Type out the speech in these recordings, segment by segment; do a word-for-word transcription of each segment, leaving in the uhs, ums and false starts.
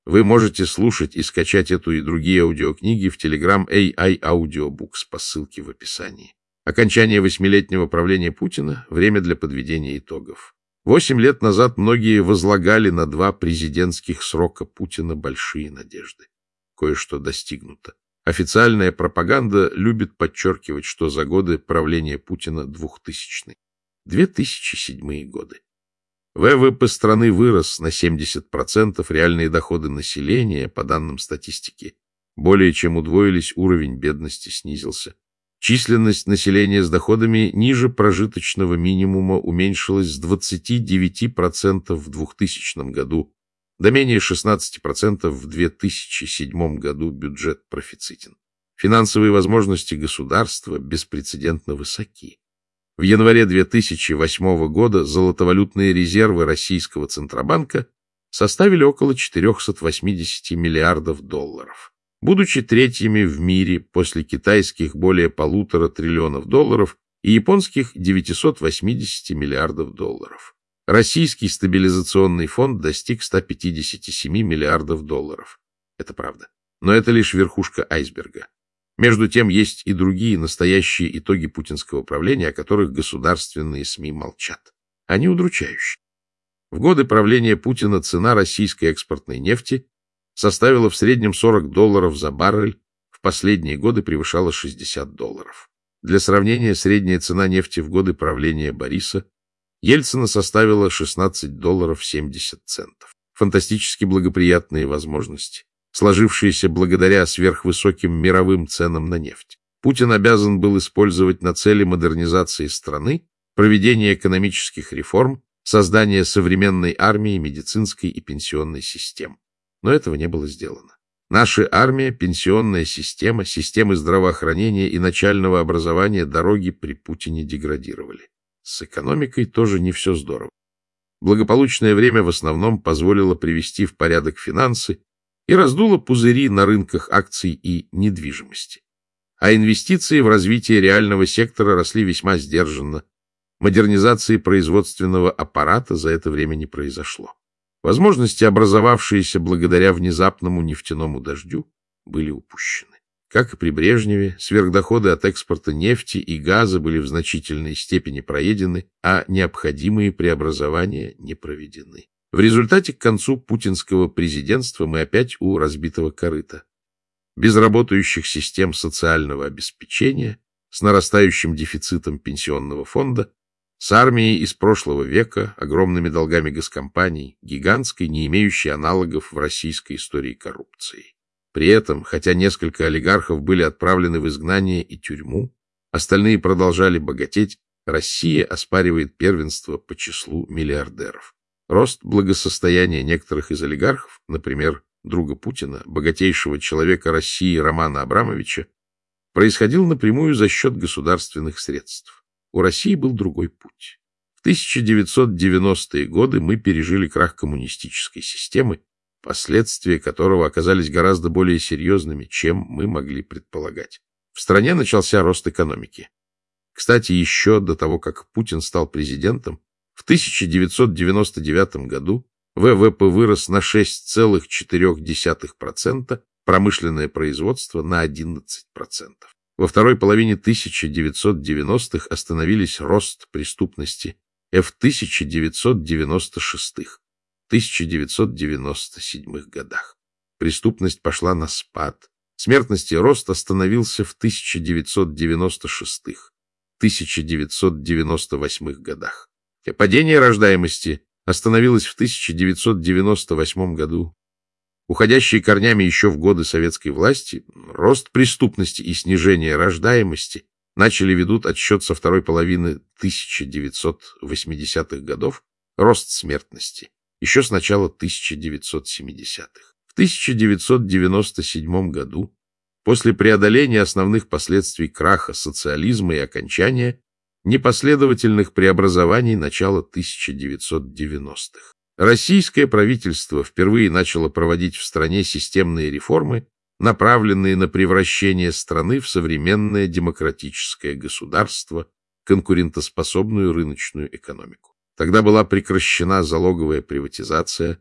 Вы можете слушать и скачать эту и другие аудиокниги в Telegram эй ай Audiobooks по ссылке в описании. Окончание восьмилетнего правления Путина – время для подведения итогов. Восемь лет назад многие возлагали на два президентских срока Путина большие надежды. Кое-что достигнуто. Официальная пропаганда любит подчеркивать, что за годы правления Путина двухтысячные. две тысячи седьмые годы. вэ вэ пэ страны вырос на семьдесят процентов, реальные доходы населения, по данным статистики, более чем удвоились, уровень бедности снизился. Численность населения с доходами ниже прожиточного минимума уменьшилась с двадцати девяти процентов в двухтысячном году до менее шестнадцати процентов в две тысячи седьмом году. Бюджет профицитен. Финансовые возможности государства беспрецедентно высоки. В январе две тысячи восьмого года золотовалютные резервы российского Центробанка составили около четырехсот восьмидесяти миллиардов долларов. Будучи третьими в мире после китайских более полутора триллионов долларов и японских девятисот восьмидесяти миллиардов долларов. Российский стабилизационный фонд достиг ста пятидесяти семи миллиардов долларов. Это правда. Но это лишь верхушка айсберга. Между тем, есть и другие настоящие итоги путинского правления, о которых государственные СМИ молчат. Они удручающие. В годы правления Путина цена российской экспортной нефти составила в среднем сорок долларов за баррель, в последние годы превышала шестьдесят долларов. Для сравнения, средняя цена нефти в годы правления Бориса Ельцина составила шестнадцать долларов семьдесят центов. Фантастически благоприятные возможности, сложившиеся благодаря сверхвысоким мировым ценам на нефть. Путин обязан был использовать на цели модернизации страны, проведения экономических реформ, создания современной армии, медицинской и пенсионной систем. Но этого не было сделано. Наша армия, пенсионная система, системы здравоохранения и начального образования, дороги при Путине деградировали. С экономикой тоже не все здорово. Благополучное время в основном позволило привести в порядок финансы и раздуло пузыри на рынках акций и недвижимости. А инвестиции в развитие реального сектора росли весьма сдержанно. Модернизации производственного аппарата за это время не произошло. Возможности, образовавшиеся благодаря внезапному нефтяному дождю, были упущены. Как и при Брежневе, сверхдоходы от экспорта нефти и газа были в значительной степени проедены, а необходимые преобразования не проведены. В результате к концу путинского президентства мы опять у разбитого корыта. Без работающих систем социального обеспечения, с нарастающим дефицитом пенсионного фонда, с армией из прошлого века, огромными долгами госкомпаний, гигантской, не имеющей аналогов в российской истории коррупции. При этом, хотя несколько олигархов были отправлены в изгнание и тюрьму, остальные продолжали богатеть, Россия оспаривает первенство по числу миллиардеров. Рост благосостояния некоторых из олигархов, например, друга Путина, богатейшего человека России Романа Абрамовича, происходил напрямую за счет государственных средств. У России был другой путь. В тысяча девятьсот девяностые годы мы пережили крах коммунистической системы, последствия которого оказались гораздо более серьезными, чем мы могли предполагать. В стране начался рост экономики. Кстати, еще до того, как Путин стал президентом, в тысяча девятьсот девяносто девятом году вэ вэ пэ вырос на шесть целых четыре десятых процента, промышленное производство на одиннадцать процентов. Во второй половине тысяча девятьсот девяностых остановились рост преступности и в тысяча девятьсот девяносто шестых — тысяча девятьсот девяносто седьмых годах. Преступность пошла на спад. Смертности рост остановился в тысяча девятьсот девяносто шестых — тысяча девятьсот девяносто восьмых годах. Падение рождаемости остановилось в тысяча девятьсот девяносто восьмом году. Уходящие корнями еще в годы советской власти, рост преступности и снижение рождаемости начали ведут отсчет со второй половины тысяча девятьсот восьмидесятых годов, рост смертности еще с начала тысяча девятьсот семидесятых. В тысяча девятьсот девяносто седьмом году, после преодоления основных последствий краха социализма и окончания непоследовательных преобразований начала тысяча девятьсот девяностых, российское правительство впервые начало проводить в стране системные реформы, направленные на превращение страны в современное демократическое государство, конкурентоспособную рыночную экономику. Тогда была прекращена залоговая приватизация,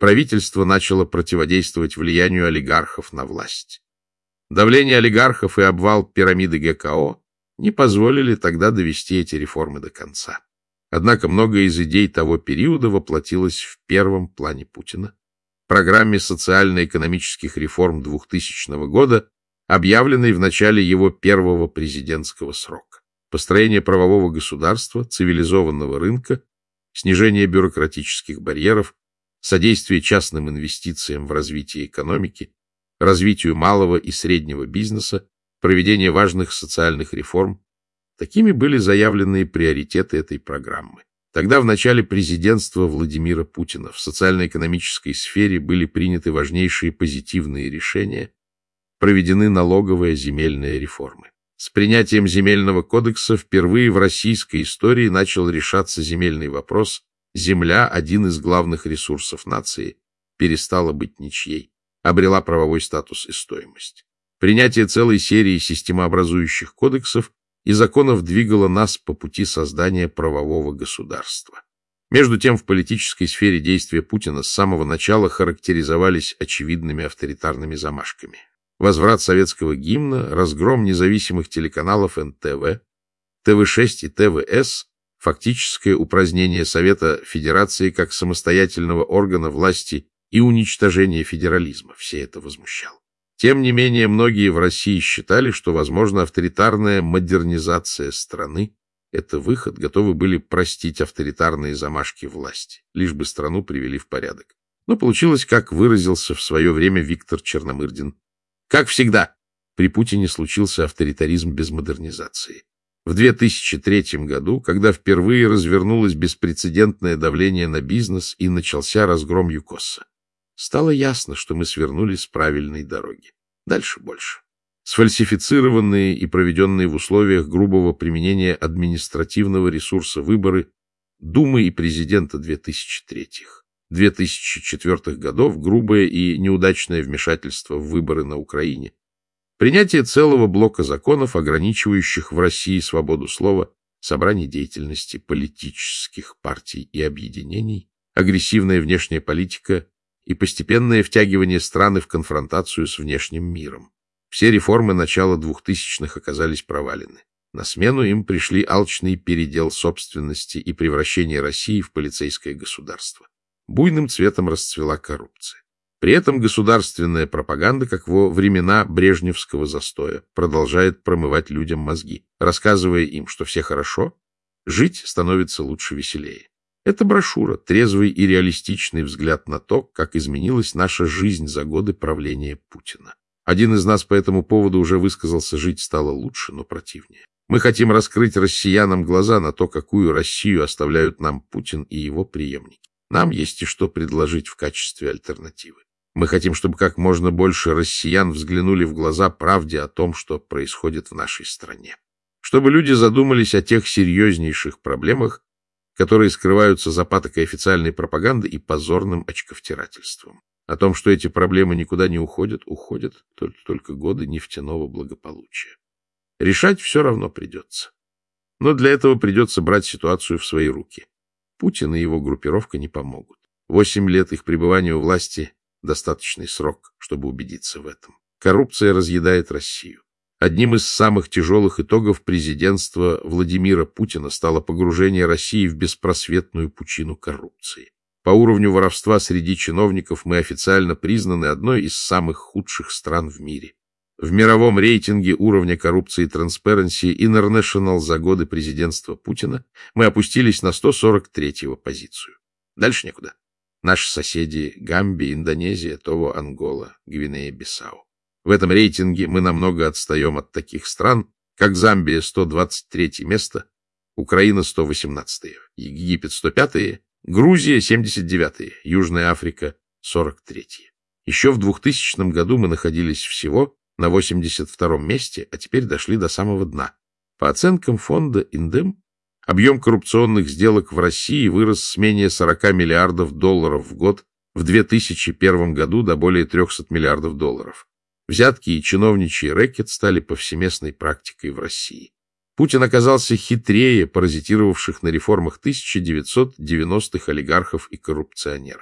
правительство начало противодействовать влиянию олигархов на власть. Давление олигархов и обвал пирамиды ГКО не позволили тогда довести эти реформы до конца. Однако многое из идей того периода воплотилось в первом плане Путина, программе социально-экономических реформ двухтысячного года, объявленной в начале его первого президентского срока. Построение правового государства, цивилизованного рынка, снижение бюрократических барьеров, содействие частным инвестициям в развитие экономики, развитию малого и среднего бизнеса, проведение важных социальных реформ. Такими были заявленные приоритеты этой программы. Тогда, в начале президентства Владимира Путина, в социально-экономической сфере были приняты важнейшие позитивные решения, проведены налоговые земельные реформы. С принятием земельного кодекса впервые в российской истории начал решаться земельный вопрос: земля, один из главных ресурсов нации, перестала быть ничьей, обрела правовой статус и стоимость. Принятие целой серии системообразующих кодексов и законов двигало нас по пути создания правового государства. Между тем, в политической сфере действия Путина с самого начала характеризовались очевидными авторитарными замашками. Возврат советского гимна, разгром независимых телеканалов эн тэ вэ, тэ вэ шесть и тэ вэ эс, фактическое упразднение Совета Федерации как самостоятельного органа власти и уничтожение федерализма. Все это возмущало. Тем не менее, многие в России считали, что, возможно, авторитарная модернизация страны — это выход, готовы были простить авторитарные замашки власти, лишь бы страну привели в порядок. Но получилось, как выразился в свое время Виктор Черномырдин: как всегда, при Путине случился авторитаризм без модернизации. В две тысячи третьем году, когда впервые развернулось беспрецедентное давление на бизнес и начался разгром ЮКОСа, стало ясно, что мы свернули с правильной дороги. Дальше больше. Сфальсифицированные и проведенные в условиях грубого применения административного ресурса выборы Думы и президента две тысячи третьего — две тысячи четвёртого годов, грубое и неудачное вмешательство в выборы на Украине, принятие целого блока законов, ограничивающих в России свободу слова, собраний деятельности политических партий и объединений, агрессивная внешняя политика и постепенное втягивание страны в конфронтацию с внешним миром. Все реформы начала двухтысячных оказались провалены. На смену им пришли алчный передел собственности и превращение России в полицейское государство. Буйным цветом расцвела коррупция. При этом государственная пропаганда, как во времена брежневского застоя, продолжает промывать людям мозги, рассказывая им, что все хорошо, жить становится лучше, веселее. Это брошюра, трезвый и реалистичный взгляд на то, как изменилась наша жизнь за годы правления Путина. Один из нас по этому поводу уже высказался: жить стало лучше, но противнее. Мы хотим раскрыть россиянам глаза на то, какую Россию оставляют нам Путин и его преемники. Нам есть и что предложить в качестве альтернативы. Мы хотим, чтобы как можно больше россиян взглянули в глаза правде о том, что происходит в нашей стране. Чтобы люди задумались о тех серьезнейших проблемах, которые скрываются за патокой официальной пропаганды и позорным очковтирательством. О том, что эти проблемы никуда не уходят, уходят только, только годы нефтяного благополучия. Решать все равно придется. Но для этого придется брать ситуацию в свои руки. Путин и его группировка не помогут. Восемь лет их пребывания у власти — достаточный срок, чтобы убедиться в этом. Коррупция разъедает Россию. Одним из самых тяжелых итогов президентства Владимира Путина стало погружение России в беспросветную пучину коррупции. По уровню воровства среди чиновников мы официально признаны одной из самых худших стран в мире. В мировом рейтинге уровня коррупции Transparency International за годы президентства Путина мы опустились на сто сорок третью позицию. Дальше некуда. Наши соседи — Гамбия, Индонезия, Того, Ангола, Гвинея-Бисау. В этом рейтинге мы намного отстаем от таких стран, как Замбия — сто двадцать третье место, Украина — сто восемнадцатое, Египет — сто пятое, Грузия — семьдесят девятое, Южная Африка — сорок третье. Еще в двухтысячном году мы находились всего на восемьдесят втором месте, а теперь дошли до самого дна. По оценкам фонда Индем, объем коррупционных сделок в России вырос с менее сорока миллиардов долларов в год в две тысячи первом году до более трехсот миллиардов долларов. Взятки и чиновничий рэкет стали повсеместной практикой в России. Путин оказался хитрее паразитировавших на реформах тысяча девятьсот девяностых олигархов и коррупционеров.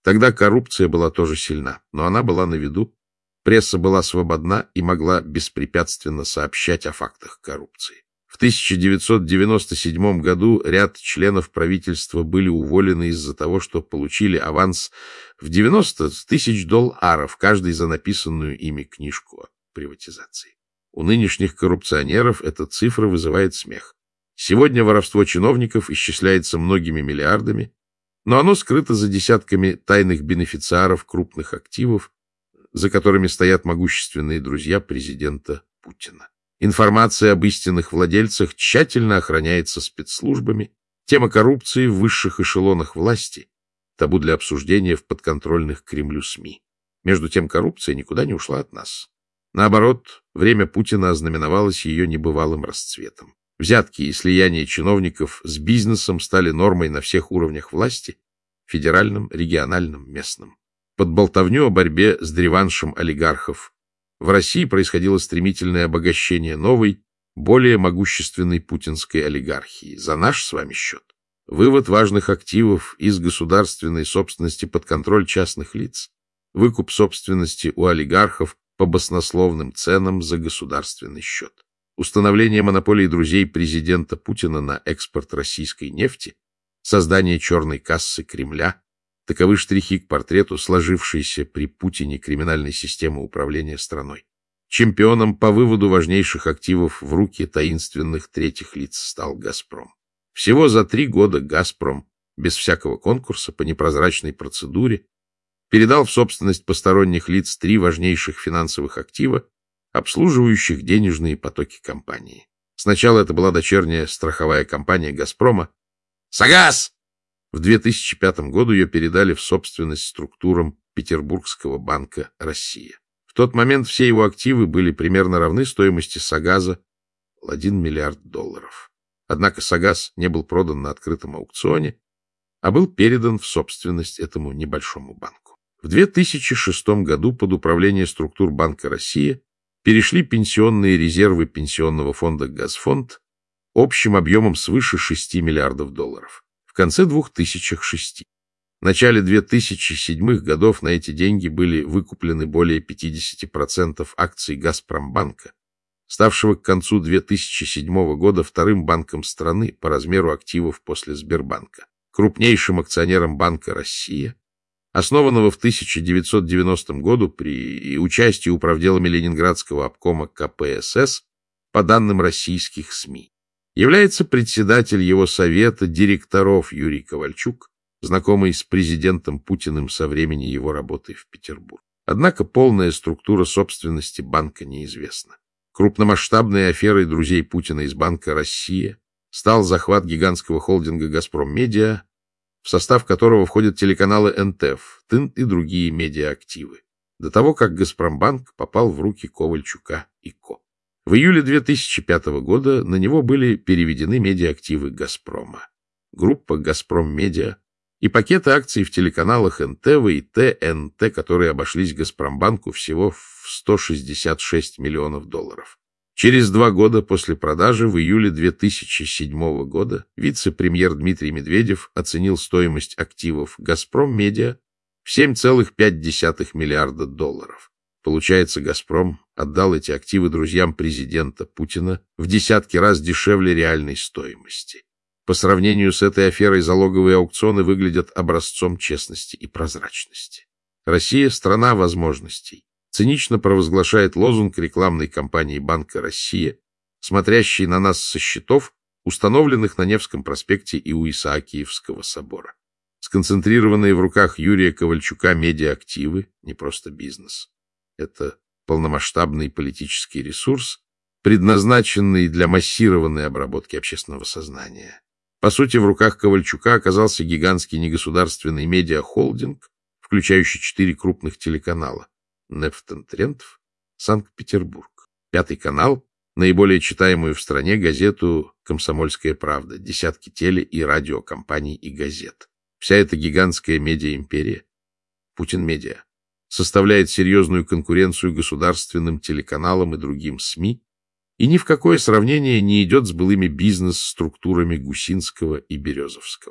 Тогда коррупция была тоже сильна, но она была на виду. Пресса была свободна и могла беспрепятственно сообщать о фактах коррупции. В тысяча девятьсот девяносто седьмом году ряд членов правительства были уволены из-за того, что получили аванс в девяносто тысяч долларов, каждый за написанную ими книжку о приватизации. У нынешних коррупционеров эта цифра вызывает смех. Сегодня воровство чиновников исчисляется многими миллиардами, но оно скрыто за десятками тайных бенефициаров крупных активов, за которыми стоят могущественные друзья президента Путина. Информация об истинных владельцах тщательно охраняется спецслужбами. Тема коррупции в высших эшелонах власти — табу для обсуждения в подконтрольных Кремлю СМИ. Между тем, коррупция никуда не ушла от нас. Наоборот, время Путина ознаменовалось ее небывалым расцветом. Взятки и слияние чиновников с бизнесом стали нормой на всех уровнях власти — федеральном, региональном, местном. Под болтовню о борьбе с реваншем олигархов в России происходило стремительное обогащение новой, более могущественной путинской олигархии за наш с вами счет. Вывод важных активов из государственной собственности под контроль частных лиц, выкуп собственности у олигархов по баснословным ценам за государственный счет, установление монополии друзей президента Путина на экспорт российской нефти, создание черной кассы Кремля — таковы штрихи к портрету сложившейся при Путине криминальной системы управления страной. Чемпионом по выводу важнейших активов в руки таинственных третьих лиц стал «Газпром». Всего за три года «Газпром» без всякого конкурса по непрозрачной процедуре передал в собственность посторонних лиц три важнейших финансовых актива, обслуживающих денежные потоки компании. Сначала это была дочерняя страховая компания «Газпрома» «Сагаз». В две тысячи пятом году ее передали в собственность структурам Петербургского банка «Россия». В тот момент все его активы были примерно равны стоимости «Сагаза» — один миллиард долларов. Однако «Сагаз» не был продан на открытом аукционе, а был передан в собственность этому небольшому банку. В две тысячи шестом году под управление структур Банка «Россия» перешли пенсионные резервы пенсионного фонда «Газфонд» общим объемом свыше шести миллиардов долларов. В конце двухтысячных шести. В начале две тысячи седьмых годов на эти деньги были выкуплены более пятидесяти процентов акций «Газпромбанка», ставшего к концу две тысячи седьмого года вторым банком страны по размеру активов после Сбербанка, крупнейшим акционером Банка «Россия», основанного в тысяча девятьсот девяностом году при участии управделами Ленинградского обкома ка пэ эс эс по данным российских СМИ. Является председатель его совета директоров Юрий Ковальчук, знакомый с президентом Путиным со времени его работы в Петербурге. Однако полная структура собственности банка неизвестна. Крупномасштабной аферой друзей Путина из Банка «Россия» стал захват гигантского холдинга «Газпром Медиа», в состав которого входят телеканалы эн тэ эф, ТЫН и другие медиаактивы, до того, как «Газпромбанк» попал в руки Ковальчука и ко. В июле две тысячи пятого года на него были переведены медиаактивы «Газпрома», группа «Газпром Медиа» и пакеты акций в телеканалах эн тэ вэ и тэ эн тэ, которые обошлись «Газпромбанку» всего в сто шестьдесят шесть миллионов долларов. Через два года после продажи, в июле две тысячи седьмого года, вице-премьер Дмитрий Медведев оценил стоимость активов «Газпром Медиа» в семь целых пять десятых миллиарда долларов. Получается, «Газпром» отдал эти активы друзьям президента Путина в десятки раз дешевле реальной стоимости. По сравнению с этой аферой залоговые аукционы выглядят образцом честности и прозрачности. Россия — страна возможностей. Цинично провозглашает лозунг рекламной кампании Банка «Россия», смотрящей на нас со счетов, установленных на Невском проспекте и у Исаакиевского собора. Сконцентрированные в руках Юрия Ковальчука медиаактивы — не просто бизнес. Это полномасштабный политический ресурс, предназначенный для массированной обработки общественного сознания. По сути, в руках Ковальчука оказался гигантский негосударственный медиахолдинг, включающий четыре крупных телеканала: Нефтентрендф, Санкт-Петербург, Пятый канал, наиболее читаемую в стране газету «Комсомольская правда», десятки теле- и радиокомпаний и газет. Вся эта гигантская медиаимперия, Путин-медиа, составляет серьезную конкуренцию государственным телеканалам и другим СМИ, и ни в какое сравнение не идет с былыми бизнес-структурами Гусинского и Березовского.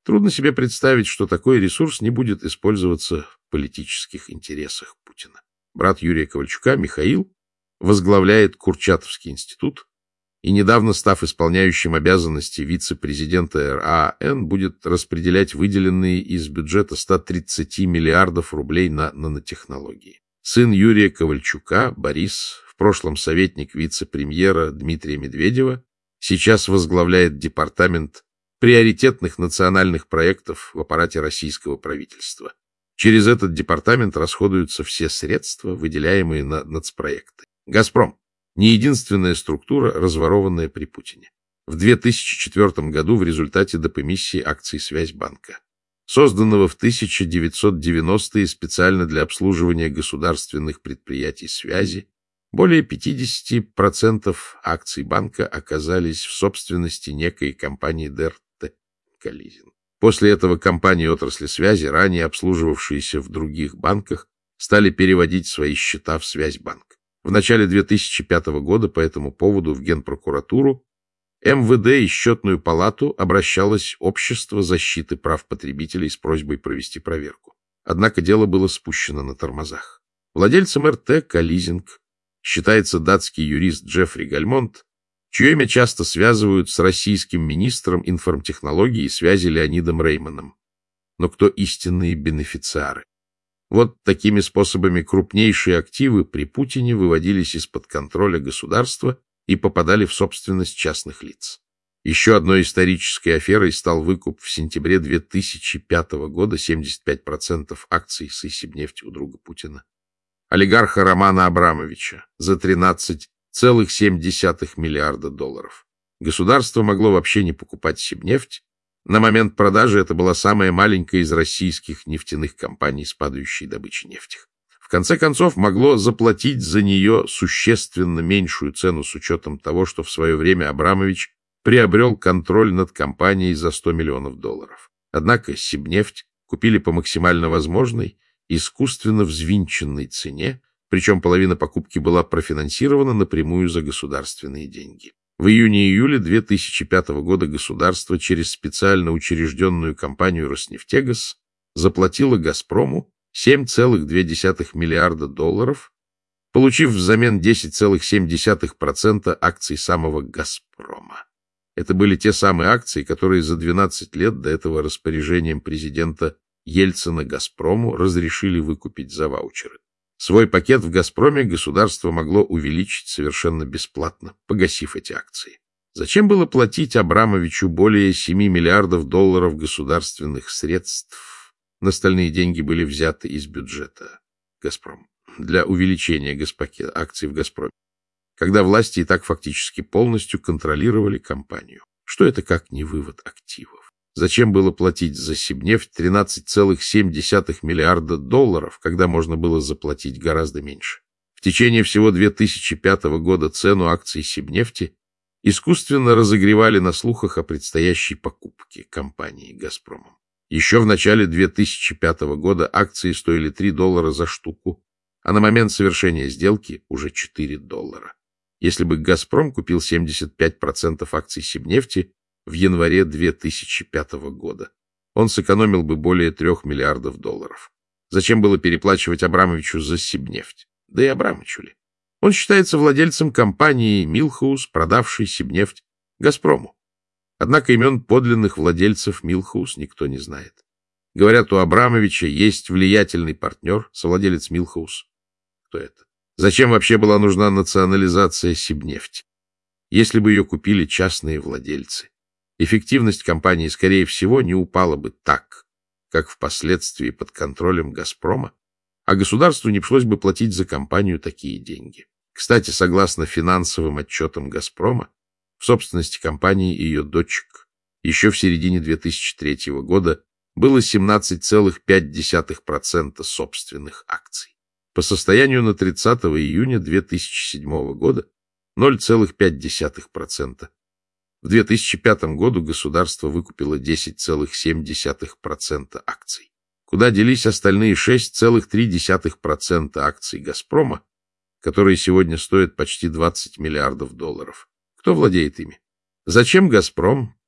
Трудно себе представить, что такой ресурс не будет использоваться в политических интересах Путина. Брат Юрия Ковальчука, Михаил, возглавляет Курчатовский институт и, недавно став исполняющим обязанности вице-президента РАН, будет распределять выделенные из бюджета ста тридцати миллиардов рублей на нанотехнологии. Сын Юрия Ковальчука, Борис, в прошлом советник вице-премьера Дмитрия Медведева, сейчас возглавляет департамент приоритетных национальных проектов в аппарате российского правительства. Через этот департамент расходуются все средства, выделяемые на нацпроекты. «Газпром» — не единственная структура, разворованная при Путине. В две тысячи четвёртом году в результате депэмиссии акций «Связьбанка», созданного в тысяча девятьсот девяностые специально для обслуживания государственных предприятий связи, более пятидесяти процентов акций банка оказались в собственности некой компании дэ эр тэ «Колизин». После этого компании отрасли связи, ранее обслуживавшиеся в других банках, стали переводить свои счета в Связьбанк. В начале две тысячи пятого года по этому поводу в Генпрокуратуру, эм вэ дэ и Счетную палату обращалось Общество защиты прав потребителей с просьбой провести проверку. Однако дело было спущено на тормозах. Владельцем эр тэ «Колизинг» считается датский юрист Джеффри Гальмонт, чье имя часто связывают с российским министром информтехнологий и связи Леонидом Рейманом. Но кто истинные бенефициары? Вот такими способами крупнейшие активы при Путине выводились из-под контроля государства и попадали в собственность частных лиц. Еще одной исторической аферой стал выкуп в сентябре две тысячи пятого года семьдесят пять процентов акций Сысебнефти у друга Путина, олигарха Романа Абрамовича, за тринадцать целых семь десятых миллиарда долларов. Государство могло вообще не покупать Сибнефть. На момент продажи это была самая маленькая из российских нефтяных компаний с падающей добычей нефти. В конце концов, могло заплатить за нее существенно меньшую цену с учетом того, что в свое время Абрамович приобрел контроль над компанией за сто миллионов долларов. Однако Сибнефть купили по максимально возможной, искусственно взвинченной цене, причем половина покупки была профинансирована напрямую за государственные деньги. В июне-июле две тысячи пятого года государство через специально учрежденную компанию «Роснефтегаз» заплатило «Газпрому» семь целых две десятых миллиарда долларов, получив взамен десять целых семь десятых процента акций самого «Газпрома». Это были те самые акции, которые за двенадцать лет до этого распоряжением президента Ельцина «Газпрому» разрешили выкупить за ваучеры. Свой пакет в «Газпроме» государство могло увеличить совершенно бесплатно, погасив эти акции. Зачем было платить Абрамовичу более семи миллиардов долларов государственных средств? Остальные деньги были взяты из бюджета «Газпром» для увеличения госпаке... акций в «Газпроме», когда власти и так фактически полностью контролировали компанию. Что это как не вывод активов? Зачем было платить за Сибнефть тринадцать целых семь десятых миллиарда долларов, когда можно было заплатить гораздо меньше? В течение всего две тысячи пятого года цену акций Сибнефти искусственно разогревали на слухах о предстоящей покупке компании «Газпромом». Еще в начале две тысячи пятого года акции стоили три доллара за штуку, а на момент совершения сделки уже четыре доллара. Если бы «Газпром» купил семьдесят пять процентов акций Сибнефти в январе две тысячи пятого года, он сэкономил бы более трех миллиардов долларов. Зачем было переплачивать Абрамовичу за Сибнефть? Да и Абрамовичу ли? Он считается владельцем компании «Милхаус», продавшей Сибнефть «Газпрому». Однако имен подлинных владельцев «Милхаус» никто не знает. Говорят, у Абрамовича есть влиятельный партнер, совладелец «Милхаус». Кто это? Зачем вообще была нужна национализация Сибнефти? Если бы ее купили частные владельцы, эффективность компании, скорее всего, не упала бы так, как впоследствии под контролем «Газпрома», а государству не пришлось бы платить за компанию такие деньги. Кстати, согласно финансовым отчетам «Газпрома», в собственности компании и ее дочек еще в середине две тысячи третьего года было семнадцать целых пять десятых процента собственных акций. По состоянию на тридцатое июня две тысячи седьмого года ноль целых пять десятых процента. В две тысячи пятом году государство выкупило десять целых семь десятых процента акций. Куда делись остальные шесть целых три десятых процента акций «Газпрома», которые сегодня стоят почти двадцать миллиардов долларов? Кто владеет ими? Зачем «Газпром»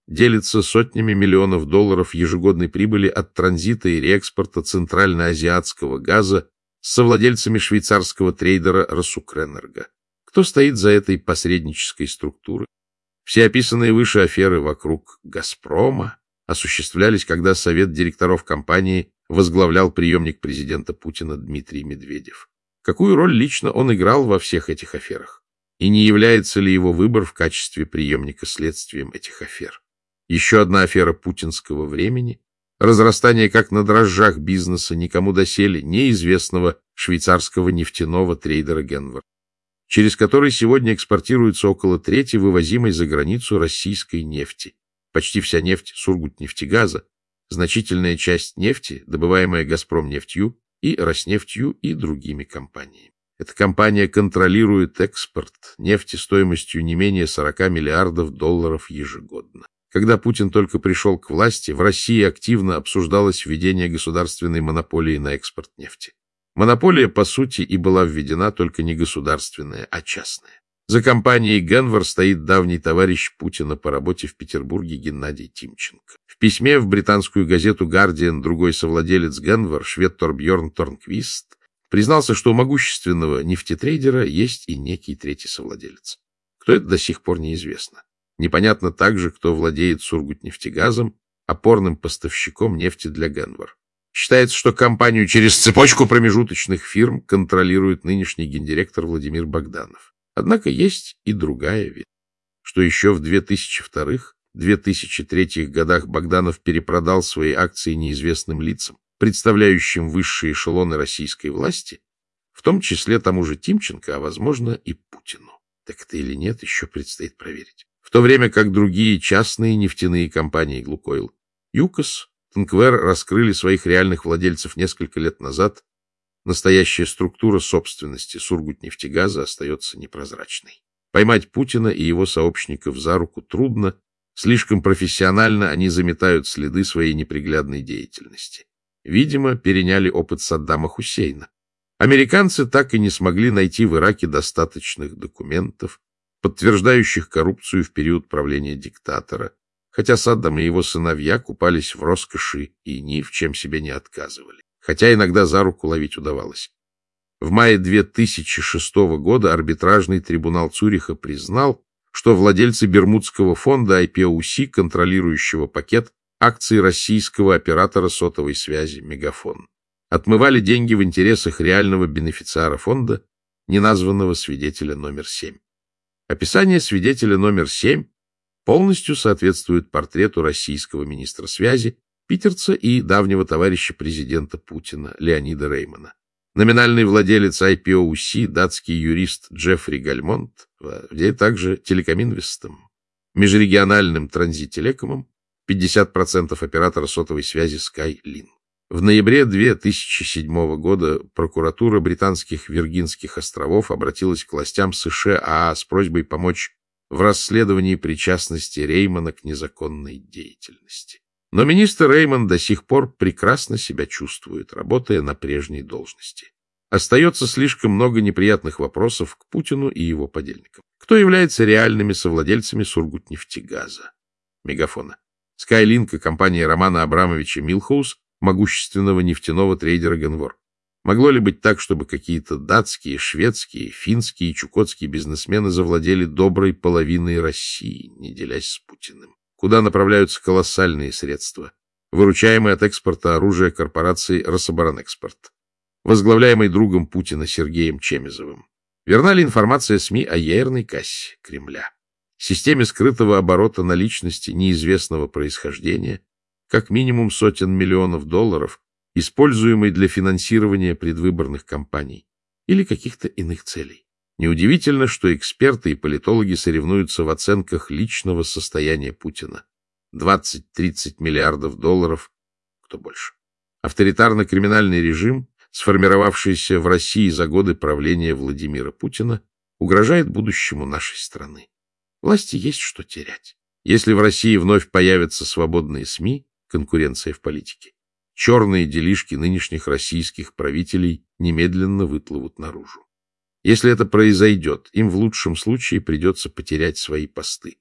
делится сотнями миллионов долларов ежегодной прибыли от транзита и реэкспорта центральноазиатского газа с совладельцами швейцарского трейдера Росукрэнерго. Кто стоит за этой посреднической структурой? Все описанные выше аферы вокруг «Газпрома» осуществлялись, когда совет директоров компании возглавлял преемник президента Путина Дмитрий Медведев. Какую роль лично он играл во всех этих аферах? И не является ли его выбор в качестве преемника следствием этих афер? Еще одна афера путинского времени – разрастание как на дрожжах бизнеса никому доселе неизвестного швейцарского нефтяного трейдера Генвер, через который сегодня экспортируется около трети вывозимой за границу российской нефти. Почти вся нефть Сургутнефтегаза, значительная часть нефти, добываемая Газпромнефтью и Роснефтью и другими компаниями. Эта компания контролирует экспорт нефти стоимостью не менее сорока миллиардов долларов ежегодно. Когда Путин только пришел к власти, в России активно обсуждалось введение государственной монополии на экспорт нефти. Монополия, по сути, и была введена, только не государственная, а частная. За компанией Генвер стоит давний товарищ Путина по работе в Петербурге Геннадий Тимченко. В письме в британскую газету «Гардиан» другой совладелец Генвер, швед Торбьерн Торнквист, признался, что у могущественного нефтетрейдера есть и некий третий совладелец. Кто это, до сих пор неизвестно. Непонятно также, кто владеет Сургутнефтегазом, опорным поставщиком нефти для Генвер. Считается, что компанию через цепочку промежуточных фирм контролирует нынешний гендиректор Владимир Богданов. Однако есть и другая версия, что еще в две тысячи втором — две тысячи третьем годах Богданов перепродал свои акции неизвестным лицам, представляющим высшие эшелоны российской власти, в том числе тому же Тимченко, а, возможно, и Путину. Так это или нет, еще предстоит проверить. В то время как другие частные нефтяные компании «Лукойл», ЮКОС, Танквер раскрыли своих реальных владельцев несколько лет назад, настоящая структура собственности Сургутнефтегаза остается непрозрачной. Поймать Путина и его сообщников за руку трудно, слишком профессионально они заметают следы своей неприглядной деятельности. Видимо, переняли опыт Саддама Хусейна. Американцы так и не смогли найти в Ираке достаточных документов, подтверждающих коррупцию в период правления диктатора, хотя Саддам и его сыновья купались в роскоши и ни в чем себе не отказывали, хотя иногда за руку ловить удавалось. В мае две тысячи шестого года арбитражный трибунал Цюриха признал, что владельцы Бермудского фонда ай пи о си, контролирующего пакет акций российского оператора сотовой связи «Мегафон», отмывали деньги в интересах реального бенефициара фонда, неназванного свидетеля номер семь. Описание свидетеля номер семь полностью соответствует портрету российского министра связи, питерца и давнего товарища президента Путина Леонида Реймана. Номинальный владелец ай пи о си, датский юрист Джеффри Гальмонт, владеет также Телекоминвестом, межрегиональным Транзителекомом, пятьдесят процентов оператора сотовой связи Skylink. В ноябре две тысячи седьмого года прокуратура британских Виргинских островов обратилась к властям США с просьбой помочь в расследовании причастности Реймана к незаконной деятельности. Но министр Рейман до сих пор прекрасно себя чувствует, работая на прежней должности. Остается слишком много неприятных вопросов к Путину и его подельникам. Кто является реальными совладельцами Сургутнефтегаза? Мегафона. Skylink и компания Романа Абрамовича Милхоус, могущественного нефтяного трейдера Генвер. Могло ли быть так, чтобы какие-то датские, шведские, финские и чукотские бизнесмены завладели доброй половиной России, не делясь с Путиным? Куда направляются колоссальные средства, выручаемые от экспорта оружия корпорации «Рособоронэкспорт», возглавляемой другом Путина Сергеем Чемизовым? Верна ли информация СМИ о ядерной кассе Кремля, системе скрытого оборота наличности неизвестного происхождения, как минимум сотен миллионов долларов, используемой для финансирования предвыборных кампаний или каких-то иных целей? Неудивительно, что эксперты и политологи соревнуются в оценках личного состояния Путина. двадцать-тридцать миллиардов долларов, кто больше. Авторитарно-криминальный режим, сформировавшийся в России за годы правления Владимира Путина, угрожает будущему нашей страны. Власти есть что терять. Если в России вновь появятся свободные СМИ, конкуренция в политике, черные делишки нынешних российских правителей немедленно выплывут наружу. Если это произойдет, им в лучшем случае придется потерять свои посты.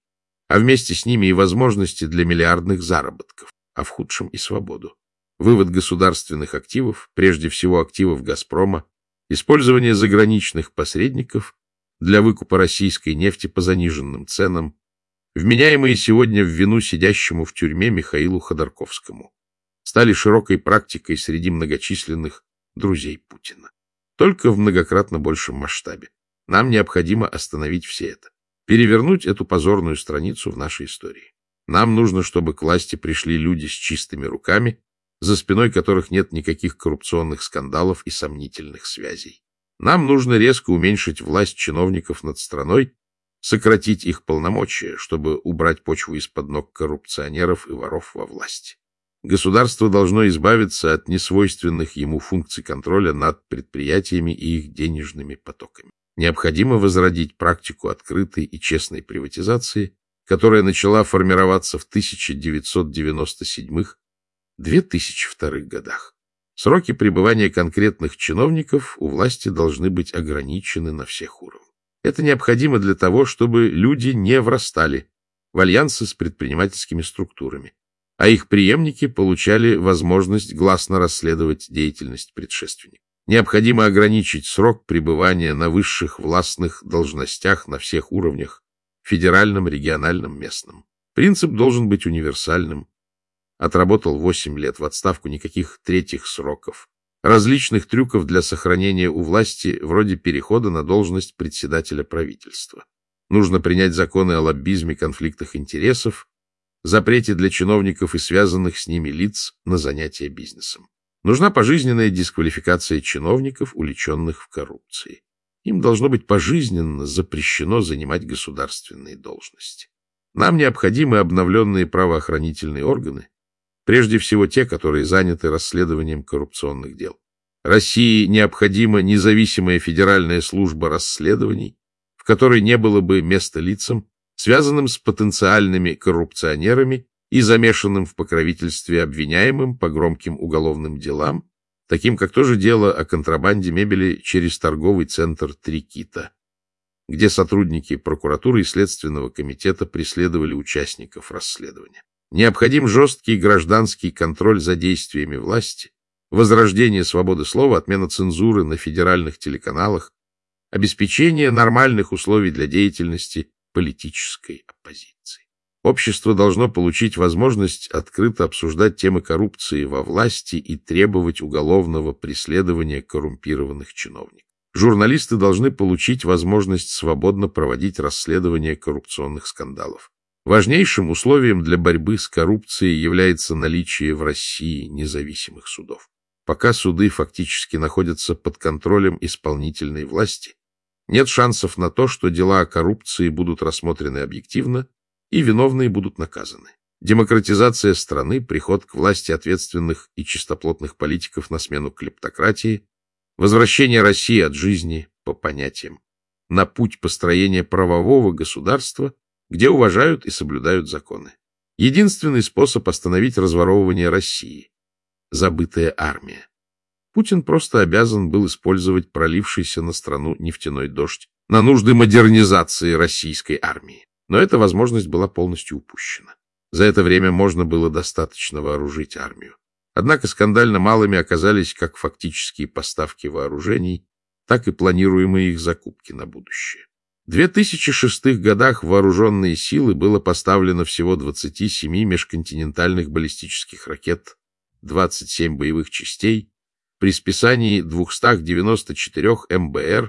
а вместе с ними и возможности для миллиардных заработков, а в худшем и свободу. Вывод государственных активов, прежде всего активов «Газпрома», использование заграничных посредников для выкупа российской нефти по заниженным ценам, вменяемые сегодня в вину сидящему в тюрьме Михаилу Ходорковскому, стали широкой практикой среди многочисленных друзей Путина. Только в многократно большем масштабе. Нам необходимо остановить все это, перевернуть эту позорную страницу в нашей истории. Нам нужно, чтобы к власти пришли люди с чистыми руками, за спиной которых нет никаких коррупционных скандалов и сомнительных связей. Нам нужно резко уменьшить власть чиновников над страной, сократить их полномочия, чтобы убрать почву из-под ног коррупционеров и воров во власти. Государство должно избавиться от несвойственных ему функций контроля над предприятиями и их денежными потоками. Необходимо возродить практику открытой и честной приватизации, которая начала формироваться в тысяча девятьсот девяносто седьмом — две тысячи втором годах. Сроки пребывания конкретных чиновников у власти должны быть ограничены на всех уровнях. Это необходимо для того, чтобы люди не врастали в альянсы с предпринимательскими структурами, а их преемники получали возможность гласно расследовать деятельность предшественников. Необходимо ограничить срок пребывания на высших властных должностях на всех уровнях — федеральном, региональном, местном. Принцип должен быть универсальным. Отработал восемь лет в отставку, никаких третьих сроков. Различных трюков для сохранения у власти, вроде перехода на должность председателя правительства. Нужно принять законы о лоббизме, конфликтах интересов, запрете для чиновников и связанных с ними лиц на занятия бизнесом. Нужна пожизненная дисквалификация чиновников, уличенных в коррупции. Им должно быть пожизненно запрещено занимать государственные должности. Нам необходимы обновленные правоохранительные органы, прежде всего те, которые заняты расследованием коррупционных дел. России необходима независимая федеральная служба расследований, в которой не было бы места лицам, связанным с потенциальными коррупционерами и замешанным в покровительстве обвиняемым по громким уголовным делам, таким как тоже дело о контрабанде мебели через торговый центр «Три кита», где сотрудники прокуратуры и Следственного комитета преследовали участников расследования. Необходим жесткий гражданский контроль за действиями власти, возрождение свободы слова, отмена цензуры на федеральных телеканалах, обеспечение нормальных условий для деятельности политической оппозиции. Общество должно получить возможность открыто обсуждать темы коррупции во власти и требовать уголовного преследования коррумпированных чиновников. Журналисты должны получить возможность свободно проводить расследование коррупционных скандалов. Важнейшим условием для борьбы с коррупцией является наличие в России независимых судов. Пока суды фактически находятся под контролем исполнительной власти, нет шансов на то, что дела о коррупции будут рассмотрены объективно и виновные будут наказаны. Демократизация страны, приход к власти ответственных и чистоплотных политиков на смену клептократии, возвращение России от жизни по понятиям, на путь построения правового государства, где уважают и соблюдают законы. Единственный способ остановить разворовывание России — забытая армия. Путин просто обязан был использовать пролившийся на страну нефтяной дождь на нужды модернизации российской армии. Но эта возможность была полностью упущена. За это время можно было достаточно вооружить армию. Однако скандально малыми оказались как фактические поставки вооружений, так и планируемые их закупки на будущее. В две тысячи шестом годах в вооруженные силы было поставлено всего двадцать семь межконтинентальных баллистических ракет, двадцать семь боевых частей, при списании двухсот девяноста четырёх эм бэ эр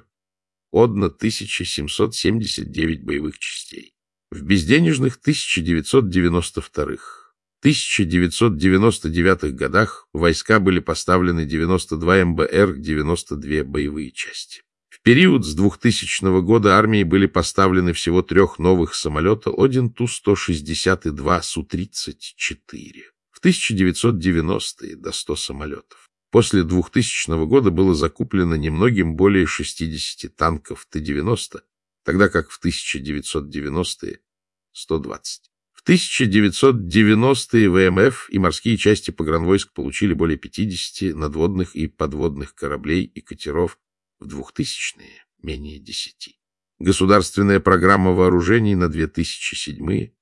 тысяча семьсот семьдесят девять боевых частей. В безденежных тысяча девятьсот девяносто втором — тысяча девятьсот девяносто девятом годах в войска были поставлены девяносто два эм бэ эр, девяносто две боевые части. В период с двухтысячного года армии были поставлены всего трех новых самолета, один Ту сто шестьдесят и два Су тридцать четыре. В тысяча девятьсот девяностые до ста самолетов. После двухтысячного года было закуплено немногим более шестидесяти танков Т девяносто, тогда как в тысяча девятьсот девяностые — сто двадцать. В тысяча девятьсот девяностые вэ эм эф и морские части погранвойск получили более пятидесяти надводных и подводных кораблей и катеров, в двухтысячные — менее десяти. Государственная программа вооружений на две тысячи седьмой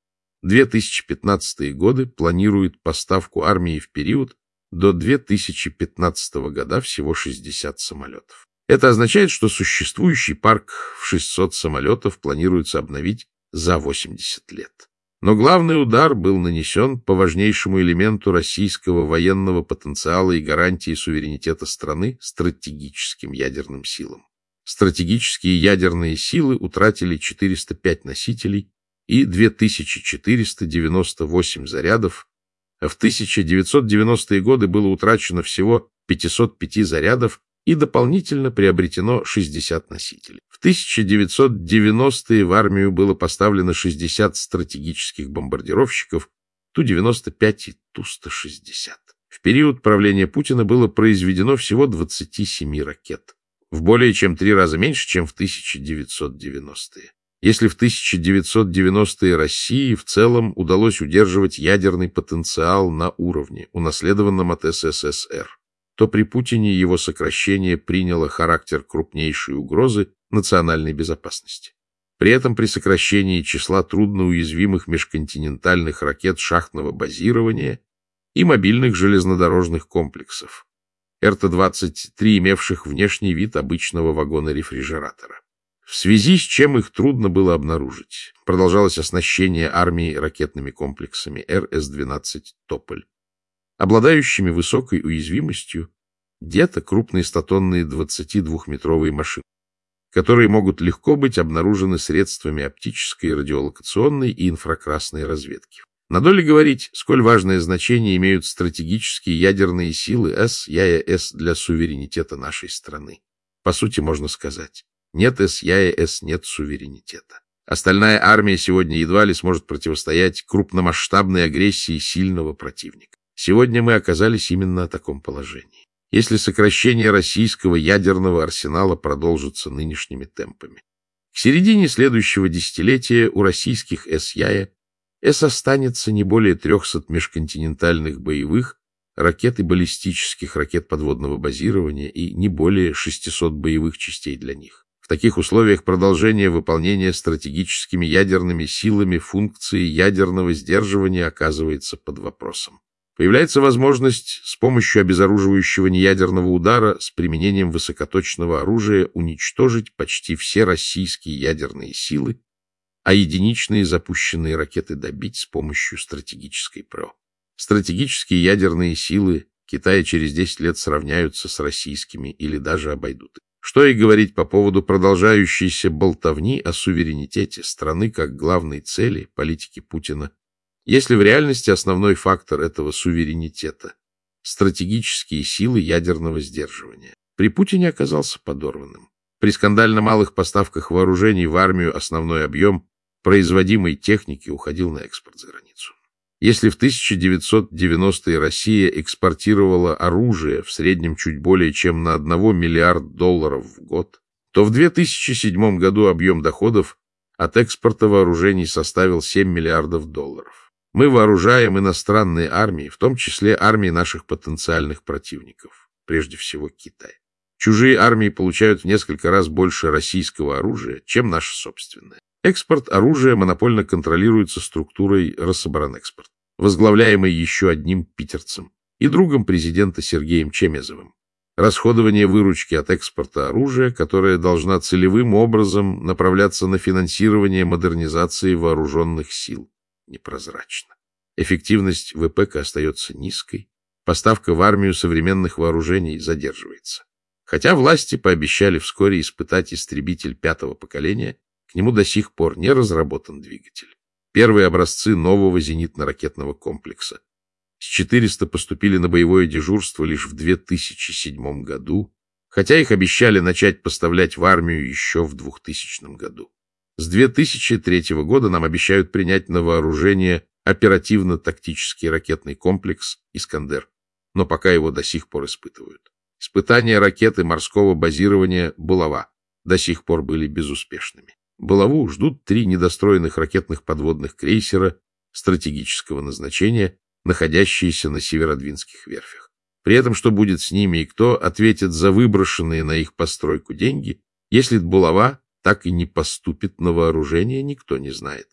две тысячи пятнадцатые годы планирует поставку армии в период до две тысячи пятнадцатого года всего шестьдесят самолетов. Это означает, что существующий парк в шестьсот самолетов планируется обновить за восемьдесят лет. Но главный удар был нанесен по важнейшему элементу российского военного потенциала и гарантии суверенитета страны — стратегическим ядерным силам. Стратегические ядерные силы утратили четыреста пять носителей и две тысячи четыреста девяносто восемь зарядов, а в тысяча девятьсот девяностые годы было утрачено всего пятьсот пять зарядов и дополнительно приобретено шестьдесят носителей. В тысяча девятьсот девяностые в армию было поставлено шестьдесят стратегических бомбардировщиков Ту девяносто пять и Ту сто шестьдесят. В период правления Путина было произведено всего двадцать семь ракет, в более чем три раза меньше, чем в тысяча девятьсот девяностые. Если в тысяча девятьсот девяностые России в целом удалось удерживать ядерный потенциал на уровне, унаследованном от эс эс эс эр, то при Путине его сокращение приняло характер крупнейшей угрозы национальной безопасности. При этом при сокращении числа трудноуязвимых межконтинентальных ракет шахтного базирования и мобильных железнодорожных комплексов, эр тэ двадцать три, имевших внешний вид обычного вагона-рефрижератора. В связи с чем их трудно было обнаружить, продолжалось оснащение армии ракетными комплексами эр эс двенадцать «Тополь», обладающими высокой уязвимостью, где-то крупные статонные двадцатидвухметровые машины, которые могут легко быть обнаружены средствами оптической, радиолокационной и инфракрасной разведки. Надо ли говорить, сколь важное значение имеют стратегические ядерные силы эс я я эс для суверенитета нашей страны? По сути, можно сказать, нет эс я я эс, нет суверенитета. Остальная армия сегодня едва ли сможет противостоять крупномасштабной агрессии сильного противника. Сегодня мы оказались именно в таком положении. Если сокращение российского ядерного арсенала продолжится нынешними темпами, к середине следующего десятилетия у российских эс я я эс останется не более трехсот межконтинентальных боевых ракет и баллистических ракет подводного базирования и не более шестисот боевых частей для них. В таких условиях продолжение выполнения стратегическими ядерными силами функции ядерного сдерживания оказывается под вопросом. Появляется возможность с помощью обезоруживающего неядерного удара с применением высокоточного оружия уничтожить почти все российские ядерные силы, а единичные запущенные ракеты добить с помощью стратегической ПРО. Стратегические ядерные силы Китая через десять лет сравняются с российскими или даже обойдут их. Что и говорить по поводу продолжающейся болтовни о суверенитете страны как главной цели политики Путина, если в реальности основной фактор этого суверенитета — стратегические силы ядерного сдерживания. При Путине оказался подорванным. При скандально малых поставках вооружений в армию основной объем производимой техники уходил на экспорт за границу. Если в тысяча девятьсот девяностые Россия экспортировала оружие в среднем чуть более чем на один миллиард долларов в год, то в две тысячи седьмом году объем доходов от экспорта вооружений составил семь миллиардов долларов. Мы вооружаем иностранные армии, в том числе армии наших потенциальных противников, прежде всего Китай. Чужие армии получают в несколько раз больше российского оружия, чем наше собственное. Экспорт оружия монопольно контролируется структурой Рособоронэкспорт, возглавляемой еще одним питерцем и другом президента Сергеем Чемезовым. Расходование выручки от экспорта оружия, которая должна целевым образом направляться на финансирование модернизации вооруженных сил, непрозрачно. Эффективность вэ пэ ка остается низкой, поставка в армию современных вооружений задерживается. Хотя власти пообещали вскоре испытать истребитель пятого поколения, к нему до сих пор не разработан двигатель. Первые образцы нового зенитно-ракетного комплекса с четырёхсот поступили на боевое дежурство лишь в две тысячи седьмом году, хотя их обещали начать поставлять в армию еще в двухтысячном году. С две тысячи третьего года нам обещают принять на вооружение оперативно-тактический ракетный комплекс «Искандер», но пока его до сих пор испытывают. Испытания ракеты морского базирования «Булава» до сих пор были безуспешными. «Булаву» ждут три недостроенных ракетных подводных крейсера стратегического назначения, находящиеся на Северодвинских верфях. При этом, что будет с ними и кто ответит за выброшенные на их постройку деньги, если «Булава» так и не поступит на вооружение, никто не знает.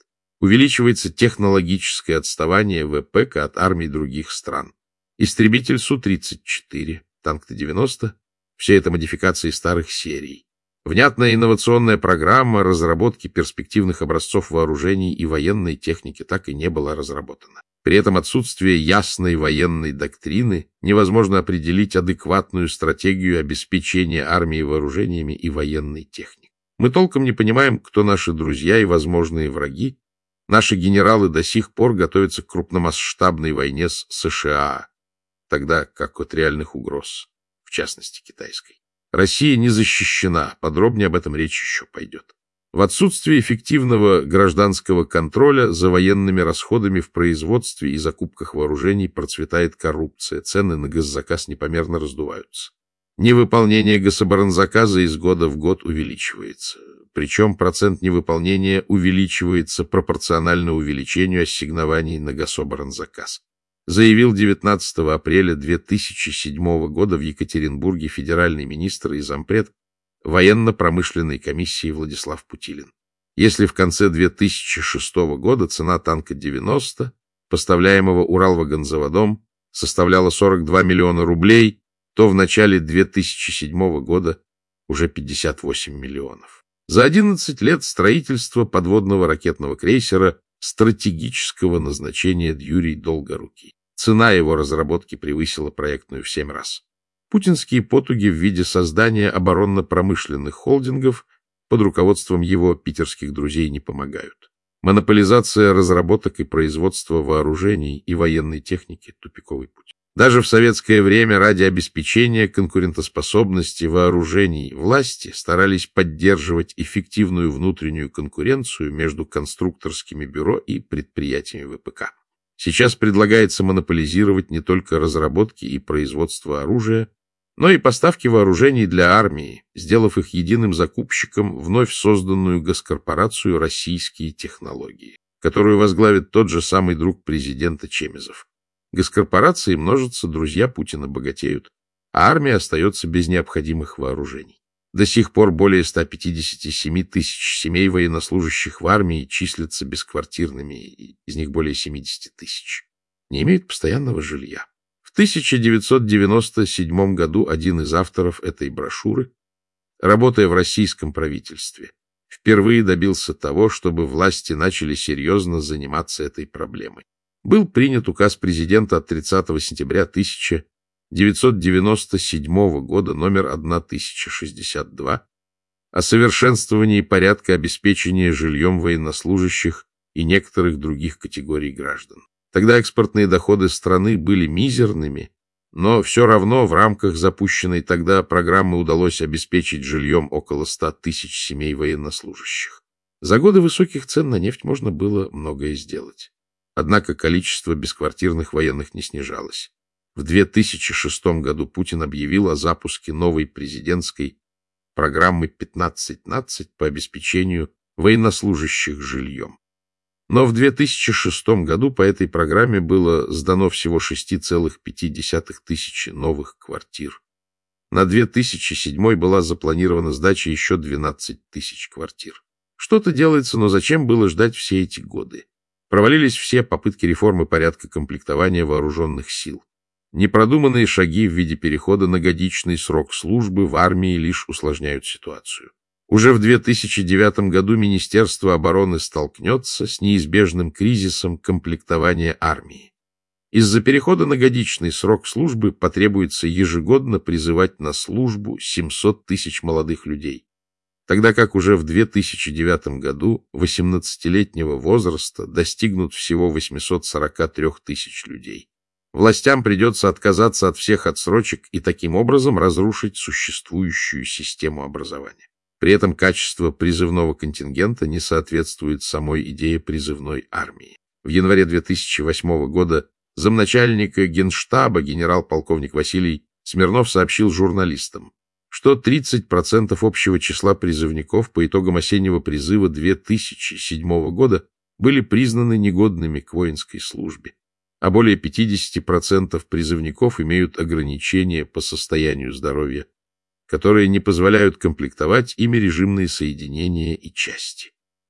Увеличивается технологическое отставание ВПК от армий других стран. Истребитель Су тридцать четыре, танк Т девяносто — все это модификации старых серий. Внятная инновационная программа разработки перспективных образцов вооружений и военной техники так и не была разработана. При этом отсутствие ясной военной доктрины невозможно определить адекватную стратегию обеспечения армии вооружениями и военной техникой. Мы толком не понимаем, кто наши друзья и возможные враги. Наши генералы до сих пор готовятся к крупномасштабной войне с США, тогда как от реальных угроз, в частности китайской. Россия не защищена, подробнее об этом речь еще пойдет. В отсутствие эффективного гражданского контроля за военными расходами в производстве и закупках вооружений процветает коррупция, цены на госзаказ непомерно раздуваются. Невыполнение гособоронзаказа из года в год увеличивается, причем процент невыполнения увеличивается пропорционально увеличению ассигнований на гособоронзаказ. Заявил девятнадцатого апреля две тысячи седьмого года в Екатеринбурге федеральный министр и зампред военно-промышленной комиссии Владислав Путилин. Если в конце две тысячи шестого года цена танка девяносто, поставляемого Уралвагонзаводом, составляла сорок два миллиона рублей, то в начале две тысячи седьмого года уже пятьдесят восемь миллионов. За одиннадцать лет строительства подводного ракетного крейсера стратегического назначения Юрий Долгорукий. Цена его разработки превысила проектную в семь раз. Путинские потуги в виде создания оборонно-промышленных холдингов под руководством его питерских друзей не помогают. Монополизация разработок и производства вооружений и военной техники – тупиковый путь. Даже в советское время ради обеспечения конкурентоспособности вооружений власти старались поддерживать эффективную внутреннюю конкуренцию между конструкторскими бюро и предприятиями ВПК. Сейчас предлагается монополизировать не только разработки и производство оружия, но и поставки вооружений для армии, сделав их единым закупщиком вновь созданную госкорпорацию «Российские технологии», которую возглавит тот же самый друг президента Чемезов. Госкорпорации множатся, друзья Путина богатеют, а армия остается без необходимых вооружений. До сих пор более ста пятидесяти семи тысяч семей военнослужащих в армии числятся бесквартирными, из них более семидесяти тысяч. Не имеют постоянного жилья. В тысяча девятьсот девяносто седьмом году один из авторов этой брошюры, работая в российском правительстве, впервые добился того, чтобы власти начали серьезно заниматься этой проблемой. Был принят указ президента от тридцатого сентября тысяча девятьсот девяносто седьмого года номер тысяча шестьдесят два о совершенствовании порядка обеспечения жильем военнослужащих и некоторых других категорий граждан. Тогда экспортные доходы страны были мизерными, но все равно в рамках запущенной тогда программы удалось обеспечить жильем около ста тысяч семей военнослужащих. За годы высоких цен на нефть можно было многое сделать. Однако количество бесквартирных военных не снижалось. В две тысячи шестом году Путин объявил о запуске новой президентской программы пятнадцать нацать по обеспечению военнослужащих жильем. Но в две тысячи шестом году по этой программе было сдано всего шесть целых пять десятых тысячи новых квартир. На две тысячи седьмой была запланирована сдача еще двенадцати тысяч квартир. Что-то делается, но зачем было ждать все эти годы? Провалились все попытки реформы порядка комплектования вооруженных сил. Непродуманные шаги в виде перехода на годичный срок службы в армии лишь усложняют ситуацию. Уже в две тысячи девятом году Министерство обороны столкнется с неизбежным кризисом комплектования армии. Из-за перехода на годичный срок службы потребуется ежегодно призывать на службу семьсот тысяч молодых людей, тогда как уже в две тысячи девятом году восемнадцатилетнего возраста достигнут всего восемьсот сорок три тысяч людей. Властям придется отказаться от всех отсрочек и таким образом разрушить существующую систему образования. При этом качество призывного контингента не соответствует самой идее призывной армии. В январе две тысячи восьмого года замначальника Генштаба генерал-полковник Василий Смирнов сообщил журналистам, что тридцать процентов общего числа призывников по итогам осеннего призыва две тысячи седьмого года были признаны негодными к воинской службе, а более пятьдесят процентов призывников имеют ограничения по состоянию здоровья, которые не позволяют комплектовать ими режимные соединения и части.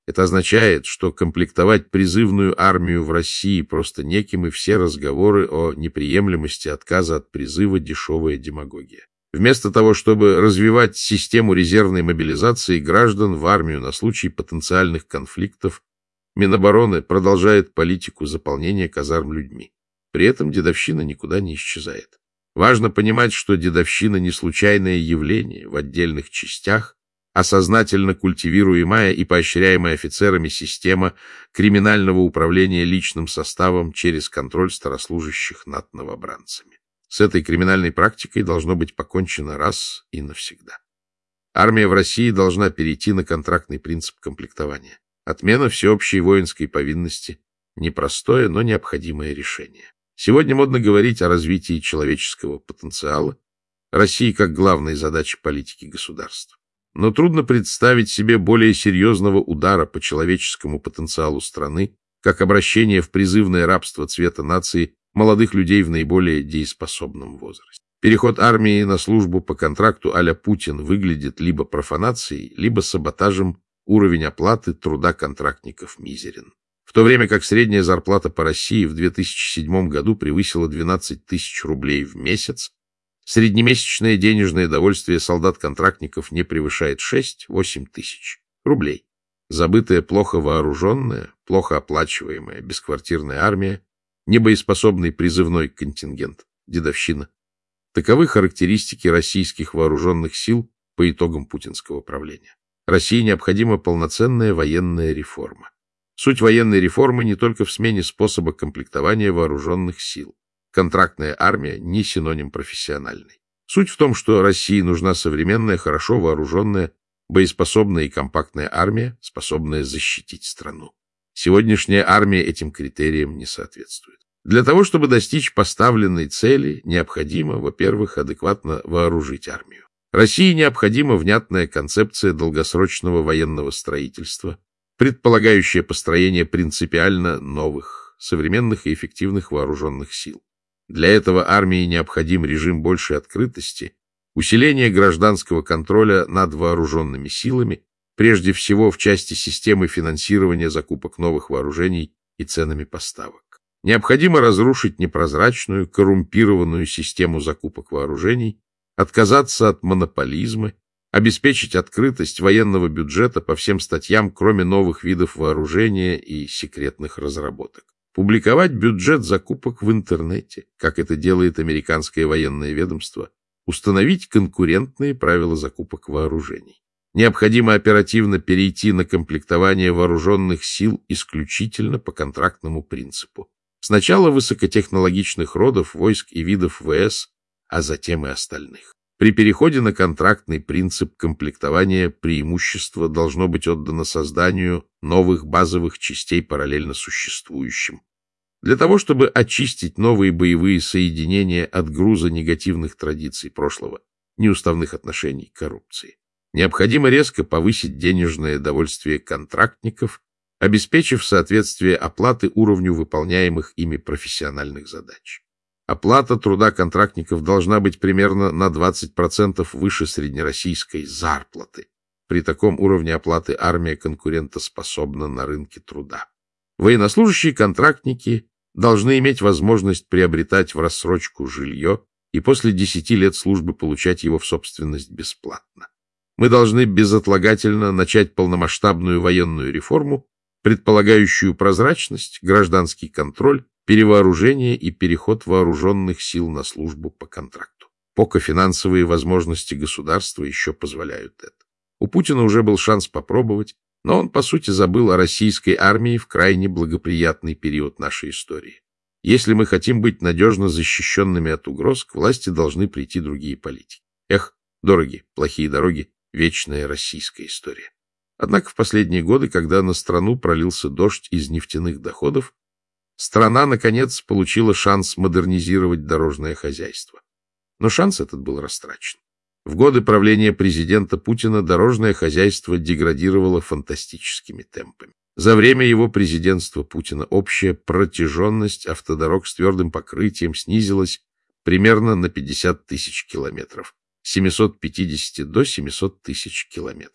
Это означает, что комплектовать призывную армию в России просто неким, и все разговоры о неприемлемости отказа от призыва – дешевая демагогия. Вместо того, чтобы развивать систему резервной мобилизации граждан в армию на случай потенциальных конфликтов, Минобороны продолжает политику заполнения казарм людьми. При этом дедовщина никуда не исчезает. Важно понимать, что дедовщина не случайное явление в отдельных частях, а сознательно культивируемая и поощряемая офицерами система криминального управления личным составом через контроль старослужащих над новобранцами. С этой криминальной практикой должно быть покончено раз и навсегда. Армия в России должна перейти на контрактный принцип комплектования. Отмена всеобщей воинской повинности – непростое, но необходимое решение. Сегодня модно говорить о развитии человеческого потенциала России как главной задачи политики государства. Но трудно представить себе более серьезного удара по человеческому потенциалу страны, как обращение в призывное рабство цвета нации молодых людей в наиболее дееспособном возрасте. Переход армии на службу по контракту а-ля Путин выглядит либо профанацией, либо саботажем. Уровень оплаты труда контрактников мизерен. В то время как средняя зарплата по России в две тысячи седьмом году превысила двенадцать тысяч рублей в месяц, среднемесячное денежное довольствие солдат-контрактников не превышает шесть-восемь тысяч рублей. Забытая плохо вооруженная, плохо оплачиваемая бесквартирная армия, небоеспособный призывной контингент, дедовщина. Таковы характеристики российских вооруженных сил по итогам путинского правления. России необходима полноценная военная реформа. Суть военной реформы не только в смене способа комплектования вооруженных сил. Контрактная армия не синоним профессиональной. Суть в том, что России нужна современная, хорошо вооруженная, боеспособная и компактная армия, способная защитить страну. Сегодняшняя армия этим критериям не соответствует. Для того, чтобы достичь поставленной цели, необходимо, во-первых, адекватно вооружить армию. России необходима внятная концепция долгосрочного военного строительства, предполагающая построение принципиально новых, современных и эффективных вооруженных сил. Для этого армии необходим режим большей открытости, усиление гражданского контроля над вооруженными силами, прежде всего в части системы финансирования закупок новых вооружений и ценами поставок. Необходимо разрушить непрозрачную, коррумпированную систему закупок вооружений, отказаться от монополизма, обеспечить открытость военного бюджета по всем статьям, кроме новых видов вооружения и секретных разработок. Публиковать бюджет закупок в интернете, как это делает американское военное ведомство. Установить конкурентные правила закупок вооружений. Необходимо оперативно перейти на комплектование вооруженных сил исключительно по контрактному принципу. Сначала высокотехнологичных родов, войск и видов ВС, а затем и остальных. При переходе на контрактный принцип комплектования преимущество должно быть отдано созданию новых базовых частей параллельно существующим. Для того, чтобы очистить новые боевые соединения от груза негативных традиций прошлого, неуставных отношений, коррупции, необходимо резко повысить денежное довольствие контрактников, обеспечив соответствие оплаты уровню выполняемых ими профессиональных задач. Оплата труда контрактников должна быть примерно на двадцать процентов выше среднероссийской зарплаты. При таком уровне оплаты армия конкурентоспособна на рынке труда. Военнослужащие контрактники должны иметь возможность приобретать в рассрочку жилье и после десяти лет службы получать его в собственность бесплатно. Мы должны безотлагательно начать полномасштабную военную реформу, предполагающую прозрачность, гражданский контроль, перевооружение и переход вооруженных сил на службу по контракту. Пока финансовые возможности государства еще позволяют это. У Путина уже был шанс попробовать, но он, по сути, забыл о российской армии в крайне благоприятный период нашей истории. Если мы хотим быть надежно защищенными от угроз, к власти должны прийти другие политики. Эх, дороги, плохие дороги, вечная российская история. Однако в последние годы, когда на страну пролился дождь из нефтяных доходов, страна, наконец, получила шанс модернизировать дорожное хозяйство. Но шанс этот был растрачен. В годы правления президента Путина дорожное хозяйство деградировало фантастическими темпами. За время его президентства Путина общая протяженность автодорог с твердым покрытием снизилась примерно на пятьдесят тысяч километров, с семисот пятидесяти до семисот тысяч километров.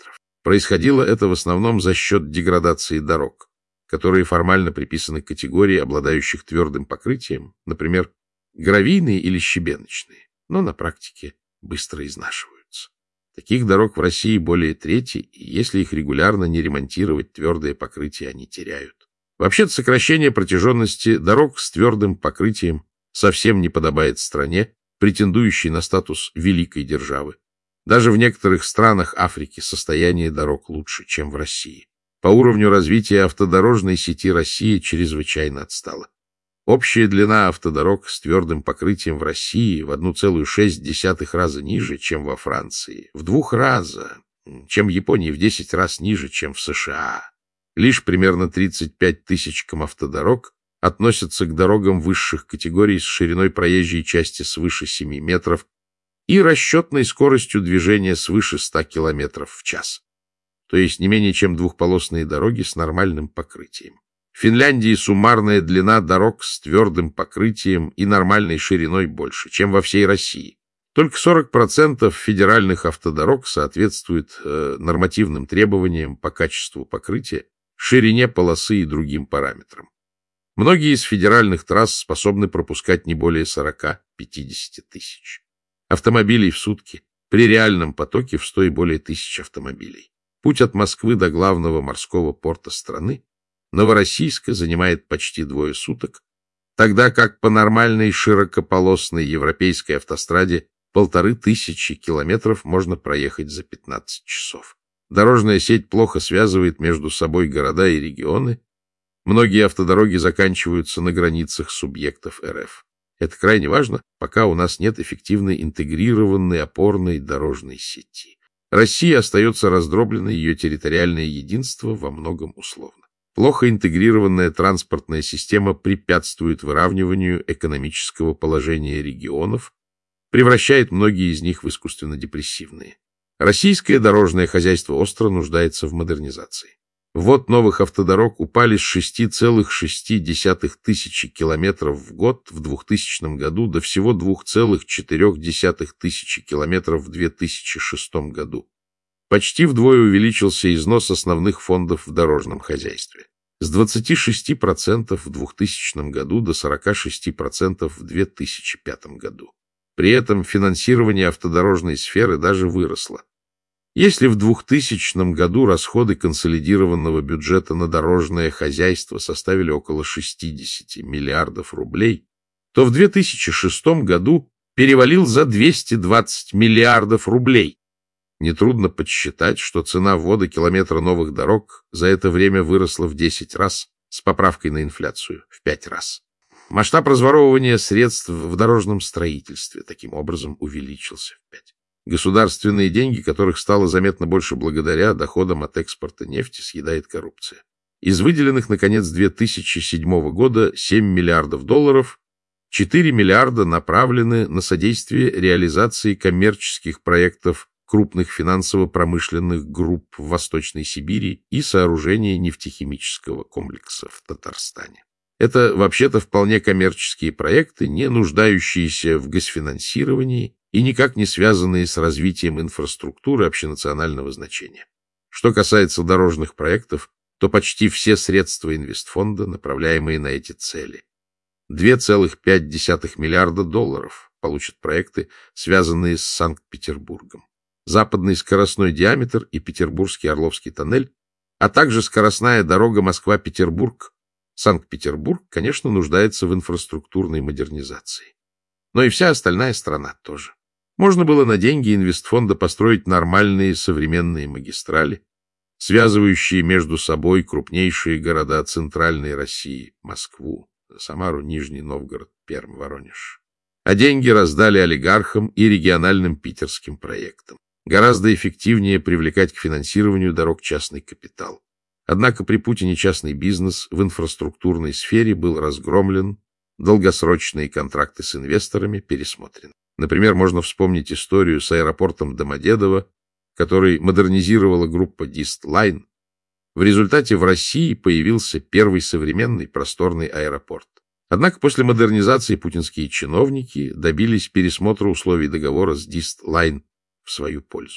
Происходило это в основном за счет деградации дорог, которые формально приписаны к категории обладающих твердым покрытием, например, гравийные или щебеночные, но на практике быстро изнашиваются. Таких дорог в России более трети, и если их регулярно не ремонтировать, твердое покрытие они теряют. Вообще-то сокращение протяженности дорог с твердым покрытием совсем не подобает стране, претендующей на статус великой державы. Даже в некоторых странах Африки состояние дорог лучше, чем в России. По уровню развития автодорожной сети Россия чрезвычайно отстала. Общая длина автодорог с твердым покрытием в России в один целых шесть десятых раза ниже, чем во Франции, в двух раза, чем в Японии, в десять раз ниже, чем в США. Лишь примерно тридцать пять тысяч автодорог относятся к дорогам высших категорий с шириной проезжей части свыше семи метров и расчетной скоростью движения свыше ста километров в час, то есть не менее чем двухполосные дороги с нормальным покрытием. В Финляндии суммарная длина дорог с твердым покрытием и нормальной шириной больше, чем во всей России. Только сорок процентов федеральных автодорог соответствует э, нормативным требованиям по качеству покрытия, ширине полосы и другим параметрам. Многие из федеральных трасс способны пропускать не более сорока-пятидесяти тысяч автомобилей в сутки, при реальном потоке в сто и более тысяч автомобилей. Путь от Москвы до главного морского порта страны, Новороссийска, занимает почти двое суток, тогда как по нормальной широкополосной европейской автостраде полторы тысячи километров можно проехать за пятнадцать часов. Дорожная сеть плохо связывает между собой города и регионы. Многие автодороги заканчиваются на границах субъектов эр эф. Это крайне важно, пока у нас нет эффективной интегрированной опорной дорожной сети. Россия остается раздробленной, ее территориальное единство во многом условно. Плохо интегрированная транспортная система препятствует выравниванию экономического положения регионов, превращает многие из них в искусственно депрессивные. Российское дорожное хозяйство остро нуждается в модернизации. Ввод новых автодорог упали с шести целых шести десятых тысячи километров в год в двухтысячном году до всего двух целых четырёх десятых тысячи километров в две тысячи шестом году. Почти вдвое увеличился износ основных фондов в дорожном хозяйстве. С двадцати шести процентов в двухтысячном году до сорока шести процентов в две тысячи пятом году. При этом финансирование автодорожной сферы даже выросло. Если в двухтысячном году расходы консолидированного бюджета на дорожное хозяйство составили около шестидесяти миллиардов рублей, то в две тысячи шестом году перевалил за двести двадцать миллиардов рублей. Нетрудно подсчитать, что цена ввода километра новых дорог за это время выросла в десять раз, с поправкой на инфляцию в пять раз. Масштаб разворовывания средств в дорожном строительстве таким образом увеличился в пять. Государственные деньги, которых стало заметно больше благодаря доходам от экспорта нефти, съедает коррупция. Из выделенных на конец две тысячи седьмого года семь миллиардов долларов, четыре миллиарда направлены на содействие реализации коммерческих проектов крупных финансово-промышленных групп в Восточной Сибири и сооружение нефтехимического комплекса в Татарстане. Это вообще-то вполне коммерческие проекты, не нуждающиеся в госфинансировании и никак не связанные с развитием инфраструктуры общенационального значения. Что касается дорожных проектов, то почти все средства инвестфонда, направляемые на эти цели. две целых пять десятых миллиарда долларов получат проекты, связанные с Санкт-Петербургом. Западный скоростной диаметр и Петербургский Орловский тоннель, а также скоростная дорога Москва-Петербург. Санкт-Петербург, конечно, нуждается в инфраструктурной модернизации. Но и вся остальная страна тоже. Можно было на деньги инвестфонда построить нормальные современные магистрали, связывающие между собой крупнейшие города Центральной России, Москву, Самару, Нижний Новгород, Пермь, Воронеж. А деньги раздали олигархам и региональным питерским проектам. Гораздо эффективнее привлекать к финансированию дорог частный капитал. Однако при Путине частный бизнес в инфраструктурной сфере был разгромлен, долгосрочные контракты с инвесторами пересмотрены. Например, можно вспомнить историю с аэропортом Домодедово, который модернизировала группа Дист Лайн. В результате в России появился первый современный просторный аэропорт. Однако после модернизации путинские чиновники добились пересмотра условий договора с Дист Лайн в свою пользу.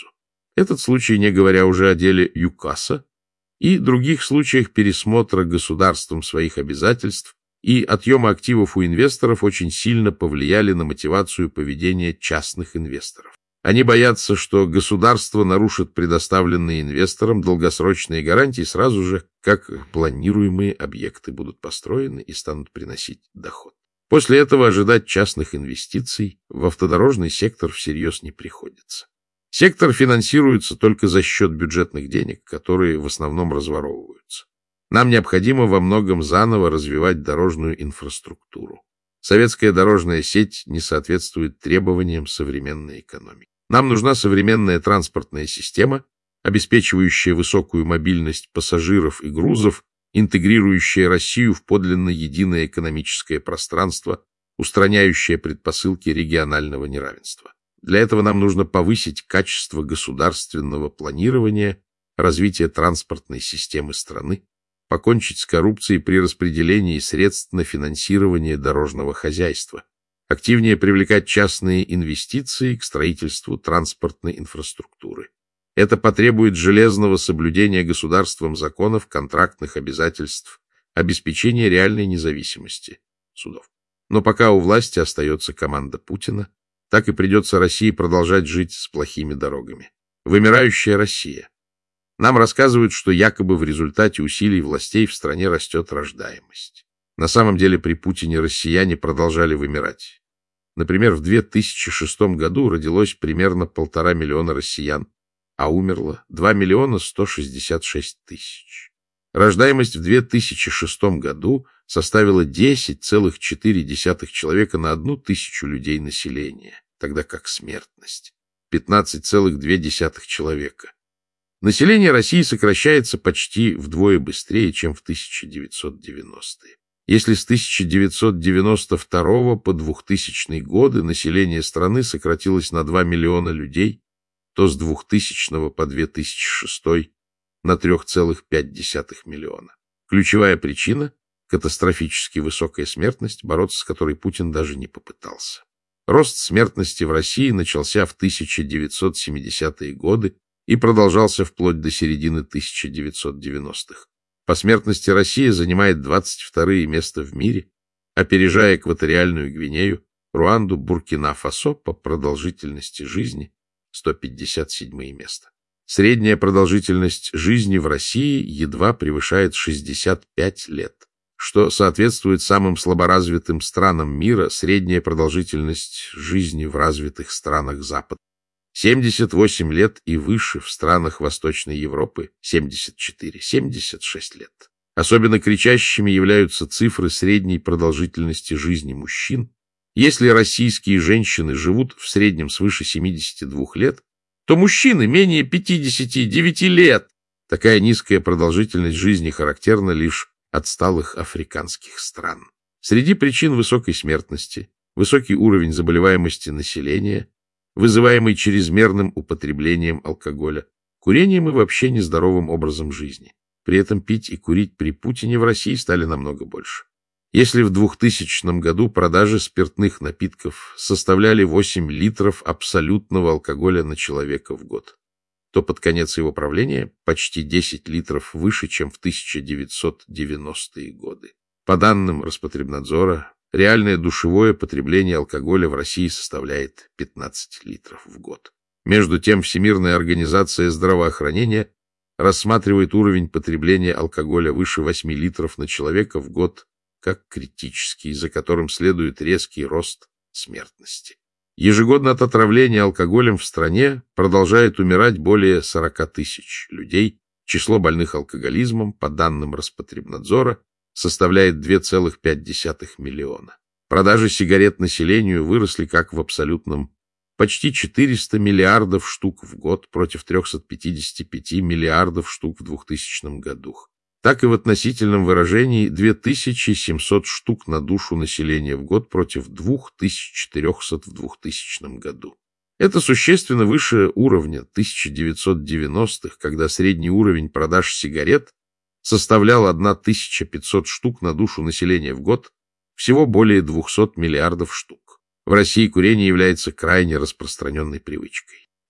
Этот случай, не говоря уже о деле ЮКАСа и других случаях пересмотра государством своих обязательств и отъема активов у инвесторов, очень сильно повлияли на мотивацию поведения частных инвесторов. Они боятся, что государство нарушит предоставленные инвесторам долгосрочные гарантии сразу же, как планируемые объекты будут построены и станут приносить доход. После этого ожидать частных инвестиций в автодорожный сектор всерьез не приходится. Сектор финансируется только за счет бюджетных денег, которые в основном разворовываются. Нам необходимо во многом заново развивать дорожную инфраструктуру. Советская дорожная сеть не соответствует требованиям современной экономики. Нам нужна современная транспортная система, обеспечивающая высокую мобильность пассажиров и грузов, интегрирующая Россию в подлинно единое экономическое пространство, устраняющая предпосылки регионального неравенства. Для этого нам нужно повысить качество государственного планирования, развития транспортной системы страны, покончить с коррупцией при распределении средств на финансирование дорожного хозяйства, активнее привлекать частные инвестиции к строительству транспортной инфраструктуры. Это потребует железного соблюдения государством законов, контрактных обязательств, обеспечения реальной независимости судов. Но пока у власти остается команда Путина, так и придется России продолжать жить с плохими дорогами. Вымирающая Россия. Нам рассказывают, что якобы в результате усилий властей в стране растет рождаемость. На самом деле при Путине россияне продолжали вымирать. Например, в две тысячи шестом году родилось примерно полтора миллиона россиян, а умерло два миллиона сто шестьдесят шесть тысяч. Рождаемость в две тысячи шестом году составила десять целых четыре десятых человека на одну тысячу людей населения, тогда как смертность пятнадцать целых две десятых человека. Население России сокращается почти вдвое быстрее, чем в тысяча девятьсот девяностые. Если с тысяча девятьсот девяносто второго по двухтысячные годы население страны сократилось на два миллиона людей, то с двухтысячного по две тысячи шестой на три целых пять десятых миллиона. Ключевая причина – катастрофически высокая смертность, бороться с которой Путин даже не попытался. Рост смертности в России начался в тысяча девятьсот семидесятые годы и продолжался вплоть до середины тысяча девятьсот девяностых. По смертности Россия занимает двадцать второе место в мире, опережая Экваториальную Гвинею, Руанду, Буркина-Фасо по продолжительности жизни сто пятьдесят седьмое место. Средняя продолжительность жизни в России едва превышает шестьдесят пять лет, что соответствует самым слаборазвитым странам мира, средняя продолжительность жизни в развитых странах Запада. семьдесят восемь лет и выше в странах Восточной Европы, семьдесят четыре — семьдесят шесть лет. Особенно кричащими являются цифры средней продолжительности жизни мужчин. Если российские женщины живут в среднем свыше семидесяти двух лет, то мужчины менее пятидесяти девяти лет. Такая низкая продолжительность жизни характерна лишь отсталых африканских стран. Среди причин высокой смертности, высокий уровень заболеваемости населения, вызываемый чрезмерным употреблением алкоголя, курением и вообще нездоровым образом жизни. При этом пить и курить при Путине в России стали намного больше. Если в двухтысячном году продажи спиртных напитков составляли восемь литров абсолютного алкоголя на человека в год, то под конец его правления почти десять литров выше, чем в тысяча девятьсот девяностые годы. По данным Роспотребнадзора, реальное душевое потребление алкоголя в России составляет пятнадцать литров в год. Между тем, Всемирная организация здравоохранения рассматривает уровень потребления алкоголя выше восьми литров на человека в год как критический, за которым следует резкий рост смертности. Ежегодно от отравления алкоголем в стране продолжает умирать более сорока тысяч людей. Число больных алкоголизмом, по данным Роспотребнадзора, составляет две целых пять десятых миллиона. Продажи сигарет населению выросли как в абсолютном почти четыреста миллиардов штук в год против трехсот пятидесяти пяти миллиардов штук в двухтысячном году. Так и в относительном выражении две тысячи семьсот штук на душу населения в год против двух тысяч четырехсот в двухтысячном году. Это существенно выше уровня тысяча девятьсот девяностых, когда средний уровень продаж сигарет составлял тысяча пятьсот штук на душу населения в год, всего более двухсот миллиардов штук. В России курение является крайне распространенной привычкой.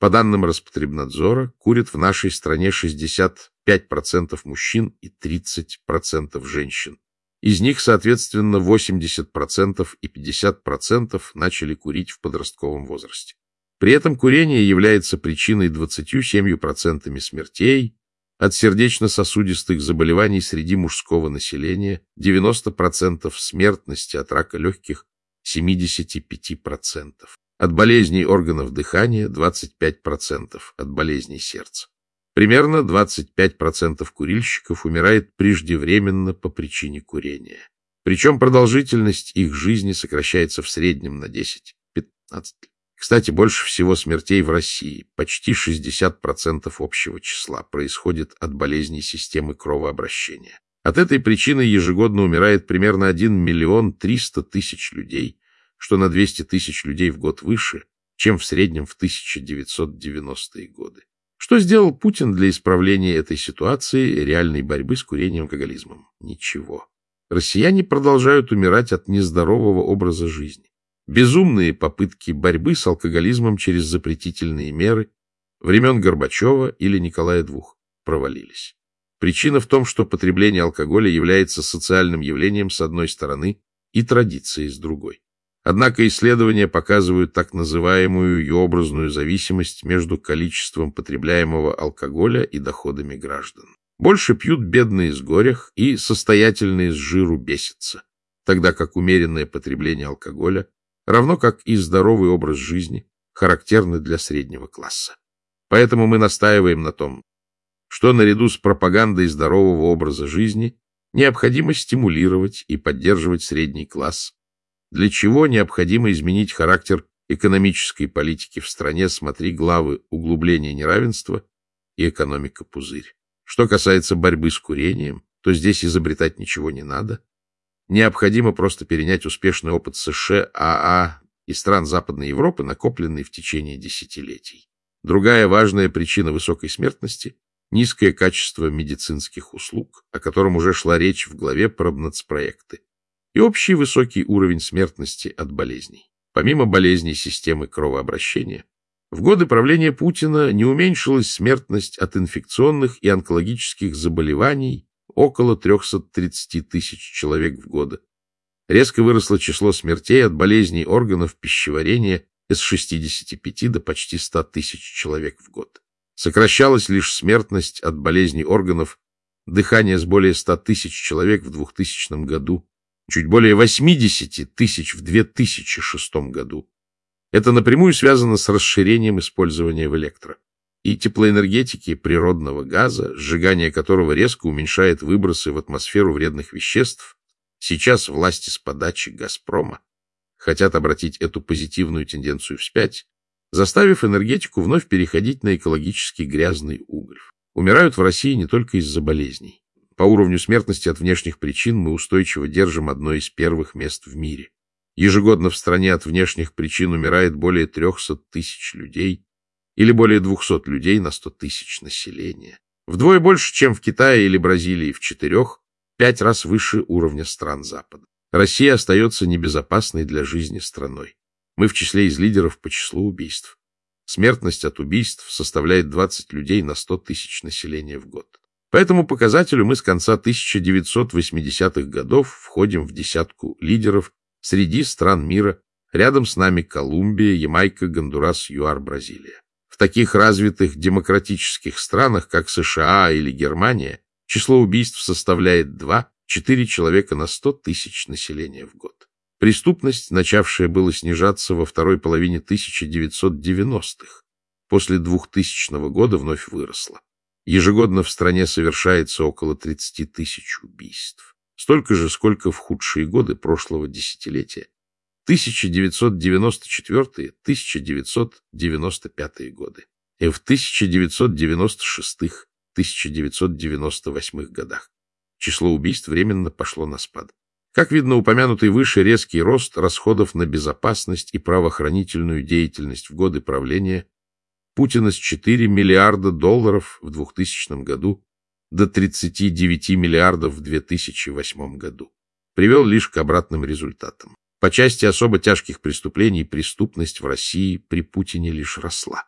По данным Роспотребнадзора, курят в нашей стране шестьдесят пять процентов мужчин и тридцать процентов женщин. Из них, соответственно, восемьдесят процентов и пятьдесят процентов начали курить в подростковом возрасте. При этом курение является причиной двадцати семи процентов смертей от сердечно-сосудистых заболеваний среди мужского населения, девяносто процентов смертности от рака легких, семьдесят пять процентов. От болезней органов дыхания двадцать пять процентов, от болезней сердца. Примерно двадцать пять процентов курильщиков умирает преждевременно по причине курения. Причем продолжительность их жизни сокращается в среднем на десять-пятнадцать лет. Кстати, больше всего смертей в России, почти шестьдесят процентов общего числа, происходит от болезней системы кровообращения. От этой причины ежегодно умирает примерно один миллион триста тысяч людей, что на двести тысяч людей в год выше, чем в среднем в тысяча девятьсот девяностые годы. Что сделал Путин для исправления этой ситуации реальной борьбы с курением и алкоголизмом? Ничего. Россияне продолжают умирать от нездорового образа жизни. Безумные попытки борьбы с алкоголизмом через запретительные меры времен Горбачева или Николая второго провалились. Причина в том, что потребление алкоголя является социальным явлением с одной стороны и традицией с другой. Однако исследования показывают так называемую «образную зависимость» между количеством потребляемого алкоголя и доходами граждан. Больше пьют бедные с горях и состоятельные с жиру бесятся, тогда как умеренное потребление алкоголя, равно как и здоровый образ жизни, характерны для среднего класса. Поэтому мы настаиваем на том, что наряду с пропагандой здорового образа жизни необходимо стимулировать и поддерживать средний класс, для чего необходимо изменить характер экономической политики в стране, смотри главы «Углубление неравенства» и «Экономика пузырь». Что касается борьбы с курением, то здесь изобретать ничего не надо. Необходимо просто перенять успешный опыт США АА и стран Западной Европы, накопленный в течение десятилетий. Другая важная причина высокой смертности – низкое качество медицинских услуг, о котором уже шла речь в главе про нацпроекты, и общий высокий уровень смертности от болезней. Помимо болезней системы кровообращения, в годы правления Путина не уменьшилась смертность от инфекционных и онкологических заболеваний около триста тридцать тысяч человек в год. Резко выросло число смертей от болезней органов пищеварения с шестидесяти пяти до почти ста тысяч человек в год. Сокращалась лишь смертность от болезней органов дыхания с более ста тысяч человек в двухтысячном году, чуть более восьмидесяти тысяч в две тысячи шестом году. Это напрямую связано с расширением использования в электро- и теплоэнергетике природного газа, сжигание которого резко уменьшает выбросы в атмосферу вредных веществ. Сейчас власти с подачи «Газпрома» хотят обратить эту позитивную тенденцию вспять, заставив энергетику вновь переходить на экологически грязный уголь. Умирают в России не только из-за болезней. По уровню смертности от внешних причин мы устойчиво держим одно из первых мест в мире. Ежегодно в стране от внешних причин умирает более трехсот тысяч людей или более двухсот людей на сто тысяч населения. Вдвое больше, чем в Китае или Бразилии в четырех, пять раз выше уровня стран Запада. Россия остается небезопасной для жизни страной. Мы в числе из лидеров по числу убийств. Смертность от убийств составляет двадцать людей на сто тысяч населения в год. По этому показателю мы с конца тысяча девятьсот восьмидесятых годов входим в десятку лидеров среди стран мира. Рядом с нами Колумбия, Ямайка, Гондурас, ЮАР, Бразилия. В таких развитых демократических странах, как США или Германия, число убийств составляет два-четыре человека на сто тысяч населения в год. Преступность, начавшая было снижаться во второй половине тысяча девятьсот девяностых, после двухтысячного года вновь выросла. Ежегодно в стране совершается около тридцати тысяч убийств. Столько же, сколько в худшие годы прошлого десятилетия. тысяча девятьсот девяносто четвёртый — тысяча девятьсот девяносто пятый годы. И в тысяча девятьсот девяносто шестом — тысяча девятьсот девяносто восьмом годах. Число убийств временно пошло на спад. Как видно, упомянутый выше резкий рост расходов на безопасность и правоохранительную деятельность в годы правления Путина с четырёх миллиардов долларов в двухтысячном году до тридцати девяти миллиардов в две тысячи восьмом году привел лишь к обратным результатам. По части особо тяжких преступлений преступность в России при Путине лишь росла.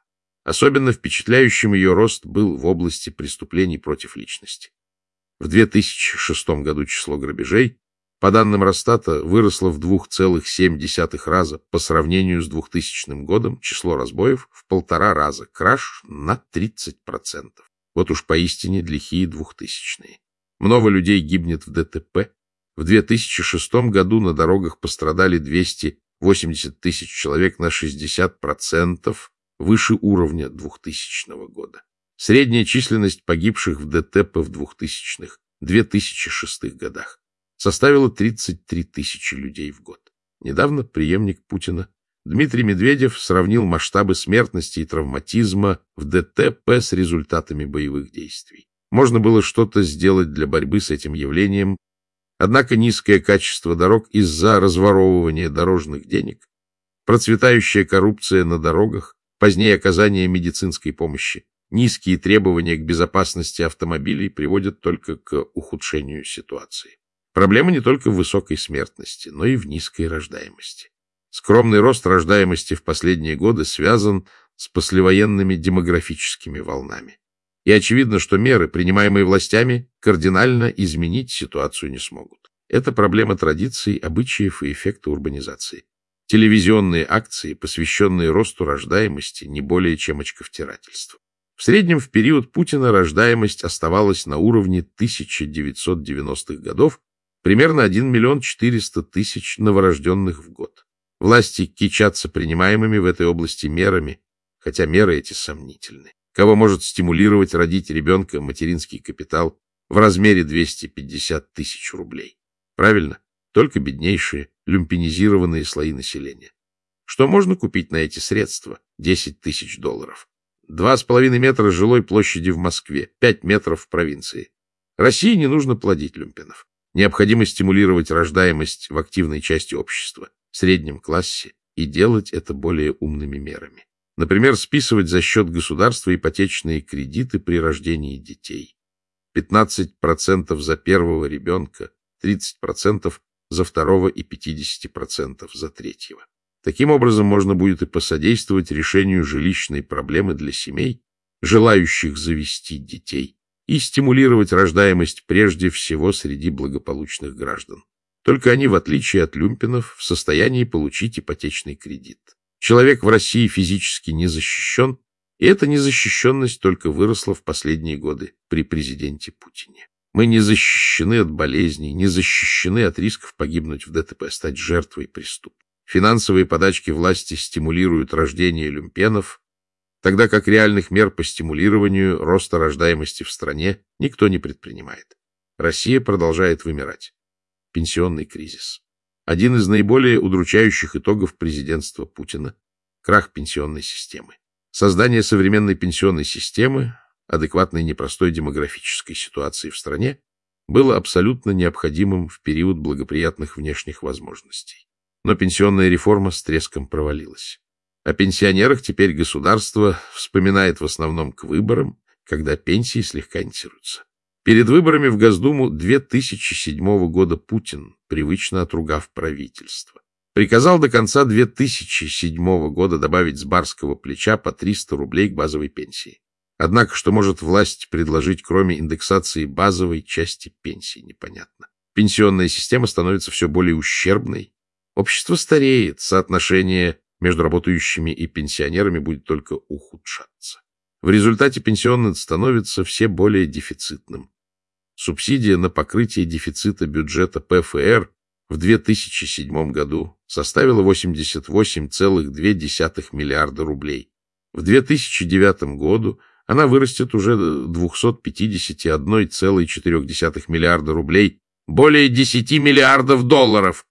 Особенно впечатляющим ее рост был в области преступлений против личности. В две тысячи шестом году число грабежей, по данным Росстата, выросло в два целых семь десятых раза по сравнению с двухтысячным годом, число разбоев в полтора раза, краж на тридцать процентов. Вот уж поистине лихие двухтысячные. Много людей гибнет в ДТП. В две тысячи шестом году на дорогах пострадали двести восемьдесят тысяч человек, на шестьдесят процентов выше уровня двухтысячного года. Средняя численность погибших в ДТП в двухтысячных — две тысячи шестых годах составила тридцать три тысячи людей в год. Недавно преемник Путина Дмитрий Медведев сравнил масштабы смертности и травматизма в ДТП с результатами боевых действий. Можно было что-то сделать для борьбы с этим явлением, однако низкое качество дорог из-за разворовывания дорожных денег, процветающая коррупция на дорогах, позднее оказание медицинской помощи, низкие требования к безопасности автомобилей приводят только к ухудшению ситуации. Проблема не только в высокой смертности, но и в низкой рождаемости. Скромный рост рождаемости в последние годы связан с послевоенными демографическими волнами. И очевидно, что меры, принимаемые властями, кардинально изменить ситуацию не смогут. Это проблема традиций, обычаев и эффекта урбанизации. Телевизионные акции, посвященные росту рождаемости, не более чем очковтирательство. В среднем в период Путина рождаемость оставалась на уровне тысяча девятьсот девяностых годов, примерно один миллион четыреста тысяч новорожденных в год. Власти кичатся принимаемыми в этой области мерами, хотя меры эти сомнительны. Кого может стимулировать родить ребенка материнский капитал в размере двести пятьдесят тысяч рублей? Правильно, только беднейшие, люмпинизированные слои населения. Что можно купить на эти средства? десять тысяч долларов. Два с половиной метра жилой площади в Москве, пять метров в провинции. России не нужно плодить люмпинов. Необходимо стимулировать рождаемость в активной части общества, в среднем классе, и делать это более умными мерами. Например, списывать за счет государства ипотечные кредиты при рождении детей. пятнадцать процентов за первого ребенка, тридцать процентов за второго и пятьдесят процентов за третьего. Таким образом, можно будет и посодействовать решению жилищной проблемы для семей, желающих завести детей, и стимулировать рождаемость прежде всего среди благополучных граждан. Только они, в отличие от люмпинов, в состоянии получить ипотечный кредит. Человек в России физически не защищен, и эта незащищенность только выросла в последние годы при президенте Путине. Мы не защищены от болезней, не защищены от рисков погибнуть в ДТП, стать жертвой преступников. Финансовые подачки власти стимулируют рождение люмпенов, тогда как реальных мер по стимулированию роста рождаемости в стране никто не предпринимает. Россия продолжает вымирать. Пенсионный кризис. Один из наиболее удручающих итогов президентства Путина – крах пенсионной системы. Создание современной пенсионной системы, адекватной непростой демографической ситуации в стране, было абсолютно необходимым в период благоприятных внешних возможностей. Но пенсионная реформа с треском провалилась. О пенсионерах теперь государство вспоминает в основном к выборам, когда пенсии слегка инициируются. Перед выборами в Госдуму две тысячи седьмого года Путин, привычно отругав правительство, приказал до конца две тысячи седьмого года добавить с барского плеча по триста рублей к базовой пенсии. Однако, что может власть предложить, кроме индексации базовой части пенсии, непонятно. Пенсионная система становится все более ущербной. Общество стареет, соотношение между работающими и пенсионерами будет только ухудшаться. В результате пенсионный становится все более дефицитным. Субсидия на покрытие дефицита бюджета ПФР в две тысячи седьмом году составила восемьдесят восемь целых две десятых миллиарда рублей. В две тысячи девятом году она вырастет уже до двухсот пятидесяти одной целой четырёх десятых миллиарда рублей, более десяти миллиардов долларов.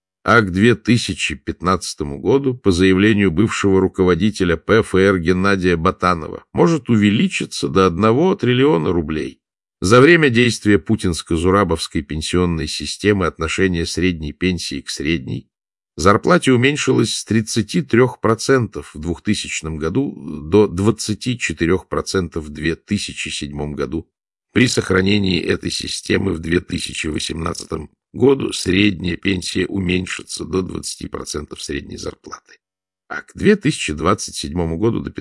А к две тысячи пятнадцатому году, по заявлению бывшего руководителя ПФР Геннадия Ботанова, может увеличиться до одного триллиона рублей. За время действия путинско-зурабовской пенсионной системы отношение средней пенсии к средней зарплате уменьшилось с тридцати трёх процентов в двухтысячном году до двадцати четырёх процентов в две тысячи седьмом году. При сохранении этой системы в две тысячи восемнадцатом году средняя пенсия уменьшится до двадцати процентов средней зарплаты. а к две тысячи двадцать седьмому году до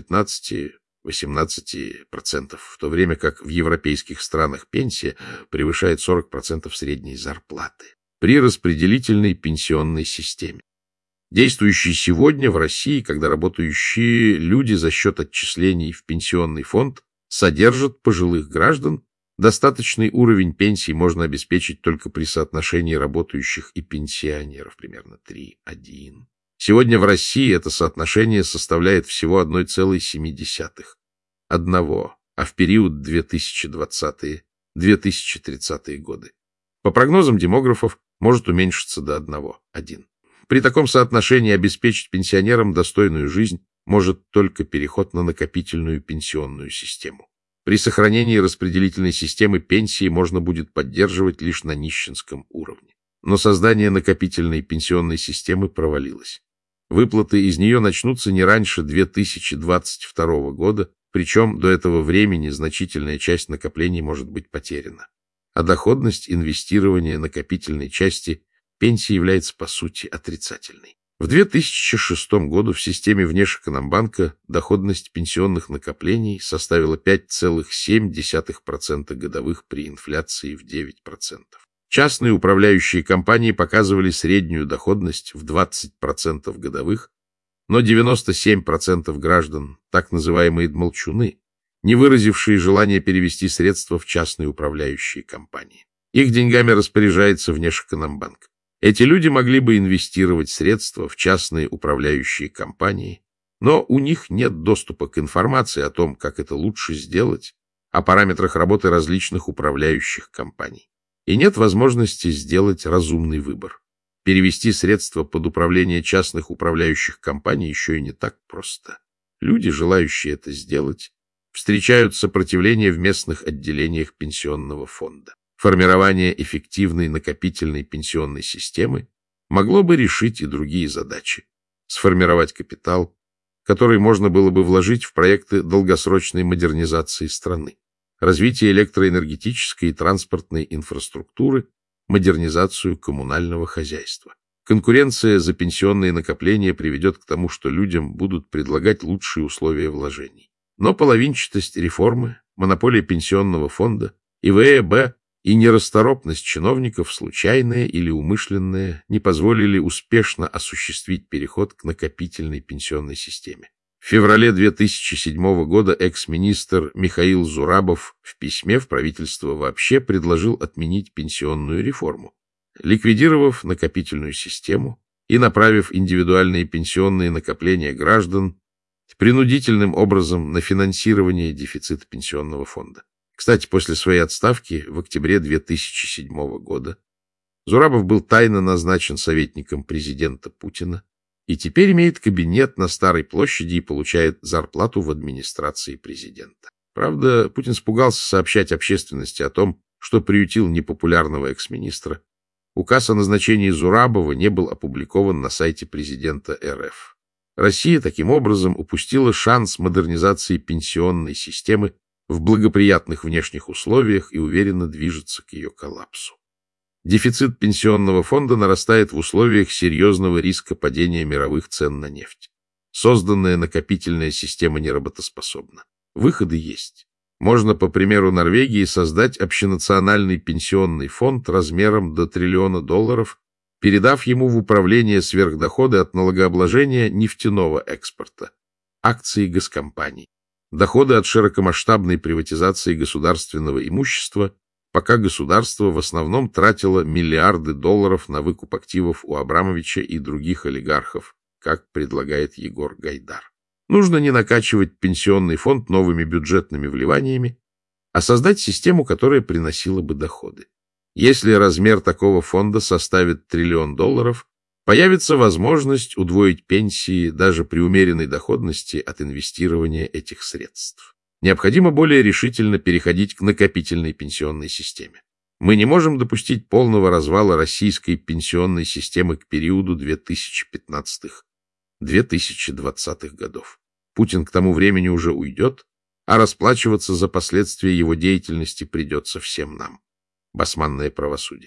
пятнадцати-восемнадцати процентов, в то время как в европейских странах пенсия превышает сорок процентов средней зарплаты при распределительной пенсионной системе, действующей сегодня в России, когда работающие люди за счет отчислений в пенсионный фонд содержат пожилых граждан. Достаточный уровень пенсии можно обеспечить только при соотношении работающих и пенсионеров, примерно три один. Сегодня в России это соотношение составляет всего одна целая семь десятых. Одного, а в период две тысячи двадцатые — две тысячи тридцатые годы. По прогнозам демографов, может уменьшиться до одного — один. При таком соотношении обеспечить пенсионерам достойную жизнь может только переход на накопительную пенсионную систему. При сохранении распределительной системы пенсии можно будет поддерживать лишь на нищенском уровне. Но создание накопительной пенсионной системы провалилось. Выплаты из нее начнутся не раньше две тысячи двадцать второго года, причем до этого времени значительная часть накоплений может быть потеряна. А доходность инвестирования накопительной части пенсии является по сути отрицательной. В две тысячи шестом году в системе Внешэкономбанка доходность пенсионных накоплений составила пять целых семь десятых процента годовых при инфляции в девять процентов. Частные управляющие компании показывали среднюю доходность в двадцать процентов годовых, но девяносто семь процентов граждан, так называемые молчуны, не выразившие желание перевести средства в частные управляющие компании. Их деньгами распоряжается Внешэкономбанк. Эти люди могли бы инвестировать средства в частные управляющие компании, но у них нет доступа к информации о том, как это лучше сделать, о параметрах работы различных управляющих компаний. И нет возможности сделать разумный выбор. Перевести средства под управление частных управляющих компаний еще и не так просто. Люди, желающие это сделать, встречают сопротивление в местных отделениях пенсионного фонда. Формирование эффективной накопительной пенсионной системы могло бы решить и другие задачи. Сформировать капитал, который можно было бы вложить в проекты долгосрочной модернизации страны, развитие электроэнергетической и транспортной инфраструктуры, модернизацию коммунального хозяйства. Конкуренция за пенсионные накопления приведет к тому, что людям будут предлагать лучшие условия вложений. Но половинчатость реформы, монополия пенсионного фонда, И В Э Б и нерасторопность чиновников, случайная или умышленная, не позволили успешно осуществить переход к накопительной пенсионной системе. В феврале две тысячи седьмого года экс-министр Михаил Зурабов в письме в правительство вообще предложил отменить пенсионную реформу, ликвидировав накопительную систему и направив индивидуальные пенсионные накопления граждан принудительным образом на финансирование дефицита пенсионного фонда. Кстати, после своей отставки в октябре две тысячи седьмого года Зурабов был тайно назначен советником президента Путина и теперь имеет кабинет на Старой площади и получает зарплату в администрации президента. Правда, Путин испугался сообщать общественности о том, что приютил непопулярного экс-министра. Указ о назначении Зурабова не был опубликован на сайте президента Эр Эф. Россия таким образом упустила шанс модернизации пенсионной системы в благоприятных внешних условиях и уверенно движется к ее коллапсу. Дефицит пенсионного фонда нарастает в условиях серьезного риска падения мировых цен на нефть. Созданная накопительная система неработоспособна. Выходы есть. Можно, по примеру Норвегии, создать общенациональный пенсионный фонд размером до триллиона долларов, передав ему в управление сверхдоходы от налогообложения нефтяного экспорта, акции госкомпаний, доходы от широкомасштабной приватизации государственного имущества, пока государство в основном тратило миллиарды долларов на выкуп активов у Абрамовича и других олигархов, как предлагает Егор Гайдар. Нужно не накачивать пенсионный фонд новыми бюджетными вливаниями, а создать систему, которая приносила бы доходы. Если размер такого фонда составит триллион долларов, появится возможность удвоить пенсии даже при умеренной доходности от инвестирования этих средств. Необходимо более решительно переходить к накопительной пенсионной системе. Мы не можем допустить полного развала российской пенсионной системы к периоду две тысячи пятнадцатого — две тысячи двадцатого годов. Путин к тому времени уже уйдет, а расплачиваться за последствия его деятельности придется всем нам. Басманное правосудие.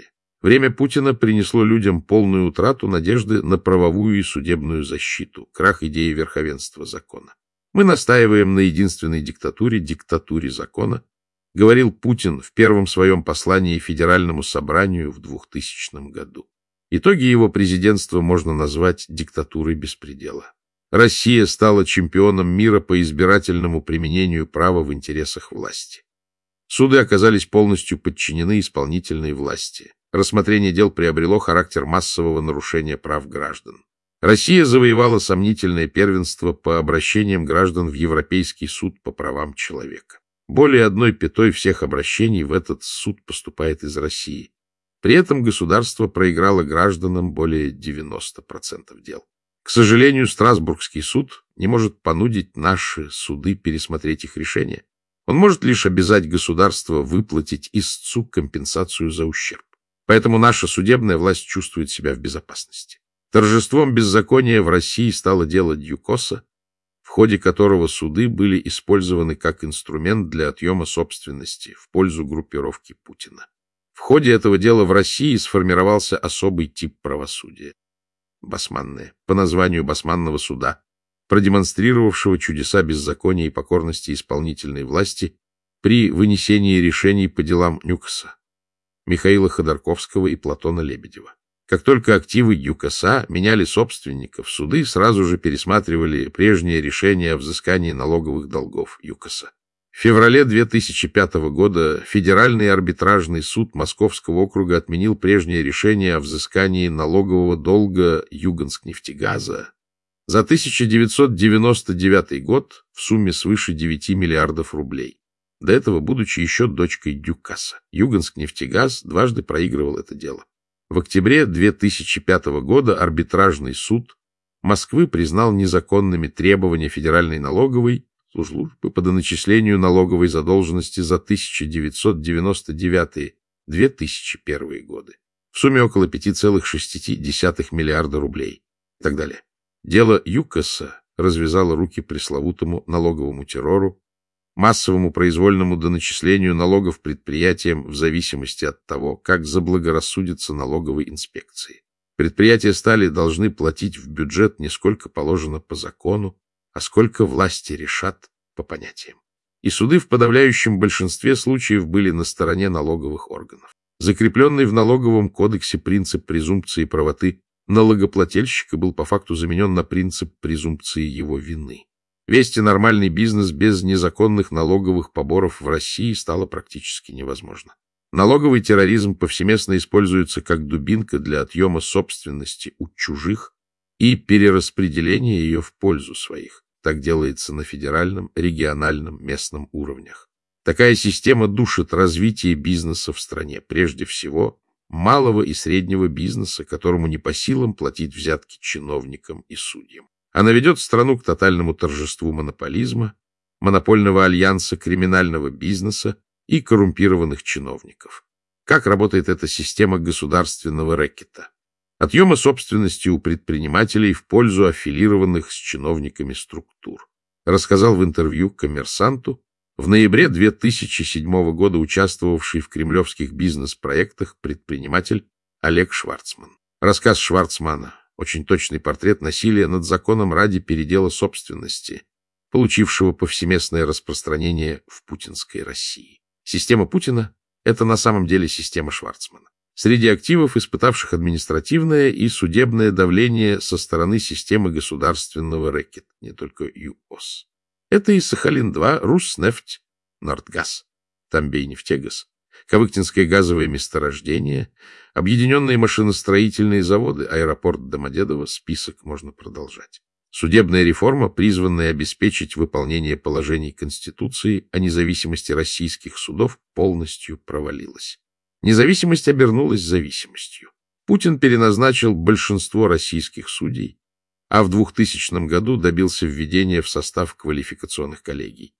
Время Путина принесло людям полную утрату надежды на правовую и судебную защиту, крах идеи верховенства закона. Мы настаиваем на единственной диктатуре, диктатуре закона, говорил Путин в первом своем послании Федеральному собранию в двухтысячном году. Итоги его президентства можно назвать диктатурой беспредела. Россия стала чемпионом мира по избирательному применению права в интересах власти. Суды оказались полностью подчинены исполнительной власти. Рассмотрение дел приобрело характер массового нарушения прав граждан. Россия завоевала сомнительное первенство по обращениям граждан в Европейский суд по правам человека. Более одной пятой всех обращений в этот суд поступает из России. При этом государство проиграло гражданам более девяноста процентов дел. К сожалению, Страсбургский суд не может понудить наши суды пересмотреть их решения. Он может лишь обязать государство выплатить истцу компенсацию за ущерб. Поэтому наша судебная власть чувствует себя в безопасности. Торжеством беззакония в России стало дело Дьюкоса, в ходе которого суды были использованы как инструмент для отъема собственности в пользу группировки Путина. В ходе этого дела в России сформировался особый тип правосудия – басманное, по названию басманного суда, продемонстрировавшего чудеса беззакония и покорности исполнительной власти при вынесении решений по делам Нюкаса, Михаила Ходорковского и Платона Лебедева. Как только активы ЮКОСа меняли собственников, суды сразу же пересматривали прежние решения о взыскании налоговых долгов ЮКОСа. В феврале две тысячи пятого года Федеральный арбитражный суд Московского округа отменил прежнее решение о взыскании налогового долга Юганск-нефтегаза за тысяча девятьсот девяносто девятый год в сумме свыше девяти миллиардов рублей. До этого, будучи еще дочкой Дюкаса, Юганск-нефтегаз дважды проигрывал это дело. В октябре две тысячи пятого года арбитражный суд Москвы признал незаконными требования Федеральной налоговой службы по доначислению налоговой задолженности за тысяча девятьсот девяносто девятый — две тысячи первый годы в сумме около пяти целых шести десятых миллиарда рублей и так далее. Дело ЮКОСа развязало руки пресловутому налоговому террору, массовому произвольному доначислению налогов предприятиям в зависимости от того, как заблагорассудится налоговой инспекции. Предприятия стали должны платить в бюджет не сколько положено по закону, а сколько власти решат по понятиям. И суды в подавляющем большинстве случаев были на стороне налоговых органов. Закрепленный в налоговом кодексе принцип презумпции правоты налогоплательщика был по факту заменен на принцип презумпции его вины. Вести нормальный бизнес без незаконных налоговых поборов в России стало практически невозможно. Налоговый терроризм повсеместно используется как дубинка для отъема собственности у чужих и перераспределения ее в пользу своих. Так делается на федеральном, региональном, местном уровнях. Такая система душит развитие бизнеса в стране, прежде всего малого и среднего бизнеса, которому не по силам платить взятки чиновникам и судьям. Она ведет страну к тотальному торжеству монополизма, монопольного альянса криминального бизнеса и коррумпированных чиновников. Как работает эта система государственного рэкета? Отъема собственности у предпринимателей в пользу аффилированных с чиновниками структур. Рассказал в интервью «Коммерсанту» в ноябре две тысячи седьмого года участвовавший в кремлевских бизнес-проектах предприниматель Олег Шварцман. Рассказ Шварцмана – очень точный портрет насилия над законом ради передела собственности, получившего повсеместное распространение в путинской России. Система Путина – это на самом деле система Шварцмана. Среди активов, испытавших административное и судебное давление со стороны системы государственного рэкета, не только ЮОС. Это и Сахалин-два, Руснефть, Нордгаз, Тамбей-нефтегаз, Ковыктинское газовое месторождение, объединенные машиностроительные заводы, аэропорт Домодедово, список можно продолжать. Судебная реформа, призванная обеспечить выполнение положений Конституции о независимости российских судов, полностью провалилась. Независимость обернулась зависимостью. Путин переназначил большинство российских судей, а в двухтысячном году добился введения в состав квалификационных коллегий,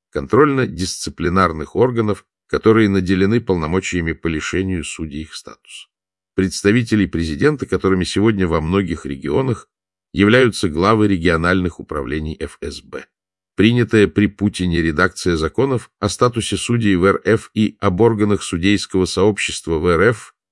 контрольно-дисциплинарных органов, которые наделены полномочиями по лишению судей их статуса. Представителей президента, которыми сегодня во многих регионах являются главы региональных управлений эф эс бэ. Принятая при Путине редакция законов о статусе судей в эр эф и об органах судейского сообщества в эр эф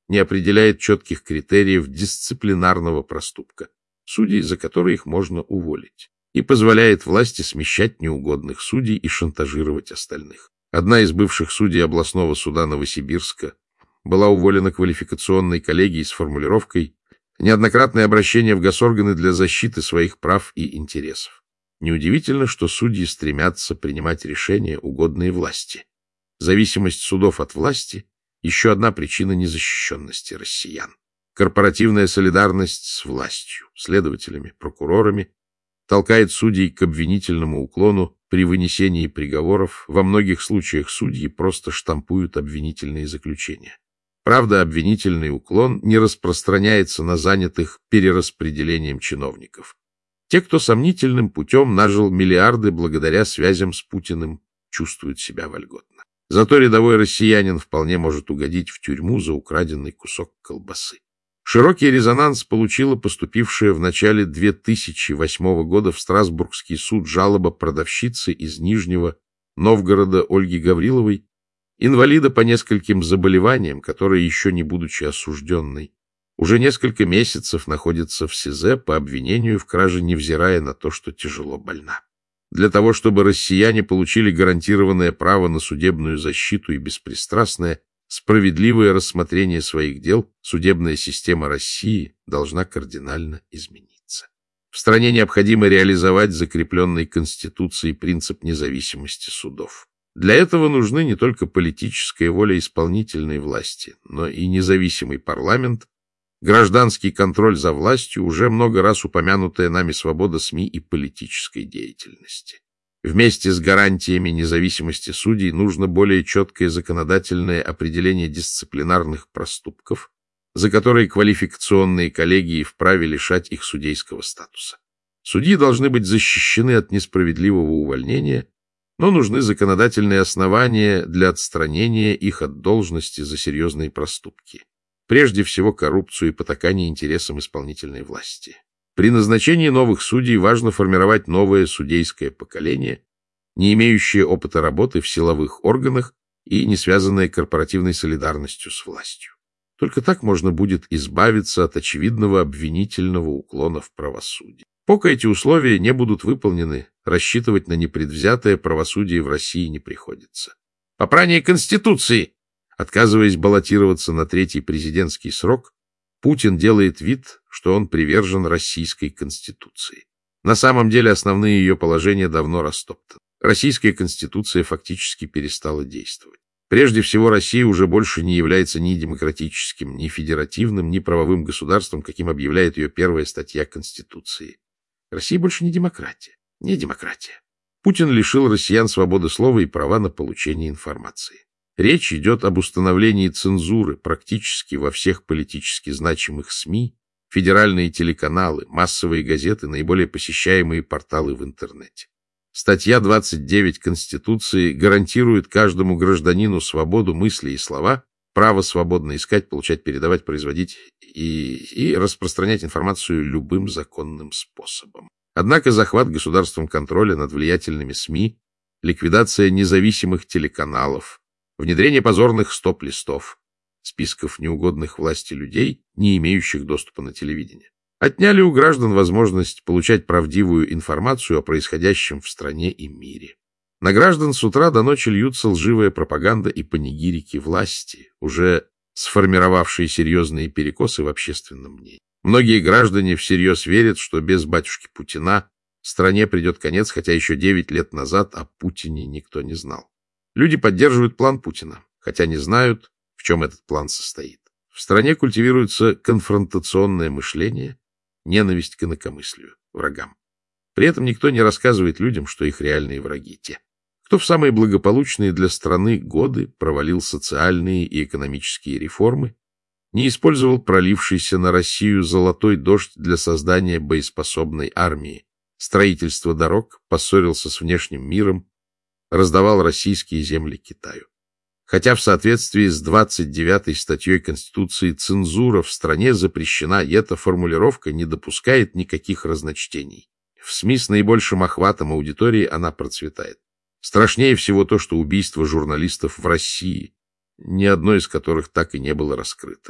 не определяет четких критериев дисциплинарного проступка, судей, за которые их можно уволить, и позволяет власти смещать неугодных судей и шантажировать остальных. Одна из бывших судей областного суда Новосибирска была уволена квалификационной коллегией с формулировкой «неоднократное обращение в госорганы для защиты своих прав и интересов». Неудивительно, что судьи стремятся принимать решения, угодные власти. Зависимость судов от власти – еще одна причина незащищенности россиян. Корпоративная солидарность с властью, следователями, прокурорами толкает судей к обвинительному уклону при вынесении приговоров. Во многих случаях судьи просто штампуют обвинительные заключения. Правда, обвинительный уклон не распространяется на занятых перераспределением чиновников. Те, кто сомнительным путем нажил миллиарды благодаря связям с Путиным, чувствуют себя вольготно. Зато рядовой россиянин вполне может угодить в тюрьму за украденный кусок колбасы. Широкий резонанс получила поступившая в начале две тысячи восьмого года в Страсбургский суд жалоба продавщицы из Нижнего Новгорода Ольги Гавриловой, инвалида по нескольким заболеваниям, которая, еще не будучи осужденной, уже несколько месяцев находится в СИЗО по обвинению в краже, невзирая на то, что тяжело больна. Для того, чтобы россияне получили гарантированное право на судебную защиту и беспристрастное, справедливое рассмотрение своих дел, судебная система России должна кардинально измениться. В стране необходимо реализовать закрепленный Конституцией принцип независимости судов. Для этого нужны не только политическая воля исполнительной власти, но и независимый парламент, гражданский контроль за властью, уже много раз упомянутая нами свобода СМИ и политической деятельности. Вместе с гарантиями независимости судей нужно более четкое законодательное определение дисциплинарных проступков, за которые квалификационные коллегии вправе лишать их судейского статуса. Судьи должны быть защищены от несправедливого увольнения, но нужны законодательные основания для отстранения их от должности за серьезные проступки. Прежде всего, коррупцию и потакание интересам исполнительной власти. При назначении новых судей важно формировать новое судейское поколение, не имеющее опыта работы в силовых органах и не связанное корпоративной солидарностью с властью. Только так можно будет избавиться от очевидного обвинительного уклона в правосудии. Пока эти условия не будут выполнены, рассчитывать на непредвзятое правосудие в России не приходится. Попрание Конституции! Отказываясь баллотироваться на третий президентский срок, Путин делает вид, что он привержен российской Конституции. На самом деле основные ее положения давно растоптаны. Российская Конституция фактически перестала действовать. Прежде всего, Россия уже больше не является ни демократическим, ни федеративным, ни правовым государством, каким объявляет ее первая статья Конституции. Россия больше не демократия, не демократия. Путин лишил россиян свободы слова и права на получение информации. Речь идет об установлении цензуры практически во всех политически значимых СМИ, федеральные телеканалы, массовые газеты, наиболее посещаемые порталы в интернете. Статья двадцать девять Конституции гарантирует каждому гражданину свободу мысли и слова, право свободно искать, получать, передавать, производить и, и распространять информацию любым законным способом. Однако захват государством контроля над влиятельными СМИ, ликвидация независимых телеканалов, внедрение позорных стоп-листов, списков неугодных власти людей, не имеющих доступа на телевидение, отняли у граждан возможность получать правдивую информацию о происходящем в стране и мире. На граждан с утра до ночи льются лживая пропаганда и панигирики власти, уже сформировавшие серьезные перекосы в общественном мнении. Многие граждане всерьез верят, что без батюшки Путина стране придет конец, хотя еще девять лет назад о Путине никто не знал. Люди поддерживают план Путина, хотя не знают, в чем этот план состоит. В стране культивируется конфронтационное мышление, ненависть к инакомыслию, врагам. При этом никто не рассказывает людям, что их реальные враги те, кто в самые благополучные для страны годы провалил социальные и экономические реформы, не использовал пролившийся на Россию золотой дождь для создания боеспособной армии, строительства дорог, поссорился с внешним миром, раздавал российские земли Китаю. Хотя в соответствии с двадцать девятой статьей Конституции цензура в стране запрещена, и эта формулировка не допускает никаких разночтений. В СМИ с наибольшим охватом аудитории она процветает. Страшнее всего то, что убийство журналистов в России, ни одно из которых так и не было раскрыто.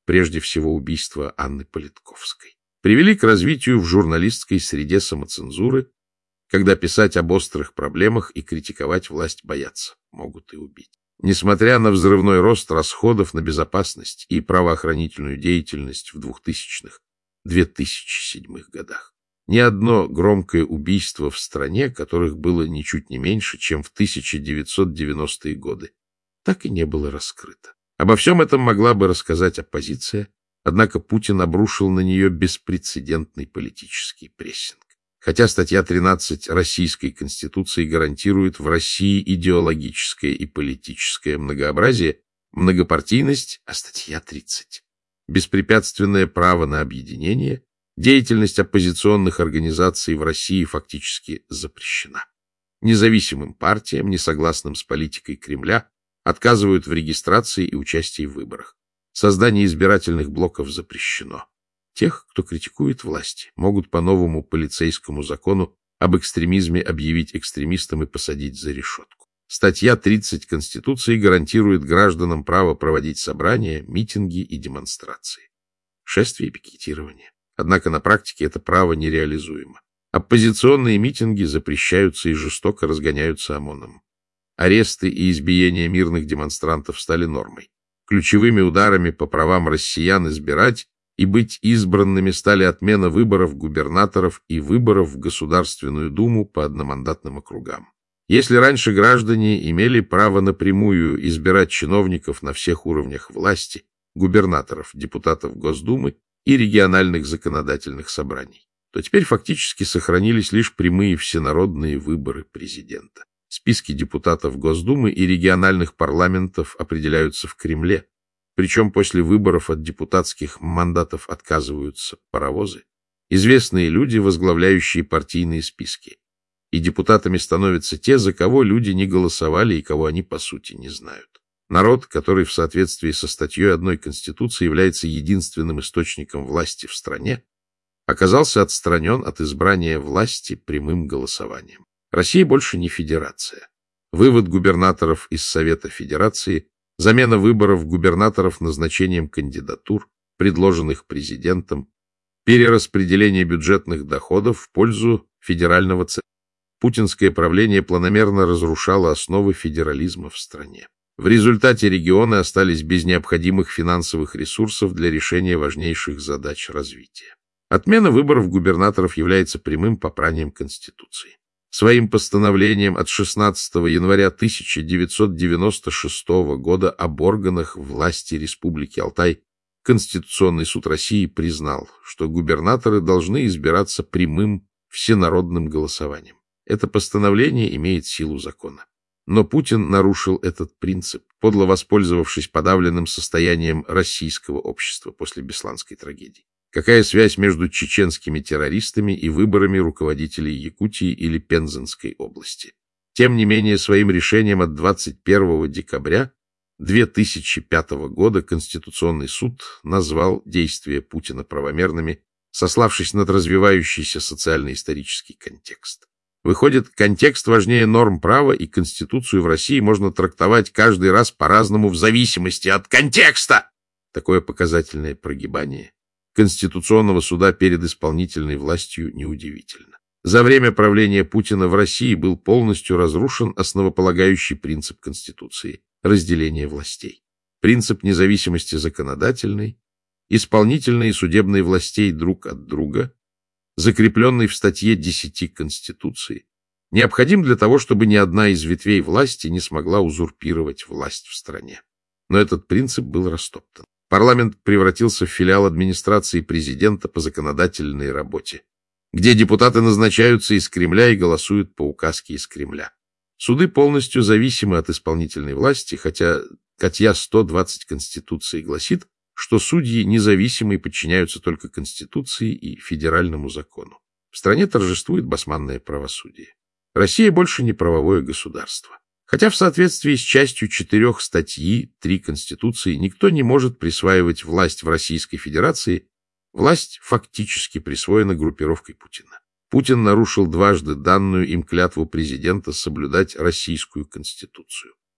прежде всего убийство Анны Политковской, привели к развитию в журналистской среде самоцензуры, когда писать об острых проблемах и критиковать власть боятся, могут и убить. Несмотря на взрывной рост расходов на безопасность и правоохранительную деятельность в двухтысячных — две тысячи седьмых годах, ни одно громкое убийство в стране, которых было ничуть не меньше, чем в тысяча девятьсот девяностые годы, так и не было раскрыто. Обо всем этом могла бы рассказать оппозиция, однако Путин обрушил на нее беспрецедентный политический прессинг. Хотя статья тринадцать Российской Конституции гарантирует в России идеологическое и политическое многообразие, многопартийность, а статья тридцать — беспрепятственное право на объединение, деятельность оппозиционных организаций в России фактически запрещена. Независимым партиям, не согласным с политикой Кремля, отказывают в регистрации и участии в выборах. Создание избирательных блоков запрещено. Тех, кто критикует власть, могут по новому полицейскому закону об экстремизме объявить экстремистом и посадить за решетку. Статья тридцать Конституции гарантирует гражданам право проводить собрания, митинги и демонстрации. Шествие и пикетирование. Однако на практике это право нереализуемо. Оппозиционные митинги запрещаются и жестоко разгоняются ОМОНом. Аресты и избиения мирных демонстрантов стали нормой. Ключевыми ударами по правам россиян избирать и быть избранными стали отмена выборов губернаторов и выборов в Государственную Думу по одномандатным округам. Если раньше граждане имели право напрямую избирать чиновников на всех уровнях власти, губернаторов, депутатов Госдумы и региональных законодательных собраний, то теперь фактически сохранились лишь прямые всенародные выборы президента. Списки депутатов Госдумы и региональных парламентов определяются в Кремле, причем после выборов от депутатских мандатов отказываются паровозы, известные люди, возглавляющие партийные списки. И депутатами становятся те, за кого люди не голосовали и кого они по сути не знают. Народ, который в соответствии со статьей одной Конституции является единственным источником власти в стране, оказался отстранен от избрания власти прямым голосованием. Россия больше не федерация. Вывод губернаторов из Совета Федерации, замена выборов губернаторов назначением кандидатур, предложенных президентом, перераспределение бюджетных доходов в пользу федерального центра. Путинское правление планомерно разрушало основы федерализма в стране. В результате регионы остались без необходимых финансовых ресурсов для решения важнейших задач развития. Отмена выборов губернаторов является прямым попранием Конституции. Своим постановлением от шестнадцатого января тысяча девятьсот девяносто шестого года об органах власти Республики Алтай Конституционный суд России признал, что губернаторы должны избираться прямым всенародным голосованием. Это постановление имеет силу закона. Но Путин нарушил этот принцип, подло воспользовавшись подавленным состоянием российского общества после Бесланской трагедии. Какая связь между чеченскими террористами и выборами руководителей Якутии или Пензенской области? Тем не менее, своим решением от двадцать первого декабря две тысячи пятого года Конституционный суд назвал действия Путина правомерными, сославшись на развивающийся социально-исторический контекст. Выходит, контекст важнее норм права, и Конституцию в России можно трактовать каждый раз по-разному в зависимости от контекста. Такое показательное прогибание Конституционного суда перед исполнительной властью неудивительно. За время правления Путина в России был полностью разрушен основополагающий принцип Конституции – разделение властей. Принцип независимости законодательной, исполнительной и судебной властей друг от друга, закрепленный в статье десять Конституции, необходим для того, чтобы ни одна из ветвей власти не смогла узурпировать власть в стране. Но этот принцип был растоптан. Парламент превратился в филиал администрации президента по законодательной работе, где депутаты назначаются из Кремля и голосуют по указке из Кремля. Суды полностью зависимы от исполнительной власти, хотя статья сто двадцать Конституции гласит, что судьи независимы и подчиняются только Конституции и федеральному закону. В стране торжествует басманное правосудие. Россия больше не правовое государство. Хотя в соответствии с частью четырех статьи три Конституции никто не может присваивать власть в Российской Федерации, власть фактически присвоена группировкой Путина. Путин нарушил дважды данную им клятву президента соблюдать Российскую Конституцию.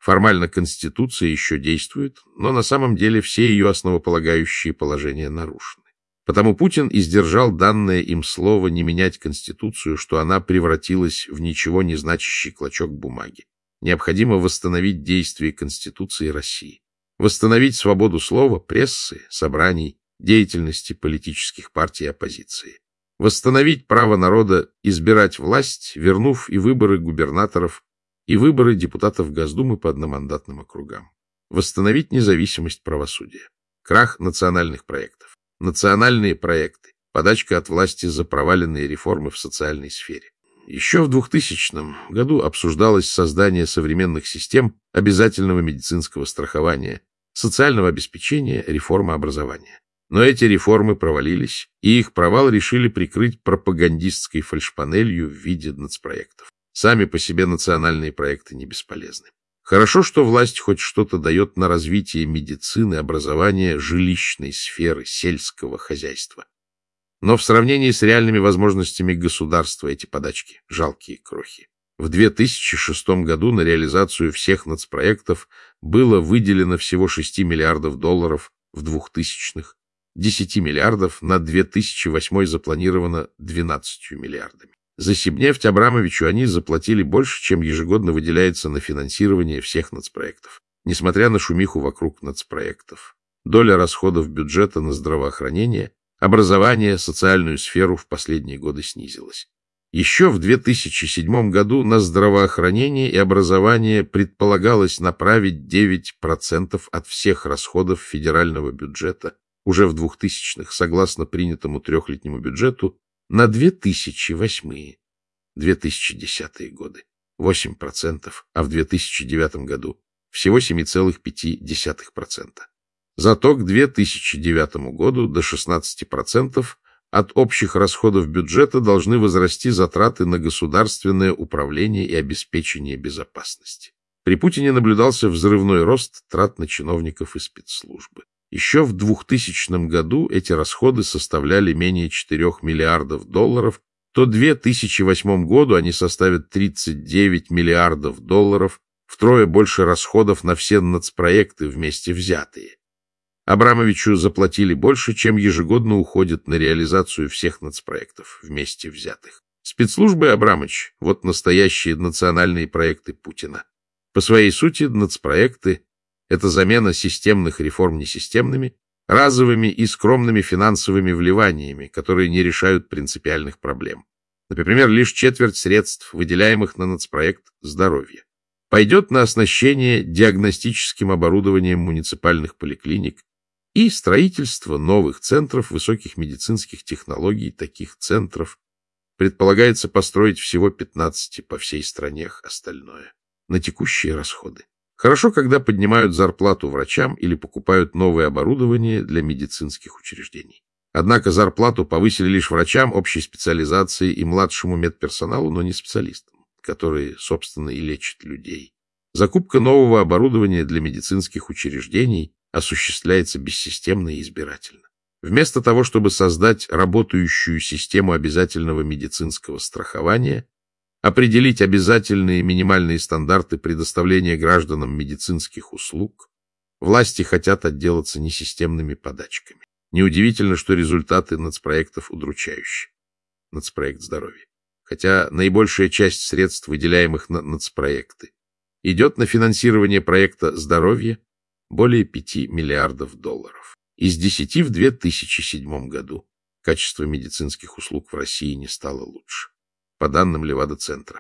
Формально Конституция еще действует, но на самом деле все ее основополагающие положения нарушены. Потому Путин и сдержал данное им слово не менять Конституцию, что она превратилась в ничего не значащий клочок бумаги. Необходимо восстановить действие Конституции России. Восстановить свободу слова, прессы, собраний, деятельности политических партий и оппозиции. Восстановить право народа избирать власть, вернув и выборы губернаторов, и выборы депутатов Госдумы по одномандатным округам. Восстановить независимость правосудия. Крах национальных проектов. Национальные проекты. Подачка от власти за проваленные реформы в социальной сфере. Еще в двухтысячном году обсуждалось создание современных систем обязательного медицинского страхования, социального обеспечения, реформа образования. Но эти реформы провалились, и их провал решили прикрыть пропагандистской фальшпанелью в виде нацпроектов. Сами по себе национальные проекты не бесполезны. Хорошо, что власть хоть что-то дает на развитие медицины, образования, жилищной сферы, сельского хозяйства. Но в сравнении с реальными возможностями государства эти подачки – жалкие крохи. В две тысячи шестом году на реализацию всех нацпроектов было выделено всего шесть миллиардов долларов, в двухтысячных, десять миллиардов, на две тысячи восьмой запланировано двенадцатью миллиардами. За Сибнефть Абрамовичу они заплатили больше, чем ежегодно выделяется на финансирование всех нацпроектов. Несмотря на шумиху вокруг нацпроектов, доля расходов бюджета на здравоохранение, образование, социальную сферу в последние годы снизилась. Еще в две тысячи седьмом году на здравоохранение и образование предполагалось направить девять процентов от всех расходов федерального бюджета, уже в двухтысячных, согласно принятому трехлетнему бюджету, на две тысячи восьмые — две тысячи десятые годы восемь процентов, а в две тысячи девятом году всего семь целых пять десятых процента. Зато к две тысячи девятому году до шестнадцати процентов от общих расходов бюджета должны возрасти затраты на государственное управление и обеспечение безопасности. При Путине наблюдался взрывной рост трат на чиновников и спецслужбы. Еще в двухтысячном году эти расходы составляли менее четырёх миллиардов долларов, то в две тысячи восьмом году они составят тридцать девять миллиардов долларов, втрое больше расходов на все нацпроекты вместе взятые. Абрамовичу заплатили больше, чем ежегодно уходит на реализацию всех нацпроектов вместе взятых. Спецслужбы Абрамович – вот настоящие национальные проекты Путина. По своей сути, нацпроекты – это замена системных реформ несистемными, разовыми и скромными финансовыми вливаниями, которые не решают принципиальных проблем. Например, лишь четверть средств, выделяемых на нацпроект «Здоровье», пойдет на оснащение диагностическим оборудованием муниципальных поликлиник и строительство новых центров высоких медицинских технологий. Таких центров предполагается построить всего пятнадцать по всей стране, остальное на текущие расходы. Хорошо, когда поднимают зарплату врачам или покупают новое оборудование для медицинских учреждений. Однако зарплату повысили лишь врачам общей специализации и младшему медперсоналу, но не специалистам, которые, собственно, и лечат людей. Закупка нового оборудования для медицинских учреждений осуществляется бессистемно и избирательно. Вместо того, чтобы создать работающую систему обязательного медицинского страхования, определить обязательные минимальные стандарты предоставления гражданам медицинских услуг, власти хотят отделаться несистемными подачками. Неудивительно, что результаты нацпроектов удручающие. Нацпроект здоровья. Хотя наибольшая часть средств, выделяемых на нацпроекты, идет на финансирование проекта «Здоровье» более пяти миллиардов долларов. Из десяти в две тысячи седьмом году качество медицинских услуг в России не стало лучше, по данным Левада-центра.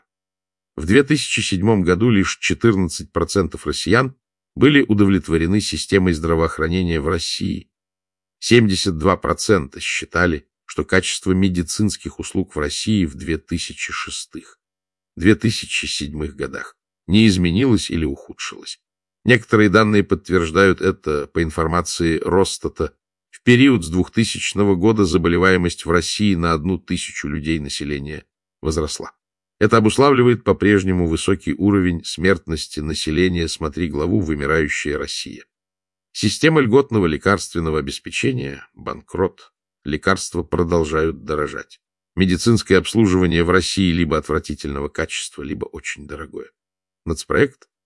В две тысячи седьмом году лишь четырнадцать процентов россиян были удовлетворены системой здравоохранения в России. семьдесят два процента считали, что качество медицинских услуг в России в две тысячи шестом — две тысячи седьмом годах не изменилось или ухудшилось. Некоторые данные подтверждают это. По информации Росстата, в период с двухтысячного года заболеваемость в России на одну тысячу людей населения возросла. Это обуславливает по-прежнему высокий уровень смертности населения, смотри главу «Вымирающая Россия». Система льготного лекарственного обеспечения – банкрот. Лекарства продолжают дорожать. Медицинское обслуживание в России либо отвратительного качества, либо очень дорогое. Нацпроект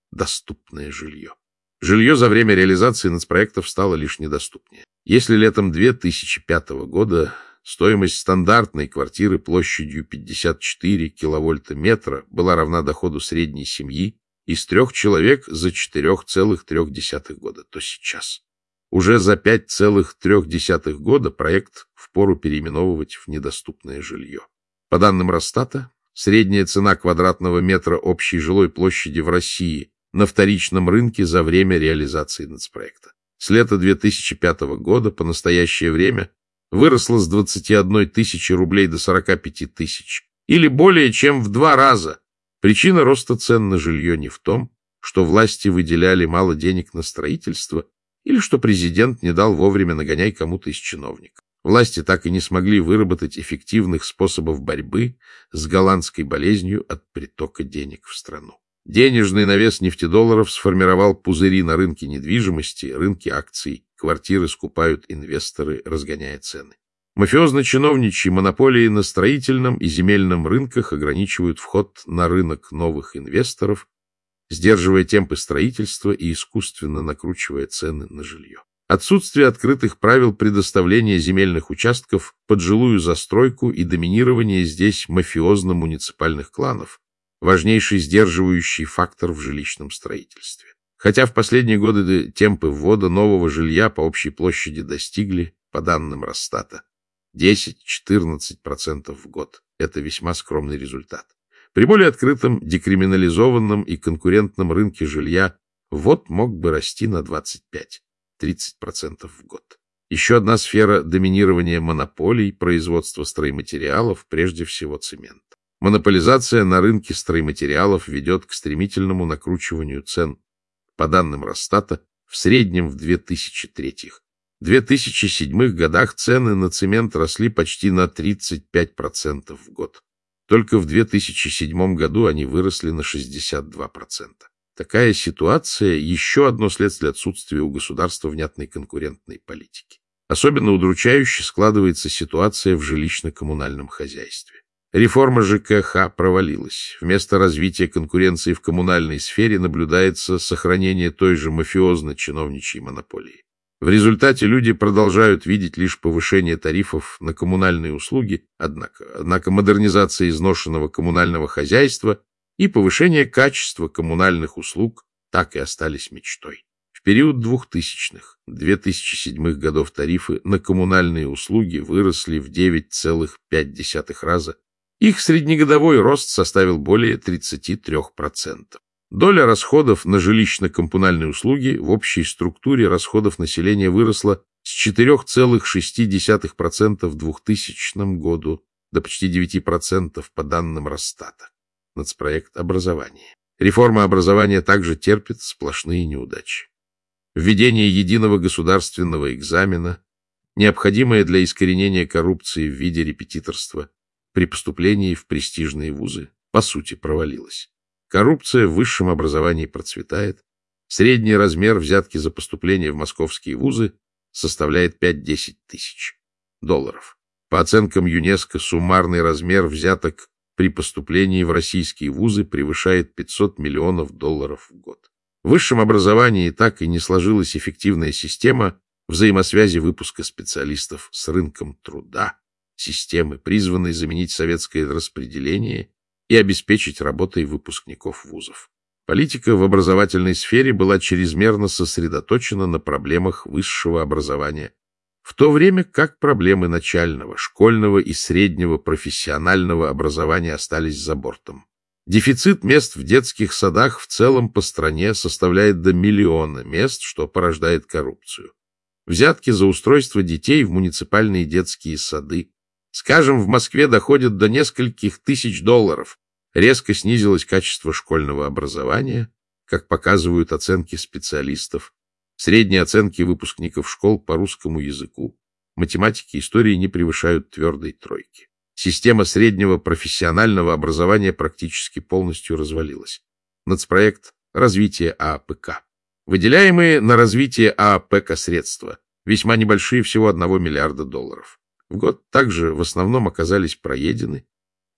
доступное жилье. Жилье за время реализации нацпроектов стало лишь недоступнее. Если летом две тысячи пятого года стоимость стандартной квартиры площадью пятьдесят четыре киловольта метра была равна доходу средней семьи из трех человек за четыре целых три десятых года, то сейчас уже за пять целых три десятых года проект впору переименовывать в недоступное жилье. По данным Росстата, средняя цена квадратного метра общей жилой площади в России на вторичном рынке за время реализации нацпроекта с лета две тысячи пятого года по настоящее время выросла с двадцати одной тысячи рублей до сорока пяти тысяч, или более чем в два раза. Причина роста цен на жилье не в том, что власти выделяли мало денег на строительство, или что президент не дал вовремя нагоняй кому-то из чиновников. Власти так и не смогли выработать эффективных способов борьбы с голландской болезнью от притока денег в страну. Денежный навес нефтедолларов сформировал пузыри на рынке недвижимости, рынке акций, квартиры скупают инвесторы, разгоняя цены. Мафиозно-чиновничьи монополии на строительном и земельном рынках ограничивают вход на рынок новых инвесторов, сдерживая темпы строительства и искусственно накручивая цены на жилье. Отсутствие открытых правил предоставления земельных участков под жилую застройку и доминирование здесь мафиозно-муниципальных кланов – важнейший сдерживающий фактор в жилищном строительстве. Хотя в последние годы темпы ввода нового жилья по общей площади достигли, по данным Росстата, десять-четырнадцать процентов в год. Это весьма скромный результат. При более открытом, декриминализованном и конкурентном рынке жилья ввод мог бы расти на двадцать пять - тридцать процентов в год. Еще одна сфера доминирования монополий – производство стройматериалов, прежде всего цемента. Монополизация на рынке стройматериалов ведет к стремительному накручиванию цен. По данным Росстата, в среднем в две тысячи третьем — две тысячи седьмом годах цены на цемент росли почти на тридцать пять процентов в год. Только в две тысячи седьмом году они выросли на шестьдесят два процента. Такая ситуация – еще одно следствие отсутствия у государства внятной конкурентной политики. Особенно удручающе складывается ситуация в жилищно-коммунальном хозяйстве. Реформа ЖКХ провалилась. Вместо развития конкуренции в коммунальной сфере наблюдается сохранение той же мафиозно-чиновничьей монополии. В результате люди продолжают видеть лишь повышение тарифов на коммунальные услуги, однако, однако модернизация изношенного коммунального хозяйства и повышение качества коммунальных услуг так и остались мечтой. В период двухтысячных — две тысячи седьмых годов тарифы на коммунальные услуги выросли в девять целых пять десятых раза. Их среднегодовой рост составил более тридцати трёх процентов. Доля расходов на жилищно-коммунальные услуги в общей структуре расходов населения выросла с четырёх целых шести десятых процента в двухтысячном году до почти девяти процентов по данным Росстата. Нацпроект образования. Реформа образования также терпит сплошные неудачи. Введение единого государственного экзамена, необходимое для искоренения коррупции в виде репетиторства, при поступлении в престижные вузы, по сути, провалилась. Коррупция в высшем образовании процветает. Средний размер взятки за поступление в московские вузы составляет пять-десять тысяч долларов. По оценкам ЮНЕСКО, суммарный размер взяток при поступлении в российские вузы превышает пятьсот миллионов долларов в год. В высшем образовании так и не сложилась эффективная система взаимосвязи выпуска специалистов с рынком труда, системы, призванной заменить советское распределение и обеспечить работой выпускников вузов. Политика в образовательной сфере была чрезмерно сосредоточена на проблемах высшего образования, в то время как проблемы начального, школьного и среднего профессионального образования остались за бортом. Дефицит мест в детских садах в целом по стране составляет до миллиона мест, что порождает коррупцию. Взятки за устройство детей в муниципальные детские сады, скажем, в Москве доходят до нескольких тысяч долларов. Резко снизилось качество школьного образования, как показывают оценки специалистов. Средние оценки выпускников школ по русскому языку, математике и истории не превышают твердой тройки. Система среднего профессионального образования практически полностью развалилась. Нацпроект «Развитие ААПК». Выделяемые на развитие ААПК средства весьма небольшие, всего одного миллиарда долларов. В год также в основном оказались проедены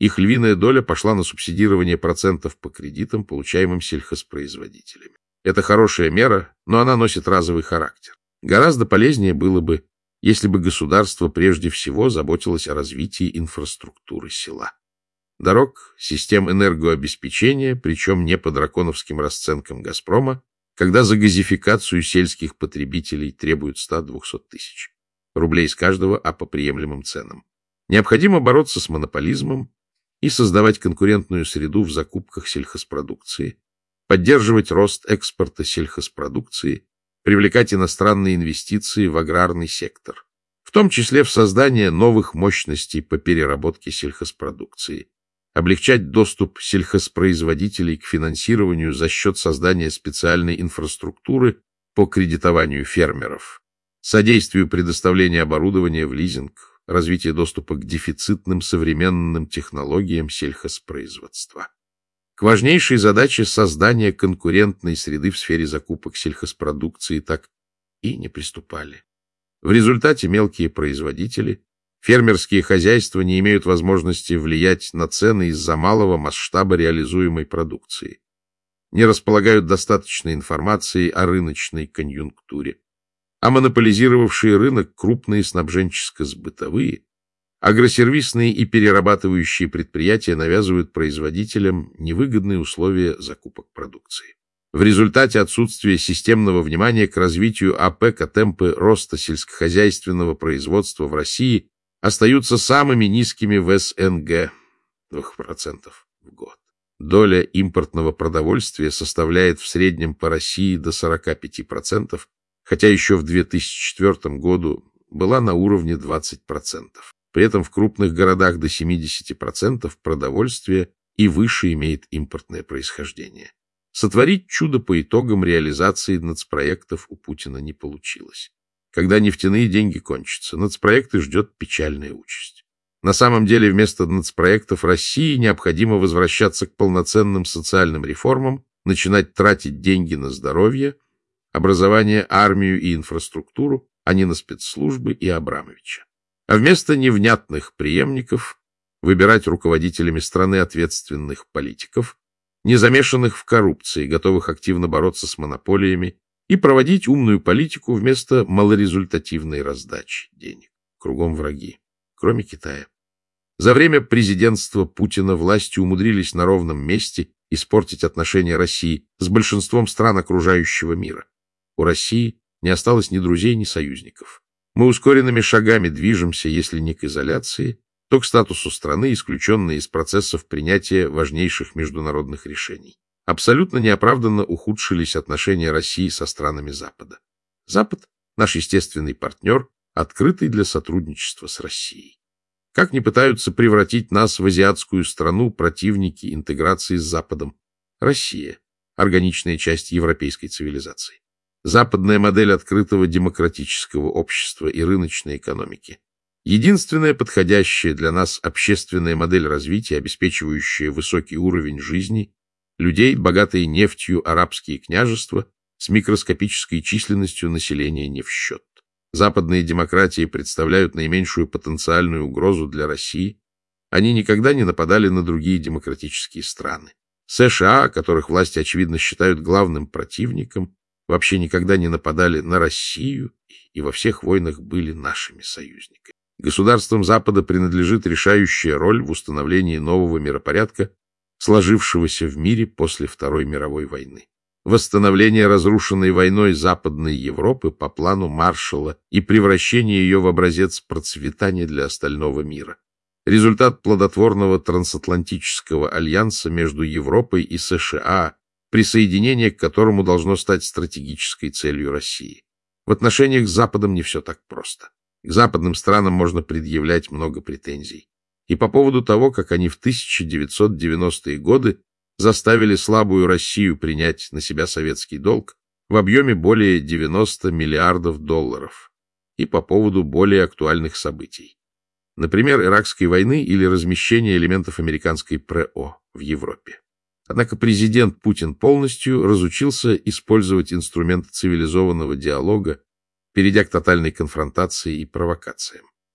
Их львиная доля пошла на субсидирование процентов по кредитам, получаемым сельхозпроизводителями. Это хорошая мера, но она носит разовый характер. Гораздо полезнее было бы, если бы государство прежде всего заботилось о развитии инфраструктуры села. Дорог, систем энергообеспечения, причем не по драконовским расценкам «Газпрома», когда за газификацию сельских потребителей требуют ста-двухсот тысяч рублей с каждого, а по приемлемым ценам. Необходимо бороться с монополизмом и создавать конкурентную среду в закупках сельхозпродукции, поддерживать рост экспорта сельхозпродукции, привлекать иностранные инвестиции в аграрный сектор, в том числе в создание новых мощностей по переработке сельхозпродукции, облегчать доступ сельхозпроизводителей к финансированию за счет создания специальной инфраструктуры по кредитованию фермеров, содействию предоставления оборудования в лизинг, развитие доступа к дефицитным современным технологиям сельхозпроизводства. К важнейшей задаче создания конкурентной среды в сфере закупок сельхозпродукции так и не приступали. В результате мелкие производители, фермерские хозяйства не имеют возможности влиять на цены из-за малого масштаба реализуемой продукции, не располагают достаточной информацией о рыночной конъюнктуре, а монополизировавшие рынок крупные снабженческо-сбытовые, агросервисные и перерабатывающие предприятия навязывают производителям невыгодные условия закупок продукции. В результате отсутствия системного внимания к развитию АПЭКа темпы роста сельскохозяйственного производства в России остаются самыми низкими в СНГ – два процента в год. Доля импортного продовольствия составляет в среднем по России до сорока пяти процентов, хотя еще в две тысячи четвёртом году была на уровне двадцати процентов. При этом в крупных городах до семидесяти процентов продовольствия и выше имеет импортное происхождение. Сотворить чудо по итогам реализации нацпроектов у Путина не получилось. Когда нефтяные деньги кончатся, нацпроекты ждет печальная участь. На самом деле вместо нацпроектов России необходимо возвращаться к полноценным социальным реформам, начинать тратить деньги на здоровье, образование, армию и инфраструктуру, а не на спецслужбы и Абрамовича. А вместо невнятных преемников выбирать руководителями страны ответственных политиков, не замешанных в коррупции, готовых активно бороться с монополиями и проводить умную политику вместо малорезультативной раздачи денег. Кругом враги, кроме Китая. За время президентства Путина власти умудрились на ровном месте испортить отношения России с большинством стран окружающего мира. У России не осталось ни друзей, ни союзников. Мы ускоренными шагами движемся, если не к изоляции, то к статусу страны, исключенной из процессов принятия важнейших международных решений. Абсолютно неоправданно ухудшились отношения России со странами Запада. Запад – наш естественный партнер, открытый для сотрудничества с Россией. Как ни пытаются превратить нас в азиатскую страну противники интеграции с Западом? Россия – органичная часть европейской цивилизации. Западная модель открытого демократического общества и рыночной экономики. Единственная подходящая для нас общественная модель развития, обеспечивающая высокий уровень жизни людей, богатые нефтью арабские княжества, с микроскопической численностью населения не в счет. Западные демократии представляют наименьшую потенциальную угрозу для России. Они никогда не нападали на другие демократические страны. США, которых власти, очевидно, считают главным противником, вообще никогда не нападали на Россию и во всех войнах были нашими союзниками. Государствам Запада принадлежит решающая роль в установлении нового миропорядка, сложившегося в мире после Второй мировой войны. Восстановление разрушенной войной Западной Европы по плану Маршалла и превращение ее в образец процветания для остального мира. Результат плодотворного трансатлантического альянса между Европой и США, присоединение к которому должно стать стратегической целью России. В отношениях с Западом не все так просто. К западным странам можно предъявлять много претензий. И по поводу того, как они в тысяча девятьсот девяностые годы заставили слабую Россию принять на себя советский долг в объеме более девяноста миллиардов долларов. И по поводу более актуальных событий. Например, Иракской войны или размещения элементов американской ПРО в Европе. Однако президент Путин полностью разучился использовать инструменты цивилизованного диалога, перейдя к тотальной конфронтации и провокациям.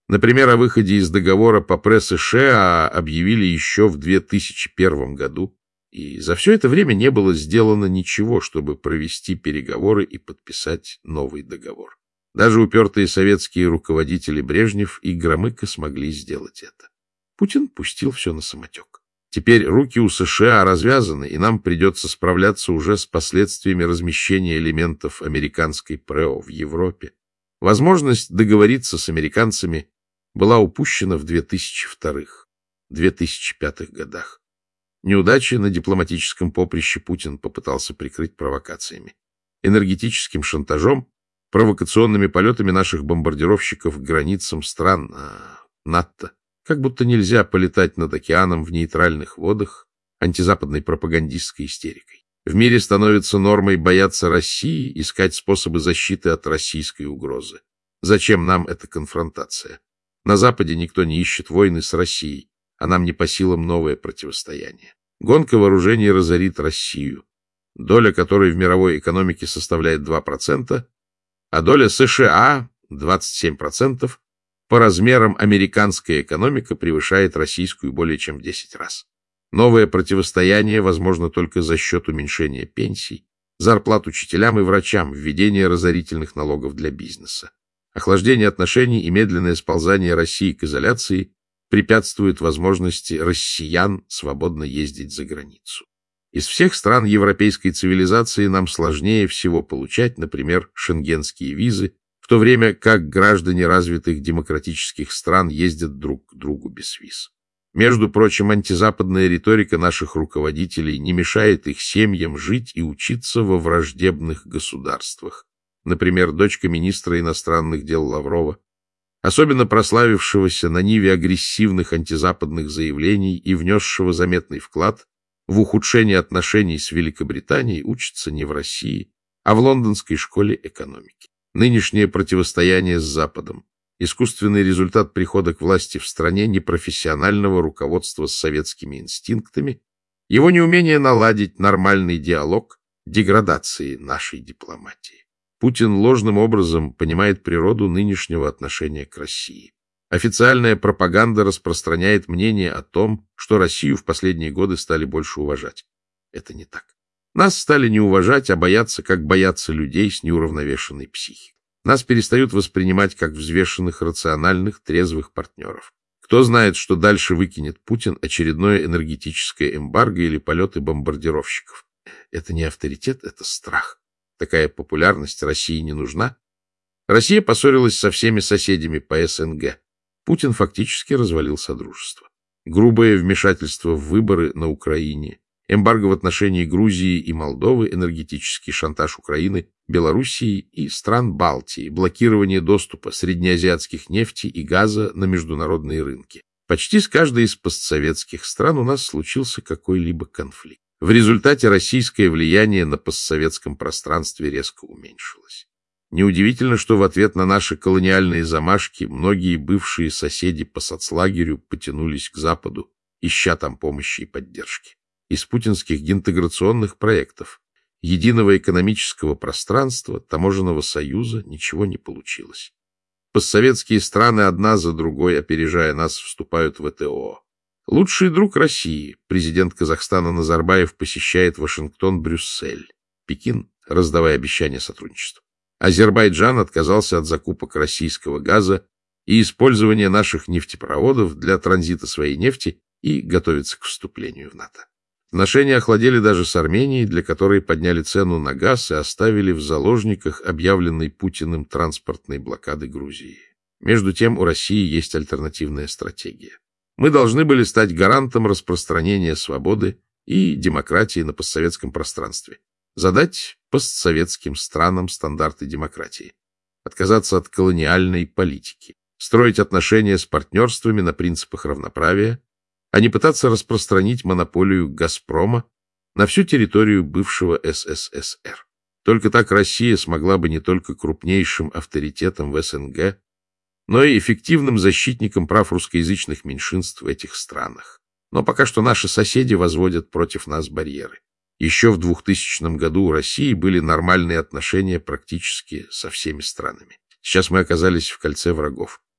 Например, о выходе из договора по Пре-США объявили еще в две тысячи первом году, и за все это время не было сделано ничего, чтобы провести переговоры и подписать новый договор. Даже упертые советские руководители Брежнев и Громыко смогли сделать это. Путин пустил все на самотек. Теперь руки у США развязаны, и нам придется справляться уже с последствиями размещения элементов американской ПРЭО в Европе. Возможность договориться с американцами была упущена в две тысячи втором — две тысячи пятом годах. Неудачи на дипломатическом поприще Путин попытался прикрыть провокациями, энергетическим шантажом, провокационными полетами наших бомбардировщиков к границам стран НАТО. Как будто нельзя полетать над океаном в нейтральных водах антизападной пропагандистской истерикой. В мире становится нормой бояться России, искать способы защиты от российской угрозы. Зачем нам эта конфронтация? На Западе никто не ищет войны с Россией, а нам не по силам новое противостояние. Гонка вооружений разорит Россию, доля которой в мировой экономике составляет два процента, а доля США — двадцать семь процентов, по размерам американская экономика превышает российскую более чем в десять раз. Новое противостояние возможно только за счет уменьшения пенсий, зарплат учителям и врачам, введения разорительных налогов для бизнеса. Охлаждение отношений и медленное сползание России к изоляции препятствует возможности россиян свободно ездить за границу. Из всех стран европейской цивилизации нам сложнее всего получать, например, шенгенские визы, в то время как граждане развитых демократических стран ездят друг к другу без виз. Между прочим, антизападная риторика наших руководителей не мешает их семьям жить и учиться во враждебных государствах. Например, дочка министра иностранных дел Лаврова, особенно прославившегося на ниве агрессивных антизападных заявлений и внесшего заметный вклад в ухудшение отношений с Великобританией, учится не в России, а в лондонской школе экономики. Нынешнее противостояние с Западом — искусственный результат прихода к власти в стране непрофессионального руководства с советскими инстинктами, его неумение наладить нормальный диалог, деградации нашей дипломатии. Путин ложным образом понимает природу нынешнего отношения к России. Официальная пропаганда распространяет мнение о том, что Россию в последние годы стали больше уважать. Это не так. Нас стали не уважать, а бояться, как боятся людей с неуравновешенной психикой. Нас перестают воспринимать как взвешенных, рациональных, трезвых партнеров. Кто знает, что дальше выкинет Путин, очередное энергетическое эмбарго или полеты бомбардировщиков. Это не авторитет, это страх. Такая популярность России не нужна. Россия поссорилась со всеми соседями по СНГ. Путин фактически развалил содружество. Грубое вмешательство в выборы на Украине, эмбарго в отношении Грузии и Молдовы, энергетический шантаж Украины, Белоруссии и стран Балтии, блокирование доступа среднеазиатских нефти и газа на международные рынки. Почти с каждой из постсоветских стран у нас случился какой-либо конфликт. В результате российское влияние на постсоветском пространстве резко уменьшилось. Неудивительно, что в ответ на наши колониальные замашки многие бывшие соседи по соцлагерю потянулись к Западу, ища там помощи и поддержки. Из путинских интеграционных проектов, единого экономического пространства, таможенного союза ничего не получилось. Постсоветские страны одна за другой, опережая нас, вступают в ВТО. Лучший друг России, президент Казахстана Назарбаев, посещает Вашингтон, Брюссель, Пекин, раздавая обещания сотрудничества. Азербайджан отказался от закупок российского газа и использования наших нефтепроводов для транзита своей нефти и готовится к вступлению в НАТО. Отношения охладели даже с Арменией, для которой подняли цену на газ и оставили в заложниках объявленной Путиным транспортной блокады Грузии. Между тем, у России есть альтернативная стратегия. Мы должны были стать гарантом распространения свободы и демократии на постсоветском пространстве, задать постсоветским странам стандарты демократии, отказаться от колониальной политики, строить отношения с партнерствами на принципах равноправия, а не пытаться распространить монополию «Газпрома» на всю территорию бывшего СССР. Только так Россия смогла бы не только крупнейшим авторитетом в СНГ, но и эффективным защитником прав русскоязычных меньшинств в этих странах. Но пока что наши соседи возводят против нас барьеры. Еще в двухтысячном году у России были нормальные отношения практически со всеми странами. Сейчас мы оказались в кольце врагов.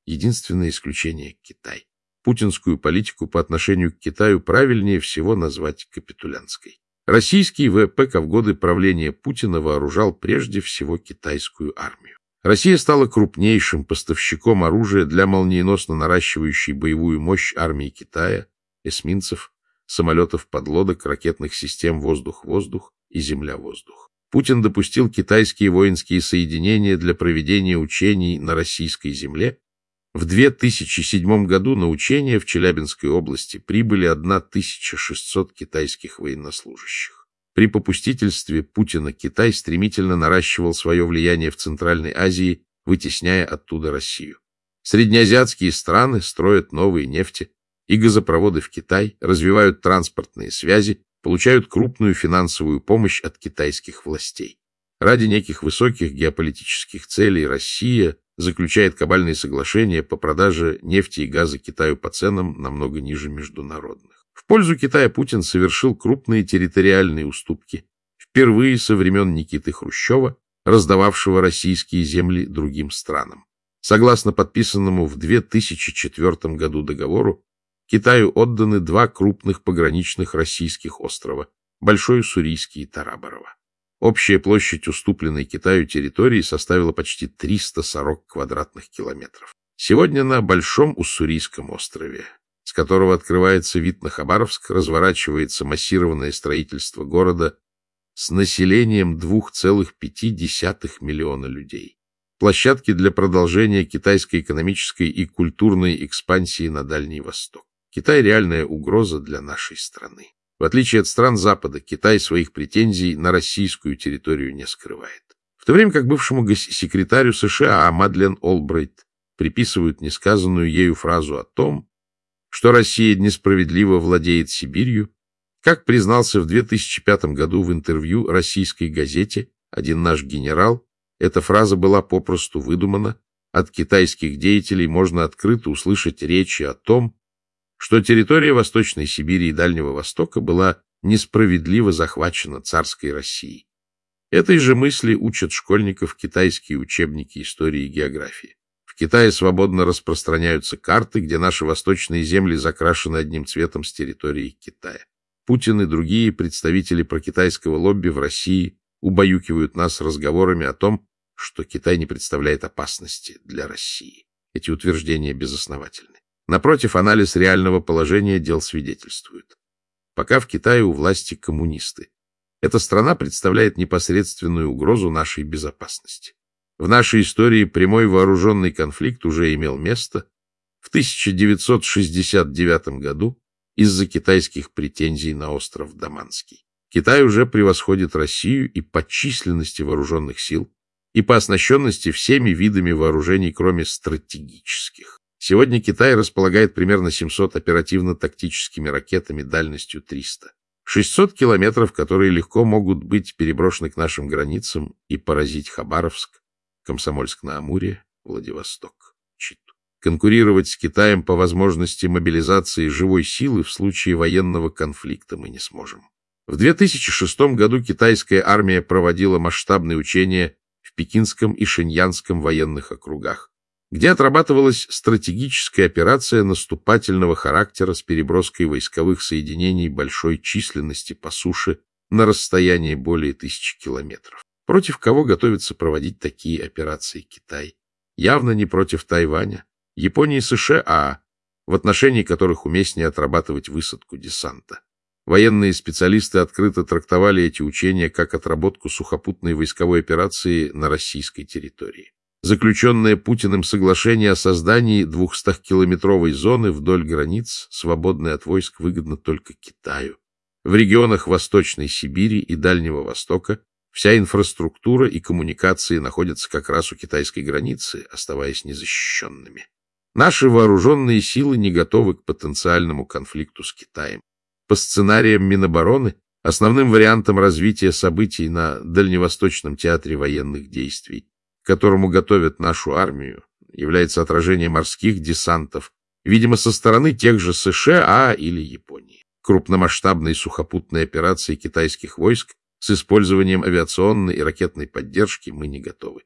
Единственное исключение — Китай. Путинскую политику по отношению к Китаю правильнее всего назвать капитулянтской. Российский ВПК в годы правления Путина вооружал прежде всего китайскую армию. Россия стала крупнейшим поставщиком оружия для молниеносно наращивающей боевую мощь армии Китая, эсминцев, самолетов-подлодок, ракетных систем воздух-воздух и земля-воздух. Путин допустил китайские воинские соединения для проведения учений на российской земле. В две тысячи седьмом году на учения в Челябинской области прибыли тысяча шестьсот китайских военнослужащих. При попустительстве Путина Китай стремительно наращивал свое влияние в Центральной Азии, вытесняя оттуда Россию. Среднеазиатские страны строят новые нефти и газопроводы в Китай, развивают транспортные связи, получают крупную финансовую помощь от китайских властей. Ради неких высоких геополитических целей Россия заключает кабальные соглашения по продаже нефти и газа Китаю по ценам намного ниже международных. В пользу Китая Путин совершил крупные территориальные уступки, впервые со времен Никиты Хрущева, раздававшего российские земли другим странам. Согласно подписанному в две тысячи четвёртом году договору, Китаю отданы два крупных пограничных российских острова – Большой Уссурийский и Тарабарово. Общая площадь уступленной Китаю территории составила почти триста сорок квадратных километров. Сегодня на Большом Уссурийском острове, с которого открывается вид на Хабаровск, разворачивается массированное строительство города с населением двух целых пяти десятых миллиона людей. Площадки для продолжения китайской экономической и культурной экспансии на Дальний Восток. Китай – реальная угроза для нашей страны. В отличие от стран Запада, Китай своих претензий на российскую территорию не скрывает. В то время как бывшему госсекретарю США Мадлен Олбрайт приписывают несказанную ею фразу о том, что Россия несправедливо владеет Сибирью, как признался в две тысячи пятом году в интервью российской газете один наш генерал, эта фраза была попросту выдумана, от китайских деятелей можно открыто услышать речи о том, что территория Восточной Сибири и Дальнего Востока была несправедливо захвачена царской Россией. Этой же мысли учат школьников китайские учебники истории и географии. В Китае свободно распространяются карты, где наши восточные земли закрашены одним цветом с территории Китая. Путин и другие представители прокитайского лобби в России убаюкивают нас разговорами о том, что Китай не представляет опасности для России. Эти утверждения безосновательны. Напротив, анализ реального положения дел свидетельствует. Пока в Китае у власти коммунисты. Эта страна представляет непосредственную угрозу нашей безопасности. В нашей истории прямой вооруженный конфликт уже имел место в тысяча девятьсот шестьдесят девятом году из-за китайских претензий на остров Даманский. Китай уже превосходит Россию и по численности вооруженных сил, и по оснащенности всеми видами вооружений, кроме стратегических. Сегодня Китай располагает примерно семьсот оперативно-тактическими ракетами дальностью триста. шестьсот километров, которые легко могут быть переброшены к нашим границам и поразить Хабаровск, Комсомольск-на-Амуре, Владивосток, Читу. Конкурировать с Китаем по возможности мобилизации живой силы в случае военного конфликта мы не сможем. В две тысячи шестом году китайская армия проводила масштабные учения в Пекинском и Шэньянском военных округах, где отрабатывалась стратегическая операция наступательного характера с переброской войсковых соединений большой численности по суше на расстоянии более тысячи километров. Против кого готовится проводить такие операции Китай? Явно не против Тайваня, Японии и США, в отношении которых уместнее отрабатывать высадку десанта. Военные специалисты открыто трактовали эти учения как отработку сухопутной войсковой операции на российской территории. Заключенное Путиным соглашение о создании двухстокилометровой зоны вдоль границ, свободной от войск, выгодно только Китаю. В регионах Восточной Сибири и Дальнего Востока вся инфраструктура и коммуникации находятся как раз у китайской границы, оставаясь незащищенными. Наши вооруженные силы не готовы к потенциальному конфликту с Китаем. По сценариям Минобороны, основным вариантом развития событий на Дальневосточном театре военных действий, к которому готовят нашу армию, является отражение морских десантов, видимо, со стороны тех же США или Японии. Крупномасштабной сухопутной операции китайских войск с использованием авиационной и ракетной поддержки мы не готовы.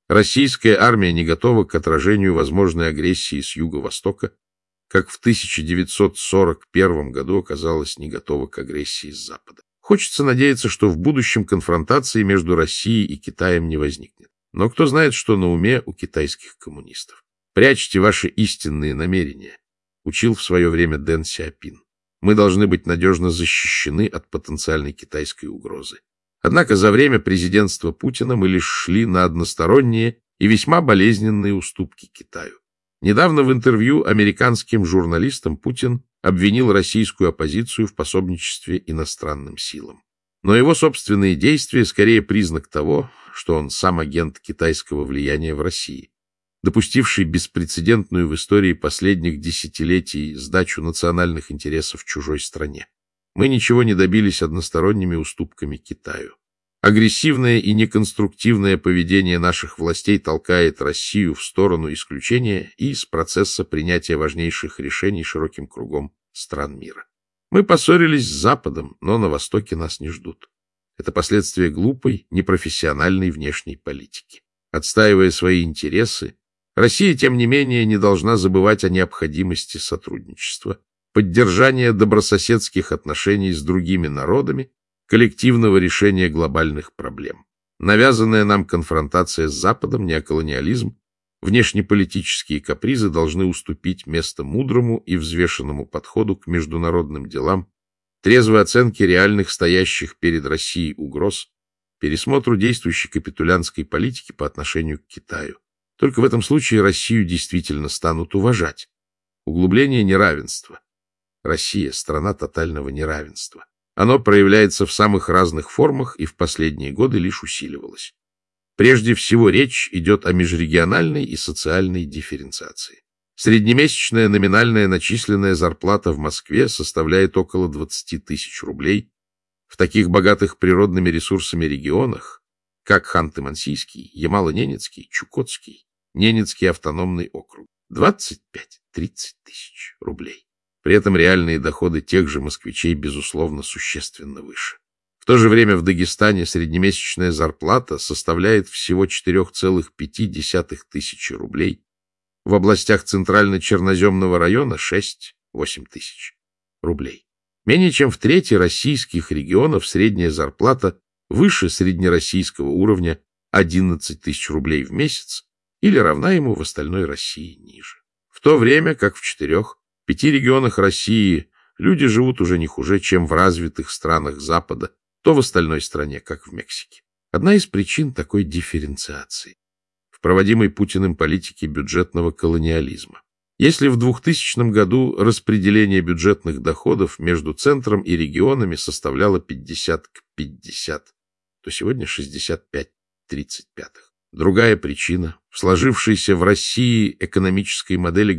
Российская армия не готова к отражению возможной агрессии с юго-востока, как в тысяча девятьсот сорок первом году оказалась не готова к агрессии с запада. Хочется надеяться, что в будущем конфронтации между Россией и Китаем не возникнет. Но кто знает, что на уме у китайских коммунистов. Прячьте ваши истинные намерения, учил в свое время Дэн Сяопин. Мы должны быть надежно защищены от потенциальной китайской угрозы. Однако за время президентства Путина мы лишь шли на односторонние и весьма болезненные уступки Китаю. Недавно в интервью американским журналистам Путин обвинил российскую оппозицию в пособничестве иностранным силам. Но его собственные действия скорее признак того, что он сам агент китайского влияния в России, допустивший беспрецедентную в истории последних десятилетий сдачу национальных интересов в чужой стране. Мы ничего не добились односторонними уступками Китаю. Агрессивное и неконструктивное поведение наших властей толкает Россию в сторону исключения из процесса принятия важнейших решений широким кругом стран мира. Мы поссорились с Западом, но на Востоке нас не ждут. Это последствия глупой, непрофессиональной внешней политики. Отстаивая свои интересы, Россия, тем не менее, не должна забывать о необходимости сотрудничества, поддержания добрососедских отношений с другими народами, коллективного решения глобальных проблем. Навязанная нам конфронтация с Западом, неоколониализм, внешнеполитические капризы должны уступить место мудрому и взвешенному подходу к международным делам, трезвой оценке реальных стоящих перед Россией угроз, пересмотру действующей капитулянской политики по отношению к Китаю. Только в этом случае Россию действительно станут уважать. Углубление неравенства. Россия – страна тотального неравенства. Оно проявляется в самых разных формах и в последние годы лишь усиливалось. Прежде всего речь идет о межрегиональной и социальной дифференциации. Среднемесячная номинальная начисленная зарплата в Москве составляет около двадцати тысяч рублей. В таких богатых природными ресурсами регионах, как Ханты-Мансийский, Ямало-Ненецкий, Чукотский, Ненецкий автономный округ, двадцать пять — тридцать тысяч рублей. При этом реальные доходы тех же москвичей, безусловно, существенно выше. В то же время в Дагестане среднемесячная зарплата составляет всего четыре целых пять десятых тысячи рублей, в областях Центрально-Черноземного района шесть-восемь тысяч рублей. Менее чем в трети российских регионов средняя зарплата выше среднероссийского уровня одиннадцать тысяч рублей в месяц или равна ему в остальной России ниже. В то время как в четырех, пяти регионах России люди живут уже не хуже, чем в развитых странах Запада, то в остальной стране, как в Мексике. Одна из причин такой дифференциации в проводимой Путиным политике бюджетного колониализма. Если в двухтысячном году распределение бюджетных доходов между центром и регионами составляло пятьдесят к пятидесяти, то сегодня шестьдесят пять к тридцати пяти. Другая причина в сложившейся в России экономической модели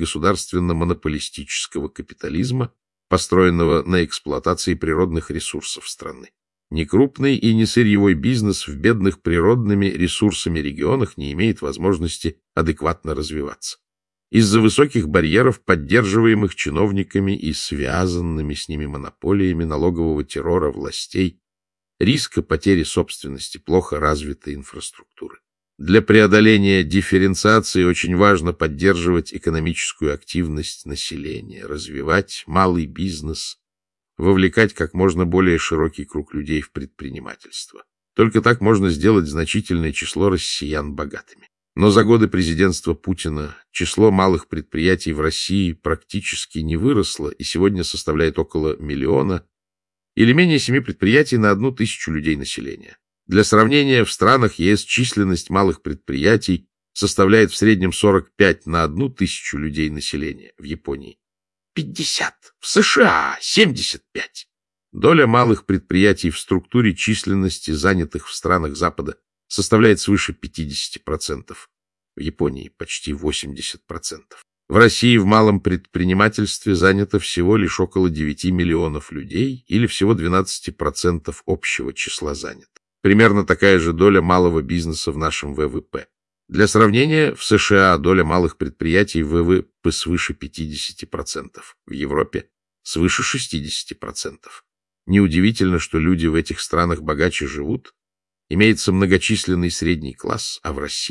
государственно-монополистического капитализма, построенного на эксплуатации природных ресурсов страны. Некрупный и несырьевой бизнес в бедных природными ресурсами регионах не имеет возможности адекватно развиваться. Из-за высоких барьеров, поддерживаемых чиновниками и связанными с ними монополиями налогового террора властей, риска потери собственности, плохо развитой инфраструктуры. Для преодоления дифференциации очень важно поддерживать экономическую активность населения, развивать малый бизнес, вовлекать как можно более широкий круг людей в предпринимательство. Только так можно сделать значительное число россиян богатыми. Но за годы президентства Путина число малых предприятий в России практически не выросло и сегодня составляет около миллиона или менее семи предприятий на одну тысячу людей населения. Для сравнения, в странах ЕС численность малых предприятий составляет в среднем сорок пять на одну тысячу людей населения, в Японии пятьдесят, в США семьдесят пять. Доля малых предприятий в структуре численности занятых в странах Запада составляет свыше пятидесяти процентов, в Японии почти восемьдесят процентов. В России в малом предпринимательстве занято всего лишь около девяти миллионов людей или всего двенадцати процентов общего числа занятых. Примерно такая же доля малого бизнеса в нашем ВВП. Для сравнения, в США доля малых предприятий в ВВП свыше пятидесяти процентов, в Европе свыше шестидесяти процентов. Неудивительно, что люди в этих странах богаче живут, имеется многочисленный средний класс, а в России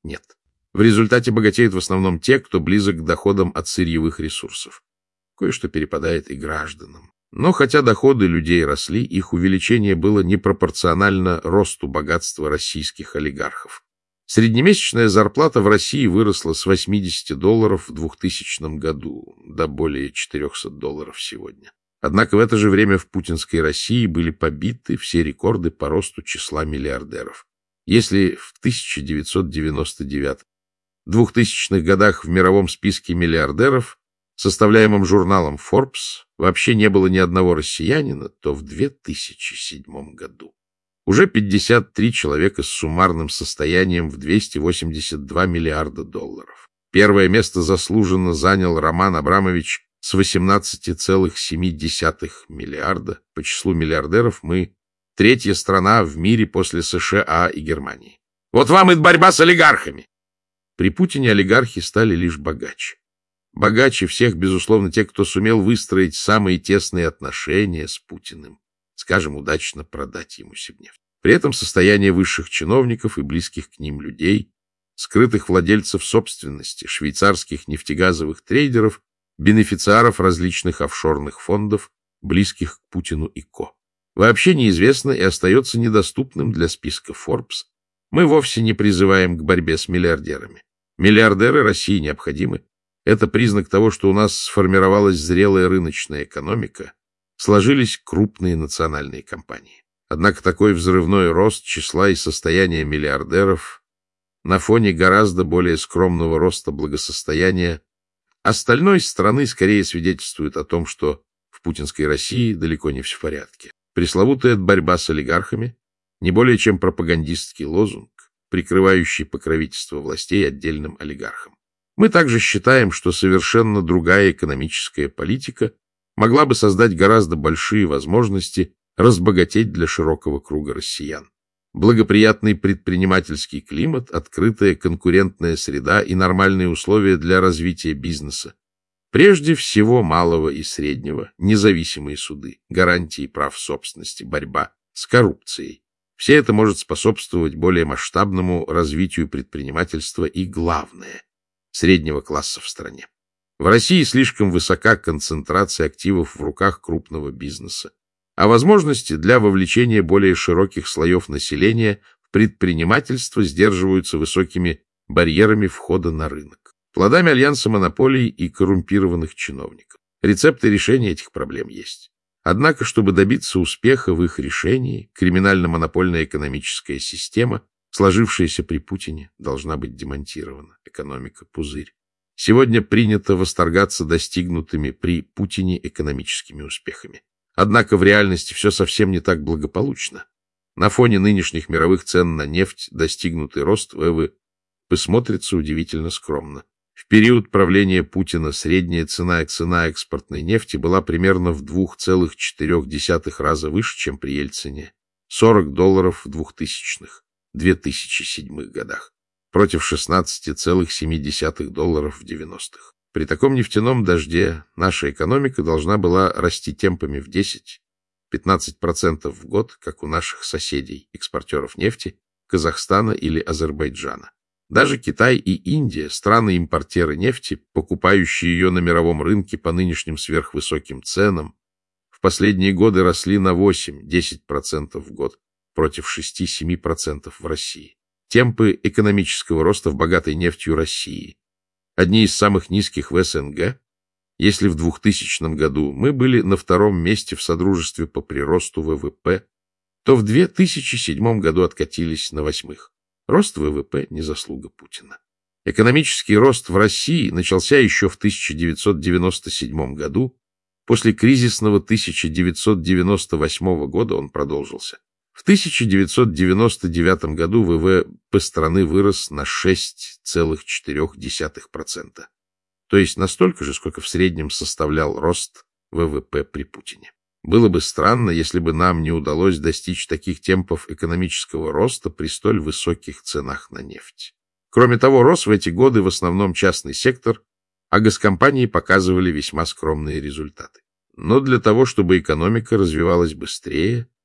нет. В результате богатеют в основном те, кто близок к доходам от сырьевых ресурсов. Кое-что перепадает и гражданам. Но хотя доходы людей росли, их увеличение было непропорционально росту богатства российских олигархов. Среднемесячная зарплата в России выросла с восьмидесяти долларов в двухтысячном году до более четырехсот долларов сегодня. Однако в это же время в путинской России были побиты все рекорды по росту числа миллиардеров. Если в тысяча девятьсот девяносто девятом — двухтысячных годах в мировом списке миллиардеров, составляемом журналом Forbes, вообще не было ни одного россиянина, то в две тысячи седьмом году уже пятьдесят три человека с суммарным состоянием в двести восемьдесят два миллиарда долларов. Первое место заслуженно занял Роман Абрамович с восемнадцати целых семи десятых миллиарда. По числу миллиардеров мы третья страна в мире после США и Германии. Вот вам и борьба с олигархами. При Путине олигархи стали лишь богаче. Богаче всех, безусловно, те, кто сумел выстроить самые тесные отношения с Путиным, скажем, удачно продать ему Сибнефть. При этом состояние высших чиновников и близких к ним людей, скрытых владельцев собственности, швейцарских нефтегазовых трейдеров, бенефициаров различных офшорных фондов, близких к Путину и ко. Вообще неизвестно и остается недоступным для списка Forbes. Мы вовсе не призываем к борьбе с миллиардерами. Миллиардеры России необходимы. Это признак того, что у нас сформировалась зрелая рыночная экономика, сложились крупные национальные компании. Однако такой взрывной рост числа и состояния миллиардеров на фоне гораздо более скромного роста благосостояния остальной страны скорее свидетельствует о том, что в путинской России далеко не все в порядке. Пресловутая борьба с олигархами не более чем пропагандистский лозунг, прикрывающий покровительство властей отдельным олигархам. Мы также считаем, что совершенно другая экономическая политика могла бы создать гораздо большие возможности разбогатеть для широкого круга россиян. Благоприятный предпринимательский климат, открытая конкурентная среда и нормальные условия для развития бизнеса. Прежде всего малого и среднего, независимые суды, гарантии прав собственности, борьба с коррупцией. Все это может способствовать более масштабному развитию предпринимательства и, главное, среднего класса в стране. В России слишком высока концентрация активов в руках крупного бизнеса, а возможности для вовлечения более широких слоев населения в предпринимательство сдерживаются высокими барьерами входа на рынок, плодами альянса монополий и коррумпированных чиновников. Рецепты решения этих проблем есть. Однако, чтобы добиться успеха в их решении, криминально-монопольная экономическая система, сложившаяся при Путине, должна быть демонтирована. Экономика – пузырь. Сегодня принято восторгаться достигнутыми при Путине экономическими успехами. Однако в реальности все совсем не так благополучно. На фоне нынешних мировых цен на нефть достигнутый рост ВВП смотрится удивительно скромно. В период правления Путина средняя цена и цена экспортной нефти была примерно в два целых четыре десятых раза выше, чем при Ельцине. сорок долларов в двухтысячных, две тысячи седьмых годах, против шестнадцати целых семи десятых долларов в девяностых. При таком нефтяном дожде наша экономика должна была расти темпами в десять-пятнадцать процентов в год, как у наших соседей, экспортеров нефти, Казахстана или Азербайджана. Даже Китай и Индия, страны-импортеры нефти, покупающие ее на мировом рынке по нынешним сверхвысоким ценам, в последние годы росли на восемь-десять процентов в год против шести-семи процентов в России. Темпы экономического роста в богатой нефтью России одни из самых низких в СНГ. Если в двухтысячном году мы были на втором месте в Содружестве по приросту ВВП, то в две тысячи седьмом году откатились на восьмых. Рост ВВП не заслуга Путина. Экономический рост в России начался еще в тысяча девятьсот девяносто седьмом году. После кризисного тысяча девятьсот девяносто восьмого года он продолжился. В тысяча девятьсот девяносто девятом году ВВП страны вырос на шесть целых четыре десятых процента. То есть настолько же, сколько в среднем составлял рост ВВП при Путине. Было бы странно, если бы нам не удалось достичь таких темпов экономического роста при столь высоких ценах на нефть. Кроме того, рос в эти годы в основном частный сектор, а госкомпании показывали весьма скромные результаты. Но для того, чтобы экономика развивалась быстрее,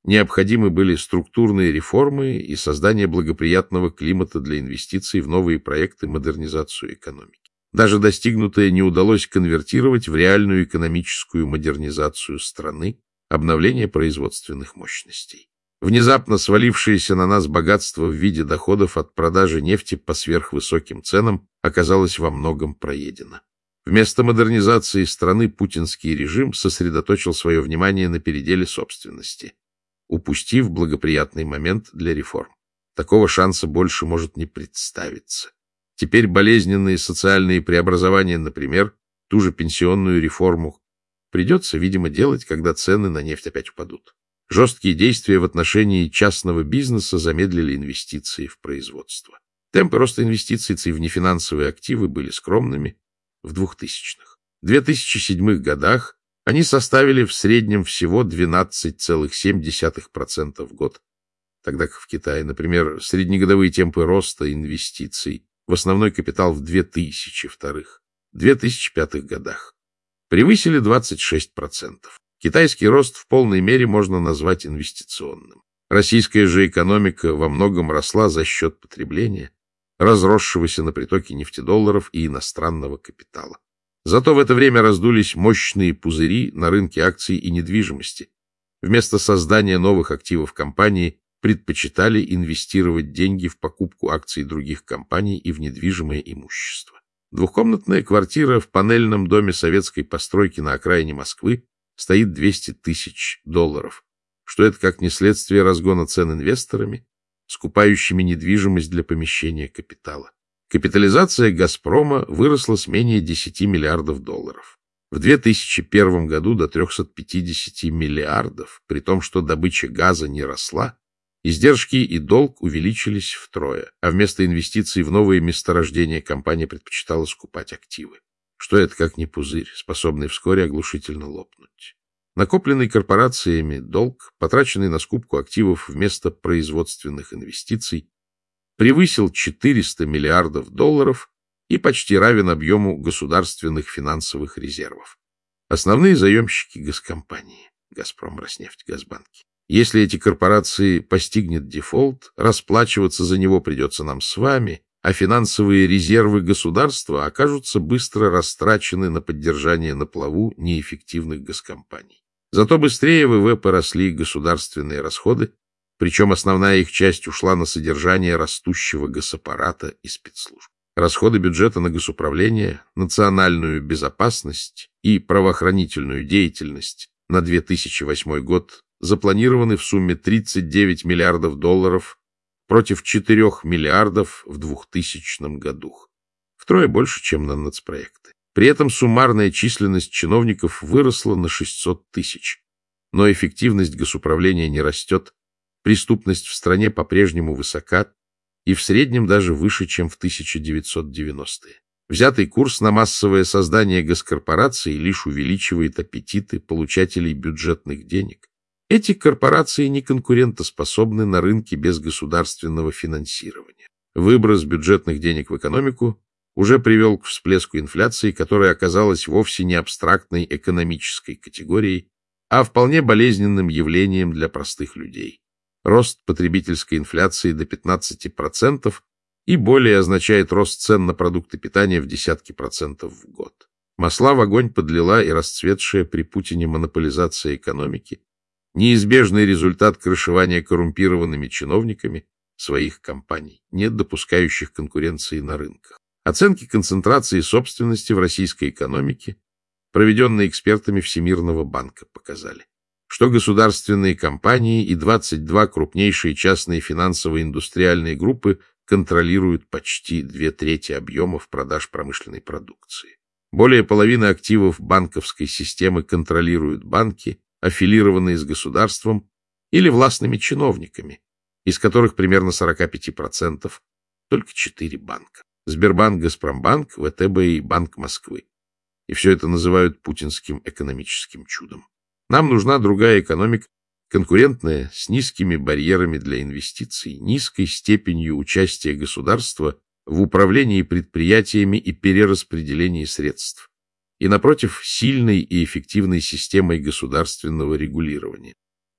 необходимы были структурные реформы и создание благоприятного климата для инвестиций в новые проекты, модернизацию экономики. Даже достигнутое не удалось конвертировать в реальную экономическую модернизацию страны, обновление производственных мощностей. Внезапно свалившееся на нас богатство в виде доходов от продажи нефти по сверхвысоким ценам оказалось во многом проедено. Вместо модернизации страны путинский режим сосредоточил свое внимание на переделе собственности, упустив благоприятный момент для реформ. Такого шанса больше может не представиться. Теперь болезненные социальные преобразования, например, ту же пенсионную реформу, придется, видимо, делать, когда цены на нефть опять упадут. Жесткие действия в отношении частного бизнеса замедлили инвестиции в производство. Темпы роста инвестиций в нефинансовые активы были скромными в двухтысячных. В две тысячи седьмых годах они составили в среднем всего двенадцать целых семь десятых процента в год, тогда как в Китае, например, среднегодовые темпы роста инвестиций в основной капитал в две тысячи вторых, две тысячи пятых годах превысили двадцать шесть процентов. Китайский рост в полной мере можно назвать инвестиционным. Российская же экономика во многом росла за счет потребления, разросшегося на притоке нефтедолларов и иностранного капитала. Зато в это время раздулись мощные пузыри на рынке акций и недвижимости. Вместо создания новых активов компании предпочитали инвестировать деньги в покупку акций других компаний и в недвижимое имущество. Двухкомнатная квартира в панельном доме советской постройки на окраине Москвы стоит двести тысяч долларов. Что это как не следствие разгона цен инвесторами, скупающими недвижимость для помещения капитала. Капитализация «Газпрома» выросла с менее десяти миллиардов долларов. В две тысячи первом году до трехсот пятидесяти миллиардов, при том, что добыча газа не росла, издержки и долг увеличились втрое, а вместо инвестиций в новые месторождения компания предпочитала скупать активы. Что это как не пузырь, способный вскоре оглушительно лопнуть. Накопленный корпорациями долг, потраченный на скупку активов вместо производственных инвестиций, превысил четыреста миллиардов долларов и почти равен объему государственных финансовых резервов. Основные заемщики госкомпании – «Газпром», «Роснефть», «Газбанки». Если эти корпорации постигнет дефолт, расплачиваться за него придется нам с вами, а финансовые резервы государства окажутся быстро растрачены на поддержание на плаву неэффективных госкомпаний. Зато быстрее ВВП поросли государственные расходы, причем основная их часть ушла на содержание растущего госаппарата и спецслужб. Расходы бюджета на госуправление, национальную безопасность и правоохранительную деятельность на две тысячи восьмой год запланированы в сумме тридцать девять миллиардов долларов против четырёх миллиардов в двухтысячном году. Втрое больше, чем на нацпроекты. При этом суммарная численность чиновников выросла на шестьсот тысяч. Но эффективность госуправления не растет, преступность в стране по-прежнему высока и в среднем даже выше, чем в тысяча девятьсот девяностые. Взятый курс на массовое создание госкорпораций лишь увеличивает аппетиты получателей бюджетных денег. Эти корпорации не конкурентоспособны на рынке без государственного финансирования. Выброс бюджетных денег в экономику уже привел к всплеску инфляции, которая оказалась вовсе не абстрактной экономической категорией, а вполне болезненным явлением для простых людей. Рост потребительской инфляции до пятнадцати процентов и более означает рост цен на продукты питания в десятки процентов в год. Масла в огонь подлила и расцветшая при Путине монополизация экономики, неизбежный результат крышевания коррумпированными чиновниками своих компаний, не допускающих конкуренции на рынках. Оценки концентрации собственности в российской экономике, проведенные экспертами Всемирного банка, показали, что государственные компании и двадцать две крупнейшие частные финансово-индустриальные группы контролируют почти две трети объемов продаж промышленной продукции. Более половины активов банковской системы контролируют банки, аффилированные с государством или властными чиновниками, из которых примерно сорок пять процентов только четыре банка. Сбербанк, Газпромбанк, ВТБ и Банк Москвы. И все это называют путинским экономическим чудом. Нам нужна другая экономика, конкурентная, с низкими барьерами для инвестиций, низкой степенью участия государства в управлении предприятиями и перераспределении средств. И, напротив, сильной и эффективной системой государственного регулирования.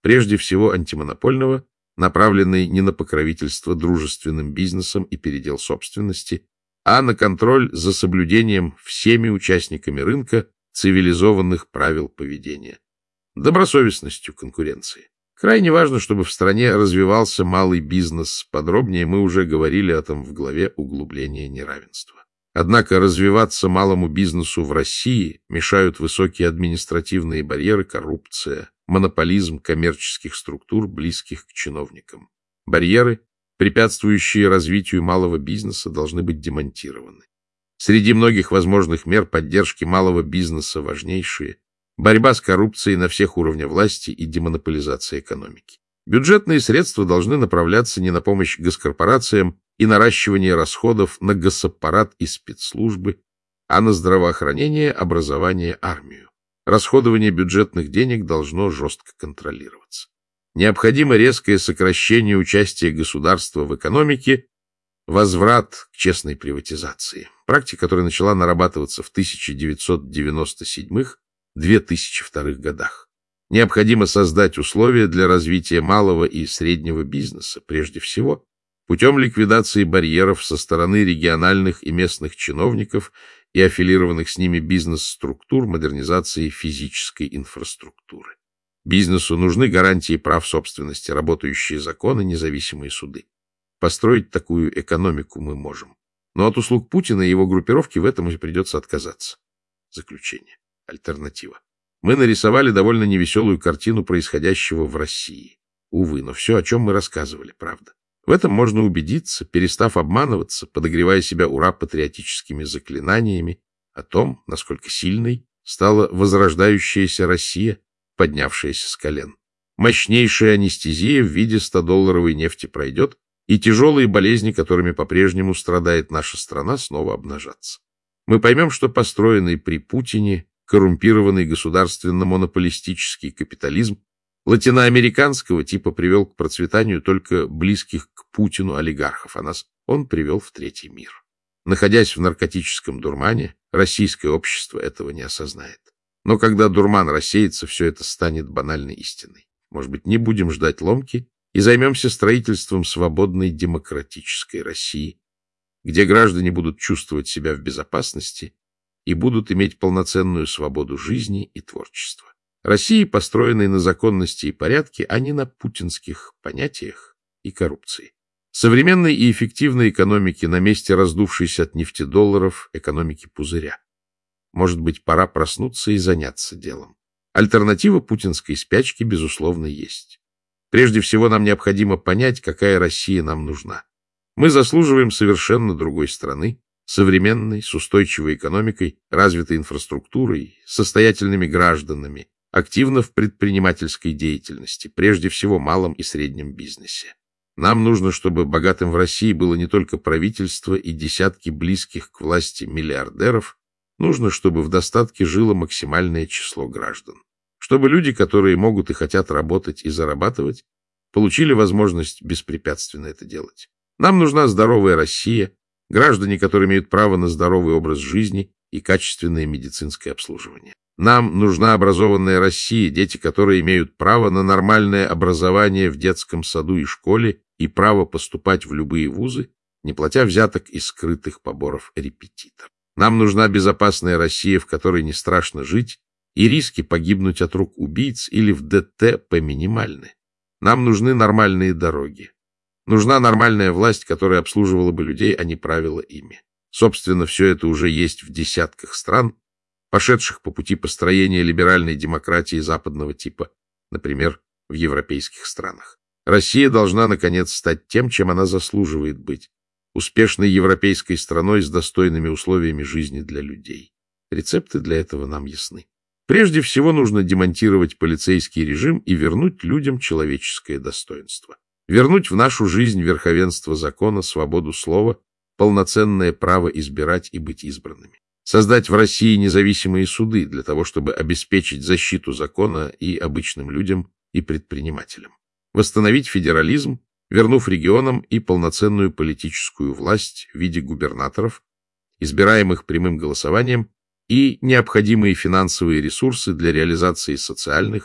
прежде всего антимонопольного, направленный не на покровительство дружественным бизнесам и передел собственности, а на контроль за соблюдением всеми участниками рынка цивилизованных правил поведения, добросовестностью конкуренции. Крайне важно, чтобы в стране развивался малый бизнес. Подробнее мы уже говорили о том в главе «Углубление неравенства». Однако развиваться малому бизнесу в России мешают высокие административные барьеры, коррупция, монополизм коммерческих структур, близких к чиновникам. Барьеры, препятствующие развитию малого бизнеса, должны быть демонтированы. Среди многих возможных мер поддержки малого бизнеса важнейшие – борьба с коррупцией на всех уровнях власти и демонополизация экономики. Бюджетные средства должны направляться не на помощь госкорпорациям и наращивание расходов на госаппарат и спецслужбы, а на здравоохранение, образование, армию. Расходование бюджетных денег должно жестко контролироваться. Необходимо резкое сокращение участия государства в экономике, возврат к честной приватизации. Практика, которая начала нарабатываться в тысяча девятьсот девяносто седьмом — две тысячи втором годах. Необходимо создать условия для развития малого и среднего бизнеса, прежде всего, путем ликвидации барьеров со стороны региональных и местных чиновников и аффилированных с ними бизнес-структур, модернизации физической инфраструктуры. Бизнесу нужны гарантии прав собственности, работающие законы, независимые суды. Построить такую экономику мы можем. Но от услуг Путина и его группировки в этом и придется отказаться. Заключение. Альтернатива. Мы нарисовали довольно невеселую картину происходящего в России. Увы, но все, о чем мы рассказывали, правда. В этом можно убедиться, перестав обманываться, подогревая себя ура-патриотическими заклинаниями о том, насколько сильной стала возрождающаяся Россия, поднявшаяся с колен. Мощнейшая анестезия в виде стодолларовой нефти пройдет, и тяжелые болезни, которыми по-прежнему страдает наша страна, снова обнажатся. Мы поймем, что построенный при Путине коррумпированный государственно-монополистический капитализм латиноамериканского типа привел к процветанию только близких к Путину олигархов, а нас он привел в третий мир. Находясь в наркотическом дурмане, российское общество этого не осознает. Но когда дурман рассеется, все это станет банальной истиной. Может быть, не будем ждать ломки и займемся строительством свободной демократической России, где граждане будут чувствовать себя в безопасности и будут иметь полноценную свободу жизни и творчества. России, построенной на законности и порядке, а не на путинских понятиях и коррупции. Современной и эффективной экономики на месте раздувшейся от нефтедолларов экономики пузыря. Может быть, пора проснуться и заняться делом. Альтернатива путинской спячке, безусловно, есть. Прежде всего, нам необходимо понять, какая Россия нам нужна. Мы заслуживаем совершенно другой страны, современной, с устойчивой экономикой, развитой инфраструктурой, состоятельными гражданами, активно в предпринимательской деятельности, прежде всего малом и среднем бизнесе. Нам нужно, чтобы богатым в России было не только правительство и десятки близких к власти миллиардеров, нужно, чтобы в достатке жило максимальное число граждан. Чтобы люди, которые могут и хотят работать и зарабатывать, получили возможность беспрепятственно это делать. Нам нужна здоровая Россия, граждане, которые имеют право на здоровый образ жизни и качественное медицинское обслуживание. Нам нужна образованная Россия, дети, которые имеют право на нормальное образование в детском саду и школе и право поступать в любые вузы, не платя взяток и скрытых поборов репетиторов. Нам нужна безопасная Россия, в которой не страшно жить, и риски погибнуть от рук убийц или в ДТП минимальны. Нам нужны нормальные дороги. Нужна нормальная власть, которая обслуживала бы людей, а не правила ими. Собственно, все это уже есть в десятках стран, пошедших по пути построения либеральной демократии западного типа, например, в европейских странах. Россия должна, наконец, стать тем, чем она заслуживает быть, успешной европейской страной с достойными условиями жизни для людей. Рецепты для этого нам ясны. Прежде всего нужно демонтировать полицейский режим и вернуть людям человеческое достоинство. Вернуть в нашу жизнь верховенство закона, свободу слова, полноценное право избирать и быть избранными. Создать в России независимые суды для того, чтобы обеспечить защиту закона и обычным людям, и предпринимателям. Восстановить федерализм, вернув регионам и полноценную политическую власть в виде губернаторов, избираемых прямым голосованием, и необходимые финансовые ресурсы для реализации социальных,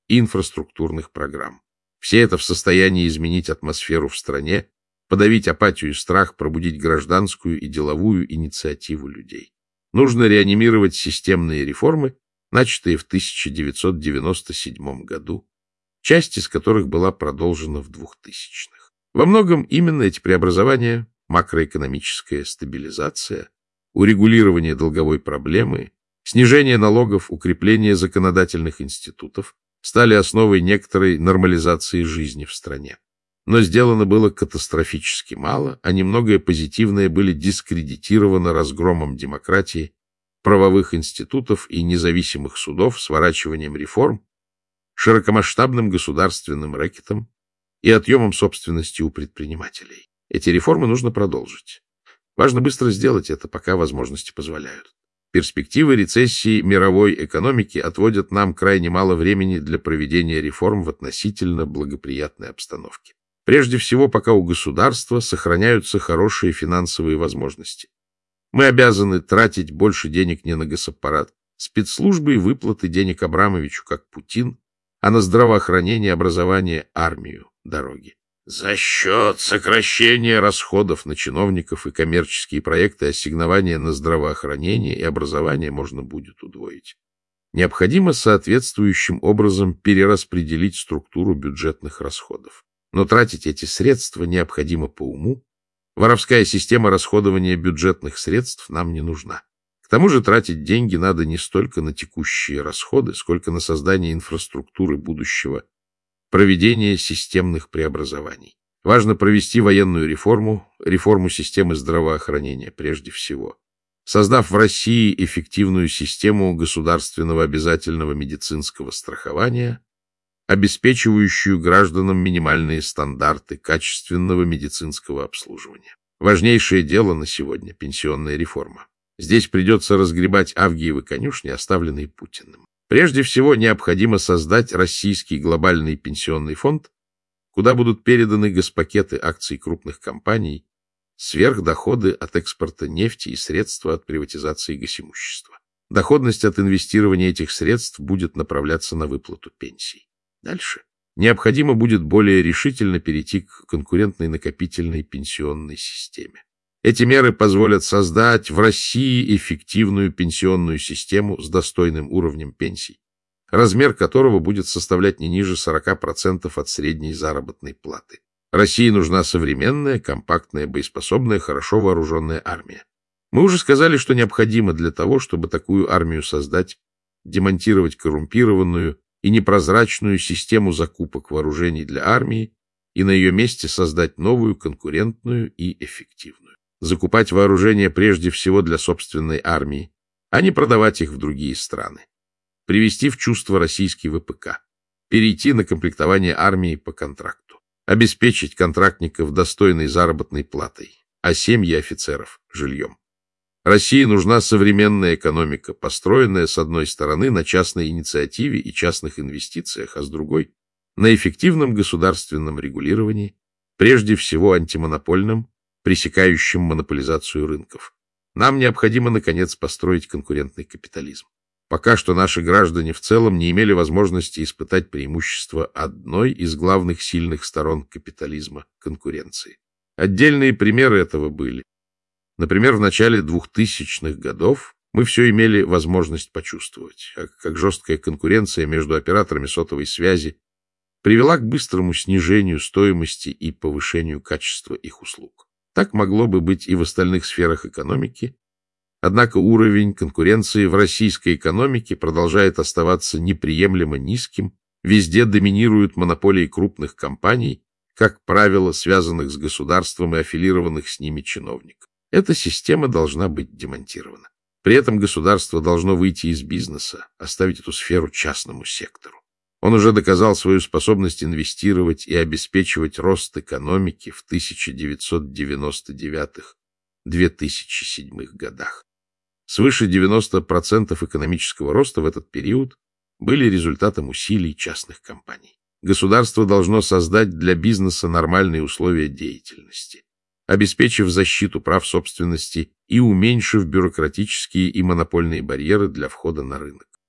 и инфраструктурных программ. Все это в состоянии изменить атмосферу в стране, подавить апатию и страх, пробудить гражданскую и деловую инициативу людей. Нужно реанимировать системные реформы, начатые в тысяча девятьсот девяносто седьмом году, часть из которых была продолжена в двухтысячных. Во многом именно эти преобразования, макроэкономическая стабилизация, урегулирование долговой проблемы, снижение налогов, укрепление законодательных институтов стали основой некоторой нормализации жизни в стране. Но сделано было катастрофически мало, а немногое позитивное были дискредитировано разгромом демократии, правовых институтов и независимых судов, сворачиванием реформ, широкомасштабным государственным рэкетом и отъемом собственности у предпринимателей. Эти реформы нужно продолжить. Важно быстро сделать это, пока возможности позволяют. Перспективы рецессии мировой экономики отводят нам крайне мало времени для проведения реформ в относительно благоприятной обстановке. Прежде всего, пока у государства сохраняются хорошие финансовые возможности. Мы обязаны тратить больше денег не на госаппарат, спецслужбы и выплаты денег Абрамовичу, как Путин, а на здравоохранение, образование, армию, дороги. За счет сокращения расходов на чиновников и коммерческие проекты ассигнования на здравоохранение и образование можно будет удвоить. Необходимо соответствующим образом перераспределить структуру бюджетных расходов. Но тратить эти средства необходимо по уму. Воровская система расходования бюджетных средств нам не нужна. К тому же тратить деньги надо не столько на текущие расходы, сколько на создание инфраструктуры будущего, проведение системных преобразований. Важно провести военную реформу, реформу системы здравоохранения прежде всего. Создав в России эффективную систему государственного обязательного медицинского страхования, обеспечивающую гражданам минимальные стандарты качественного медицинского обслуживания. Важнейшее дело на сегодня – пенсионная реформа. Здесь придется разгребать Авгиевы конюшни, оставленные Путиным. Прежде всего, необходимо создать российский глобальный пенсионный фонд, куда будут переданы госпакеты акций крупных компаний, сверхдоходы от экспорта нефти и средства от приватизации госимущества. Доходность от инвестирования этих средств будет направляться на выплату пенсий. Дальше необходимо будет более решительно перейти к конкурентной накопительной пенсионной системе. Эти меры позволят создать в России эффективную пенсионную систему с достойным уровнем пенсий, размер которого будет составлять не ниже сорока процентов от средней заработной платы. России нужна современная, компактная, боеспособная, хорошо вооруженная армия. Мы уже сказали, что необходимо для того, чтобы такую армию создать, демонтировать коррумпированную и непрозрачную систему закупок вооружений для армии и на ее месте создать новую, конкурентную и эффективную. Закупать вооружение прежде всего для собственной армии, а не продавать их в другие страны. Привести в чувство российский вэ пэ ка. Перейти на комплектование армии по контракту. Обеспечить контрактников достойной заработной платой, а семьи офицеров – жильем. России нужна современная экономика, построенная, с одной стороны, на частной инициативе и частных инвестициях, а с другой – на эффективном государственном регулировании, прежде всего антимонопольном, пресекающим монополизацию рынков. Нам необходимо, наконец, построить конкурентный капитализм. Пока что наши граждане в целом не имели возможности испытать преимущество одной из главных сильных сторон капитализма – конкуренции. Отдельные примеры этого были. Например, в начале двухтысячных годов мы все имели возможность почувствовать, как жесткая конкуренция между операторами сотовой связи привела к быстрому снижению стоимости и повышению качества их услуг. Так могло бы быть и в остальных сферах экономики, однако уровень конкуренции в российской экономике продолжает оставаться неприемлемо низким, везде доминируют монополии крупных компаний, как правило, связанных с государством и аффилированных с ними чиновников. Эта система должна быть демонтирована. При этом государство должно выйти из бизнеса, оставить эту сферу частному сектору. Он уже доказал свою способность инвестировать и обеспечивать рост экономики в тысяча девятьсот девяносто девятом — две тысячи седьмом годах. Свыше девяноста процентов экономического роста в этот период были результатом усилий частных компаний. Государство должно создать для бизнеса нормальные условия деятельности, обеспечив защиту прав собственности и уменьшив бюрократические и монопольные барьеры для входа на рынок.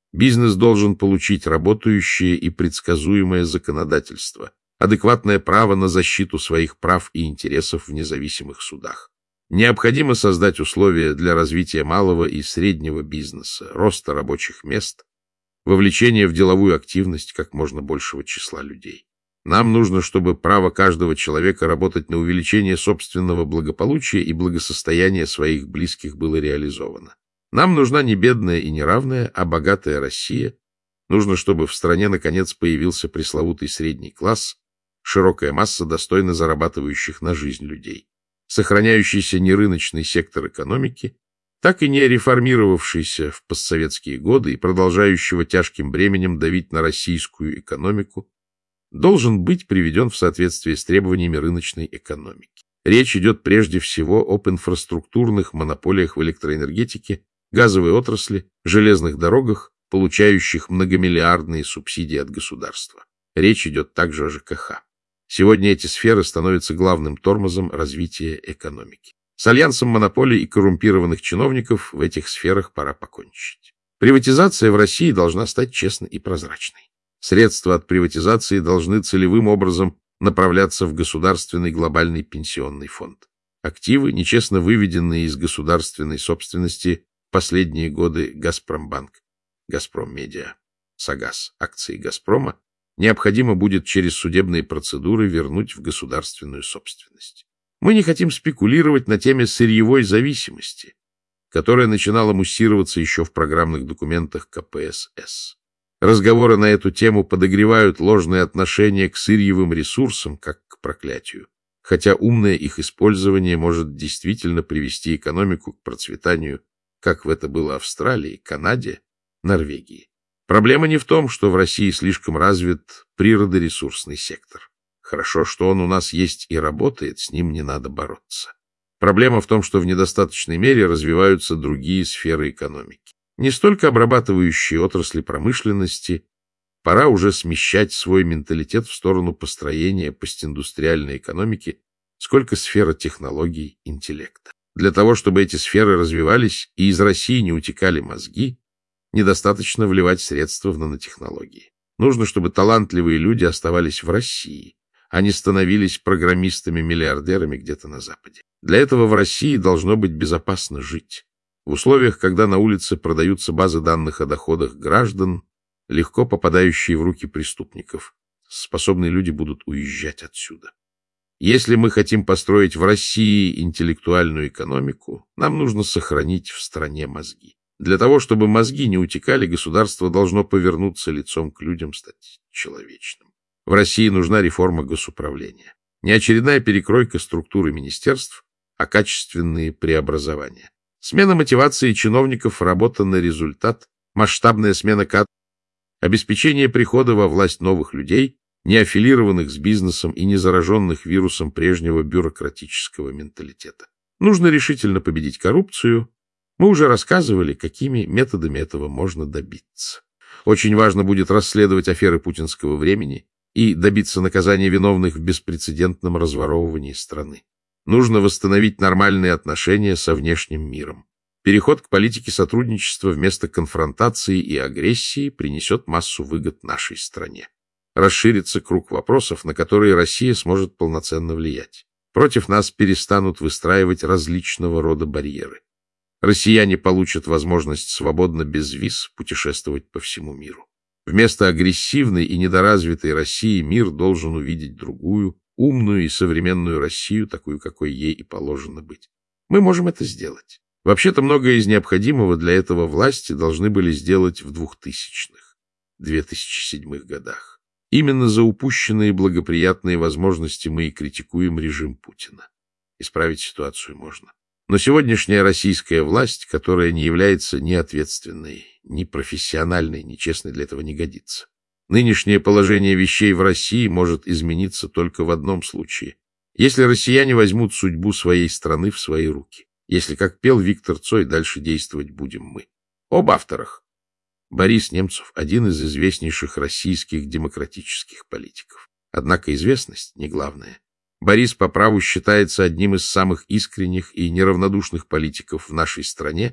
Бизнес должен получить работающее и предсказуемое законодательство, адекватное право на защиту своих прав и интересов в независимых судах. Необходимо создать условия для развития малого и среднего бизнеса, роста рабочих мест, вовлечения в деловую активность как можно большего числа людей. Нам нужно, чтобы право каждого человека работать на увеличение собственного благополучия и благосостояния своих близких было реализовано. Нам нужна не бедная и не равная, а богатая Россия. Нужно, чтобы в стране наконец появился пресловутый средний класс, широкая масса достойно зарабатывающих на жизнь людей, сохраняющийся нерыночный сектор экономики, так и не реформировавшийся в постсоветские годы и продолжающего тяжким бременем давить на российскую экономику, должен быть приведен в соответствие с требованиями рыночной экономики. Речь идет прежде всего об инфраструктурных монополиях в электроэнергетике, газовой отрасли, железных дорогах, получающих многомиллиардные субсидии от государства. Речь идет также о ЖКХ. Сегодня эти сферы становятся главным тормозом развития экономики. С альянсом монополий и коррумпированных чиновников в этих сферах пора покончить. Приватизация в России должна стать честной и прозрачной. Средства от приватизации должны целевым образом направляться в государственный глобальный пенсионный фонд. Активы, нечестно выведенные из государственной собственности в последние годы Газпромбанк, Газпроммедиа, Сагаз, акции Газпрома, необходимо будет через судебные процедуры вернуть в государственную собственность. Мы не хотим спекулировать на теме сырьевой зависимости, которая начинала муссироваться еще в программных документах ка пэ эс эс. Разговоры на эту тему подогревают ложное отношение к сырьевым ресурсам, как к проклятию, хотя умное их использование может действительно привести экономику к процветанию, как в это было Австралии, Канаде, Норвегии. Проблема не в том, что в России слишком развит природоресурсный сектор. Хорошо, что он у нас есть и работает, с ним не надо бороться. Проблема в том, что в недостаточной мере развиваются другие сферы экономики. Не столько обрабатывающие отрасли промышленности, пора уже смещать свой менталитет в сторону построения постиндустриальной экономики, сколько сфера технологий, интеллекта. Для того, чтобы эти сферы развивались и из России не утекали мозги, недостаточно вливать средства в нанотехнологии. Нужно, чтобы талантливые люди оставались в России, а не становились программистами-миллиардерами где-то на Западе. Для этого в России должно быть безопасно жить. В условиях, когда на улице продаются базы данных о доходах граждан, легко попадающие в руки преступников, способные люди будут уезжать отсюда. Если мы хотим построить в России интеллектуальную экономику, нам нужно сохранить в стране мозги. Для того, чтобы мозги не утекали, государство должно повернуться лицом к людям, стать человечным. В России нужна реформа госуправления. Не очередная перекройка структуры министерств, а качественные преобразования. Смена мотивации чиновников, работа на результат, масштабная смена кадров, обеспечение прихода во власть новых людей, не аффилированных с бизнесом и не зараженных вирусом прежнего бюрократического менталитета. Нужно решительно победить коррупцию. Мы уже рассказывали, какими методами этого можно добиться. Очень важно будет расследовать аферы путинского времени и добиться наказания виновных в беспрецедентном разворовывании страны. Нужно восстановить нормальные отношения со внешним миром. Переход к политике сотрудничества вместо конфронтации и агрессии принесет массу выгод нашей стране. Расширится круг вопросов, на которые Россия сможет полноценно влиять. Против нас перестанут выстраивать различного рода барьеры. Россияне получат возможность свободно без виз путешествовать по всему миру. Вместо агрессивной и недоразвитой России мир должен увидеть другую, умную и современную Россию, такую, какой ей и положено быть. Мы можем это сделать. Вообще-то многое из необходимого для этого власти должны были сделать в двухтысячных, две тысячи седьмых годах. Именно за упущенные благоприятные возможности мы и критикуем режим Путина. Исправить ситуацию можно. Но сегодняшняя российская власть, которая не является ни ответственной, ни профессиональной, ни честной, для этого не годится. Нынешнее положение вещей в России может измениться только в одном случае. Если россияне возьмут судьбу своей страны в свои руки. Если, как пел Виктор Цой, дальше действовать будем мы. Об авторах. Борис Немцов – один из известнейших российских демократических политиков. Однако известность не главное. Борис по праву считается одним из самых искренних и неравнодушных политиков в нашей стране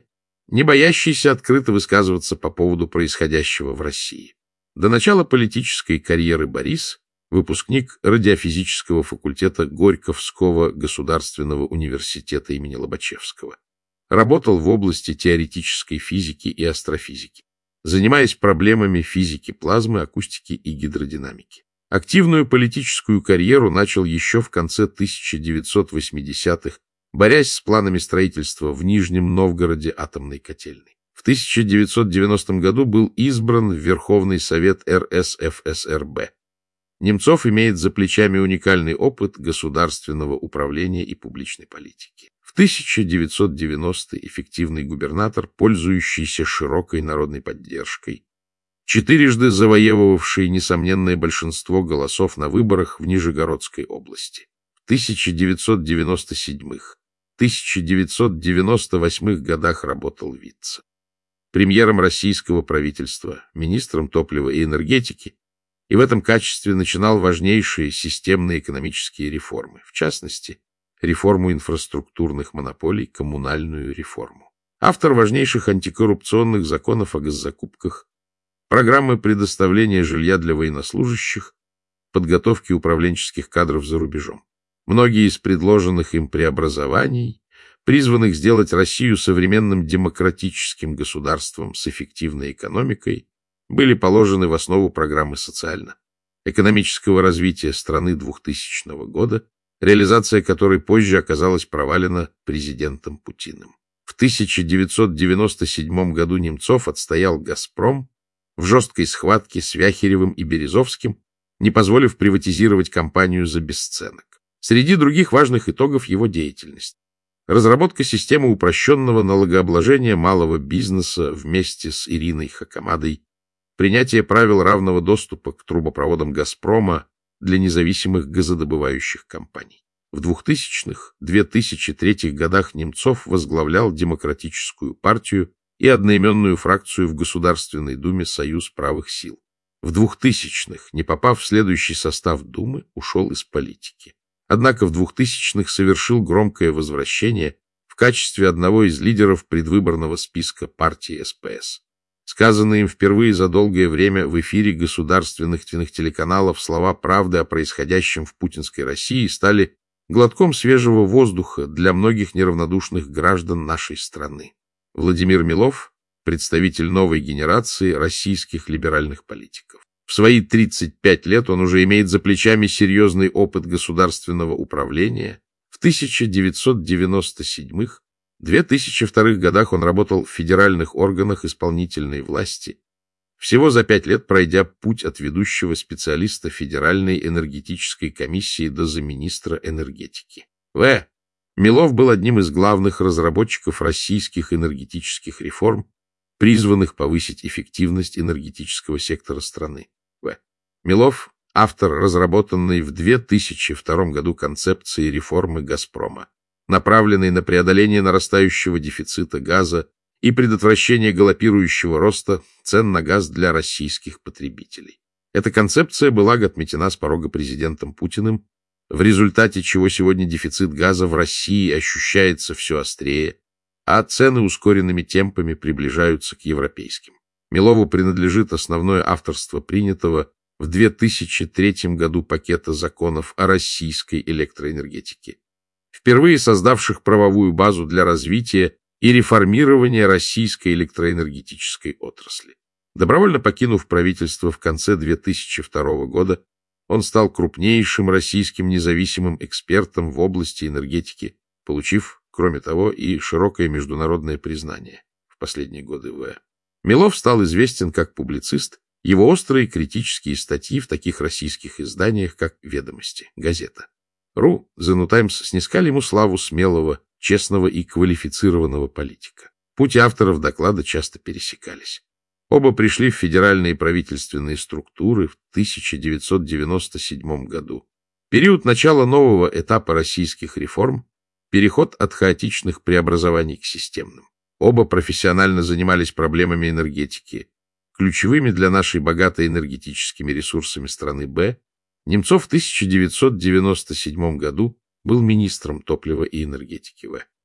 не боящийся открыто высказываться по поводу происходящего в России. До начала политической карьеры Борис — выпускник радиофизического факультета Горьковского государственного университета имени Лобачевского. Работал в области теоретической физики и астрофизики, занимаясь проблемами физики плазмы, акустики и гидродинамики. Активную политическую карьеру начал еще в конце тысяча девятьсот восьмидесятых, борясь с планами строительства в Нижнем Новгороде атомной котельной. В тысяча девятьсот девяностом году был избран в Верховный Совет эр эс эф эс эр бэ. Немцов имеет за плечами уникальный опыт государственного управления и публичной политики. В тысяча девятьсот девяностом эффективный губернатор, пользующийся широкой народной поддержкой, четырежды завоевывавший несомненное большинство голосов на выборах в Нижегородской области. В тысяча девятьсот девяносто седьмом — тысяча девятьсот девяносто восьмом годах работал Витце. Премьером российского правительства, министром топлива и энергетики, и в этом качестве начинал важнейшие системные экономические реформы, в частности, реформу инфраструктурных монополий, коммунальную реформу. Автор важнейших антикоррупционных законов о госзакупках, программы предоставления жилья для военнослужащих, подготовки управленческих кадров за рубежом. Многие из предложенных им преобразований, призванных сделать Россию современным демократическим государством с эффективной экономикой, были положены в основу программы социально-экономического развития страны двухтысячного года, реализация которой позже оказалась провалена президентом Путиным. В тысяча девятьсот девяносто седьмом году Немцов отстоял «Газпром» в жесткой схватке с Вяхеревым и Березовским, не позволив приватизировать компанию за бесценок. Среди других важных итогов его деятельность: разработка системы упрощенного налогообложения малого бизнеса вместе с Ириной Хакамадой, принятие правил равного доступа к трубопроводам «Газпрома» для независимых газодобывающих компаний. В двухтысячных — две тысячи третьих годах Немцов возглавлял Демократическую партию и одноименную фракцию в Государственной Думе «Союз правых сил». В двухтысячных, не попав в следующий состав Думы, ушел из политики. Однако в двухтысячных совершил громкое возвращение в качестве одного из лидеров предвыборного списка партии эс пэ эс. Сказанные им впервые за долгое время в эфире государственных телеканалов слова правды о происходящем в путинской России стали глотком свежего воздуха для многих неравнодушных граждан нашей страны. Владимир Милов — представитель новой генерации российских либеральных политиков. В свои тридцать пять лет он уже имеет за плечами серьезный опыт государственного управления. В тысяча девятьсот девяносто седьмом — две тысячи вторых годах он работал в федеральных органах исполнительной власти, всего за пять лет пройдя путь от ведущего специалиста Федеральной энергетической комиссии до замминистра энергетики. В. Милов был одним из главных разработчиков российских энергетических реформ, призванных повысить эффективность энергетического сектора страны. В. Милов — автор разработанной в две тысячи втором году концепции реформы «Газпрома», направленной на преодоление нарастающего дефицита газа и предотвращение галопирующего роста цен на газ для российских потребителей. Эта концепция была отметена с порога президентом Путиным, в результате чего сегодня дефицит газа в России ощущается все острее, а цены ускоренными темпами приближаются к европейским. Милову принадлежит основное авторство принятого в две тысячи третьем году пакета законов о российской электроэнергетике, впервые создавших правовую базу для развития и реформирования российской электроэнергетической отрасли. Добровольно покинув правительство в конце две тысячи второго года, он стал крупнейшим российским независимым экспертом в области энергетики, получив, кроме того, и широкое международное признание в последние годы. В. Милов стал известен как публицист, его острые критические статьи в таких российских изданиях, как «Ведомости», «Газета». РУ, The New Times снискали ему славу смелого, честного и квалифицированного политика. Пути авторов доклада часто пересекались. Оба пришли в федеральные правительственные структуры в тысяча девятьсот девяносто седьмом году. Период начала нового этапа российских реформ, переход от хаотичных преобразований к системным. Оба профессионально занимались проблемами энергетики. Ключевыми для нашей богатой энергетическими ресурсами страны Б Немцов в тысяча девятьсот девяносто седьмом году был министром топлива и энергетики В.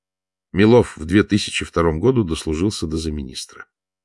Милов в две тысячи втором году дослужился до замминистра.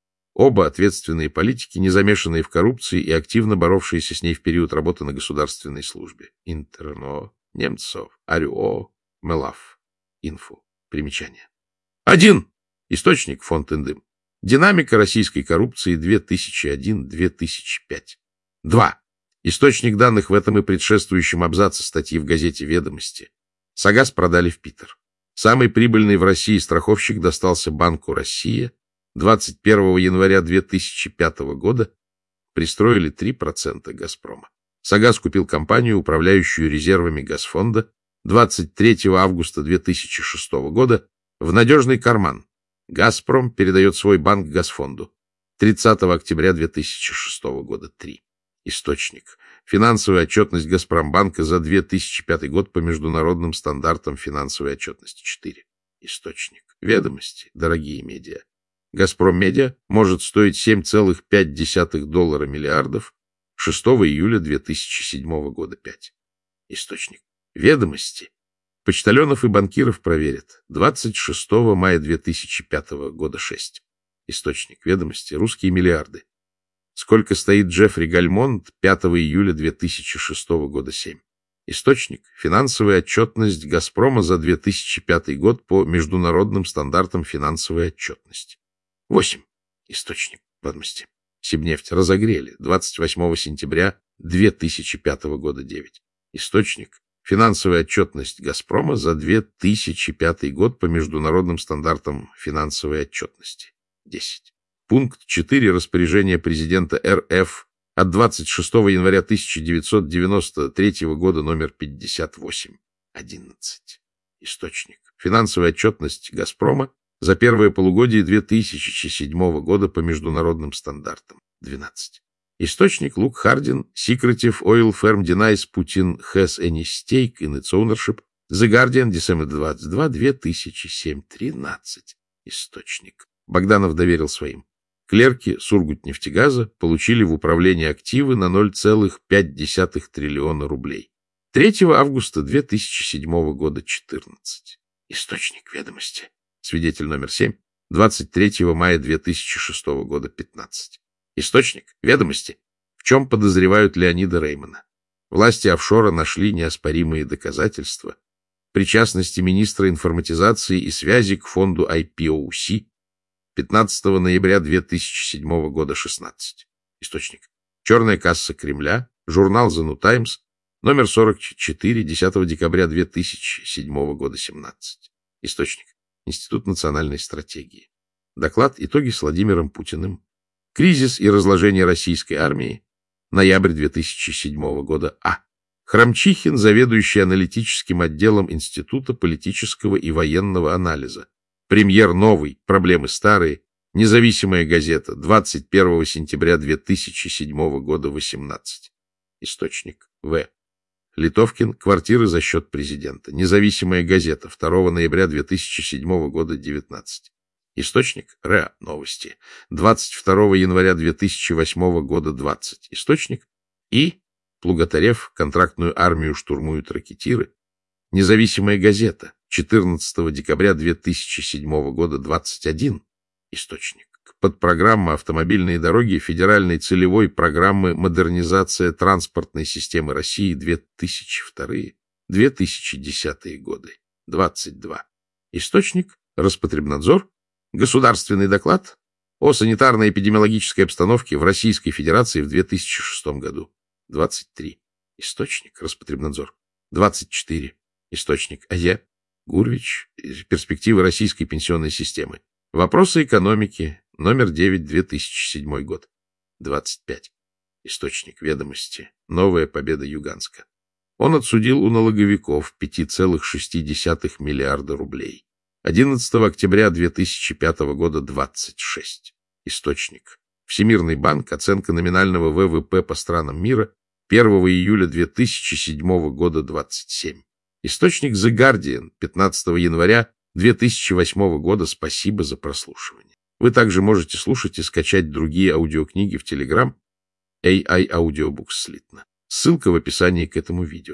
Оба ответственные политики, не замешанные в коррупции и активно боровшиеся с ней в период работы на государственной службе. Интерно, Немцов, Арюо, Мелав. Инфо. Примечание. Один. Источник фонд Индым. Динамика российской коррупции две тысячи один — две тысячи пять. Два. Источник данных в этом и предшествующем абзаце статьи в газете «Ведомости». Сагаз продали в Питер. Самый прибыльный в России страховщик достался Банку «Россия». двадцать первого января две тысячи пятого года пристроили три процента «Газпрома». Сагаз купил компанию, управляющую резервами Газфонда, двадцать третьего августа две тысячи шестого года в надежный карман. «Газпром» передает свой банк Газфонду. тридцатого октября две тысячи шестого года. три. Источник. Финансовая отчетность Газпромбанка за две тысячи пятый год по международным стандартам финансовой отчетности. четыре. Источник. Ведомости, дорогие медиа. Газпром Медиа может стоить семь целых пять десятых доллара миллиардов шестого июля две тысячи седьмого года. пять. Источник. Ведомости. Почтальонов и банкиров проверят. двадцать шестого мая две тысячи пятого года. шесть. Источник. Ведомости. Русские миллиарды. Сколько стоит Джеффри Гальмонд пятого июля две тысячи шестого года. семь. Источник. Финансовая отчетность Газпрома за две тысячи пятый год по международным стандартам финансовой отчетности. восемь. Источник. Ведомости. Сибнефть разогрели двадцать восьмого сентября две тысячи пятого года. девять. Источник. Финансовая отчетность Газпрома за две тысячи пятый год по международным стандартам финансовой отчетности. десять. Пункт четыре распоряжения президента эр эф от двадцать шестого января тысяча девятьсот девяносто третьего года номер пятьдесят восемь. одиннадцать. Источник. Финансовая отчетность Газпрома за первое полугодие две тысячи седьмого года по международным стандартам. двенадцать. Источник. Лук Хардин. Secretive Oil Firm denies Putin has any stake in its ownership. The Guardian. Декабрь двадцать второй, две тысячи седьмой. тринадцать. Источник. Богданов доверил своим. Клерки Сургутнефтегаза получили в управление активы на ноль целых пять десятых триллиона рублей. третьего августа две тысячи седьмого года. четырнадцать. Источник. Ведомости. Свидетель номер семь. двадцать третьего мая две тысячи шестого года. пятнадцать. Источник. Ведомости. В чем подозревают Леонида Реймана? Власти офшора нашли неоспоримые доказательства причастности министра информатизации и связи к фонду ай пи о си пятнадцатого ноября две тысячи седьмого года. шестнадцать. Источник. Черная касса Кремля. Журнал The New Times. Номер сорок четыре. десятого декабря две тысячи седьмого года. семнадцать. Источник. Институт национальной стратегии. Доклад «Итоги с Владимиром Путиным». Кризис и разложение российской армии. Ноябрь две тысячи седьмого года. А. Храмчихин, заведующий аналитическим отделом Института политического и военного анализа. Премьер новый, проблемы старые. Независимая газета. двадцать первого сентября две тысячи седьмого года. восемнадцать. Источник. В. Литовкин. Квартиры за счет президента. Независимая газета. второго ноября две тысячи седьмого года. девятнадцать. Источник. РЭА. Новости. двадцать второго января две тысячи восьмого года. двадцать. Источник. И. Плуготарев. Контрактную армию штурмуют ракетиры. Независимая газета. четырнадцатого декабря две тысячи седьмого года. двадцать один. Источник. Подпрограмма «Автомобильные дороги» Федеральной целевой программы «Модернизация транспортной системы России две тысячи второй — две тысячи десятый годы». двадцать два. Источник. Роспотребнадзор. Государственный доклад о санитарно-эпидемиологической обстановке в Российской Федерации в две тысячи шестом году. двадцать три. Источник. Роспотребнадзор. двадцать четыре. Источник. АЕ. Гурвич. Перспективы российской пенсионной системы. Вопросы экономики. Номер девять. две тысячи седьмой год. двадцать пять. Источник. Ведомости. Новая победа Юганска. Он отсудил у налоговиков пять целых шесть десятых миллиарда рублей. одиннадцатого октября две тысячи пятого года. двадцать шесть. Источник. Всемирный банк. Оценка номинального вэ вэ пэ по странам мира. первого июля две тысячи седьмого года. двадцать семь. Источник The Guardian. пятнадцатого января две тысячи восьмого года. Спасибо за прослушивание. Вы также можете слушать и скачать другие аудиокниги в Telegram эй ай Audiobooks слитно. Ссылка в описании к этому видео.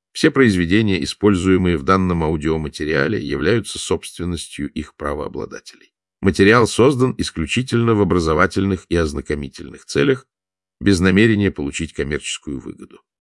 Все произведения, используемые в данном аудиоматериале, являются собственностью их правообладателей. Материал создан исключительно в образовательных и ознакомительных целях, без намерения получить коммерческую выгоду.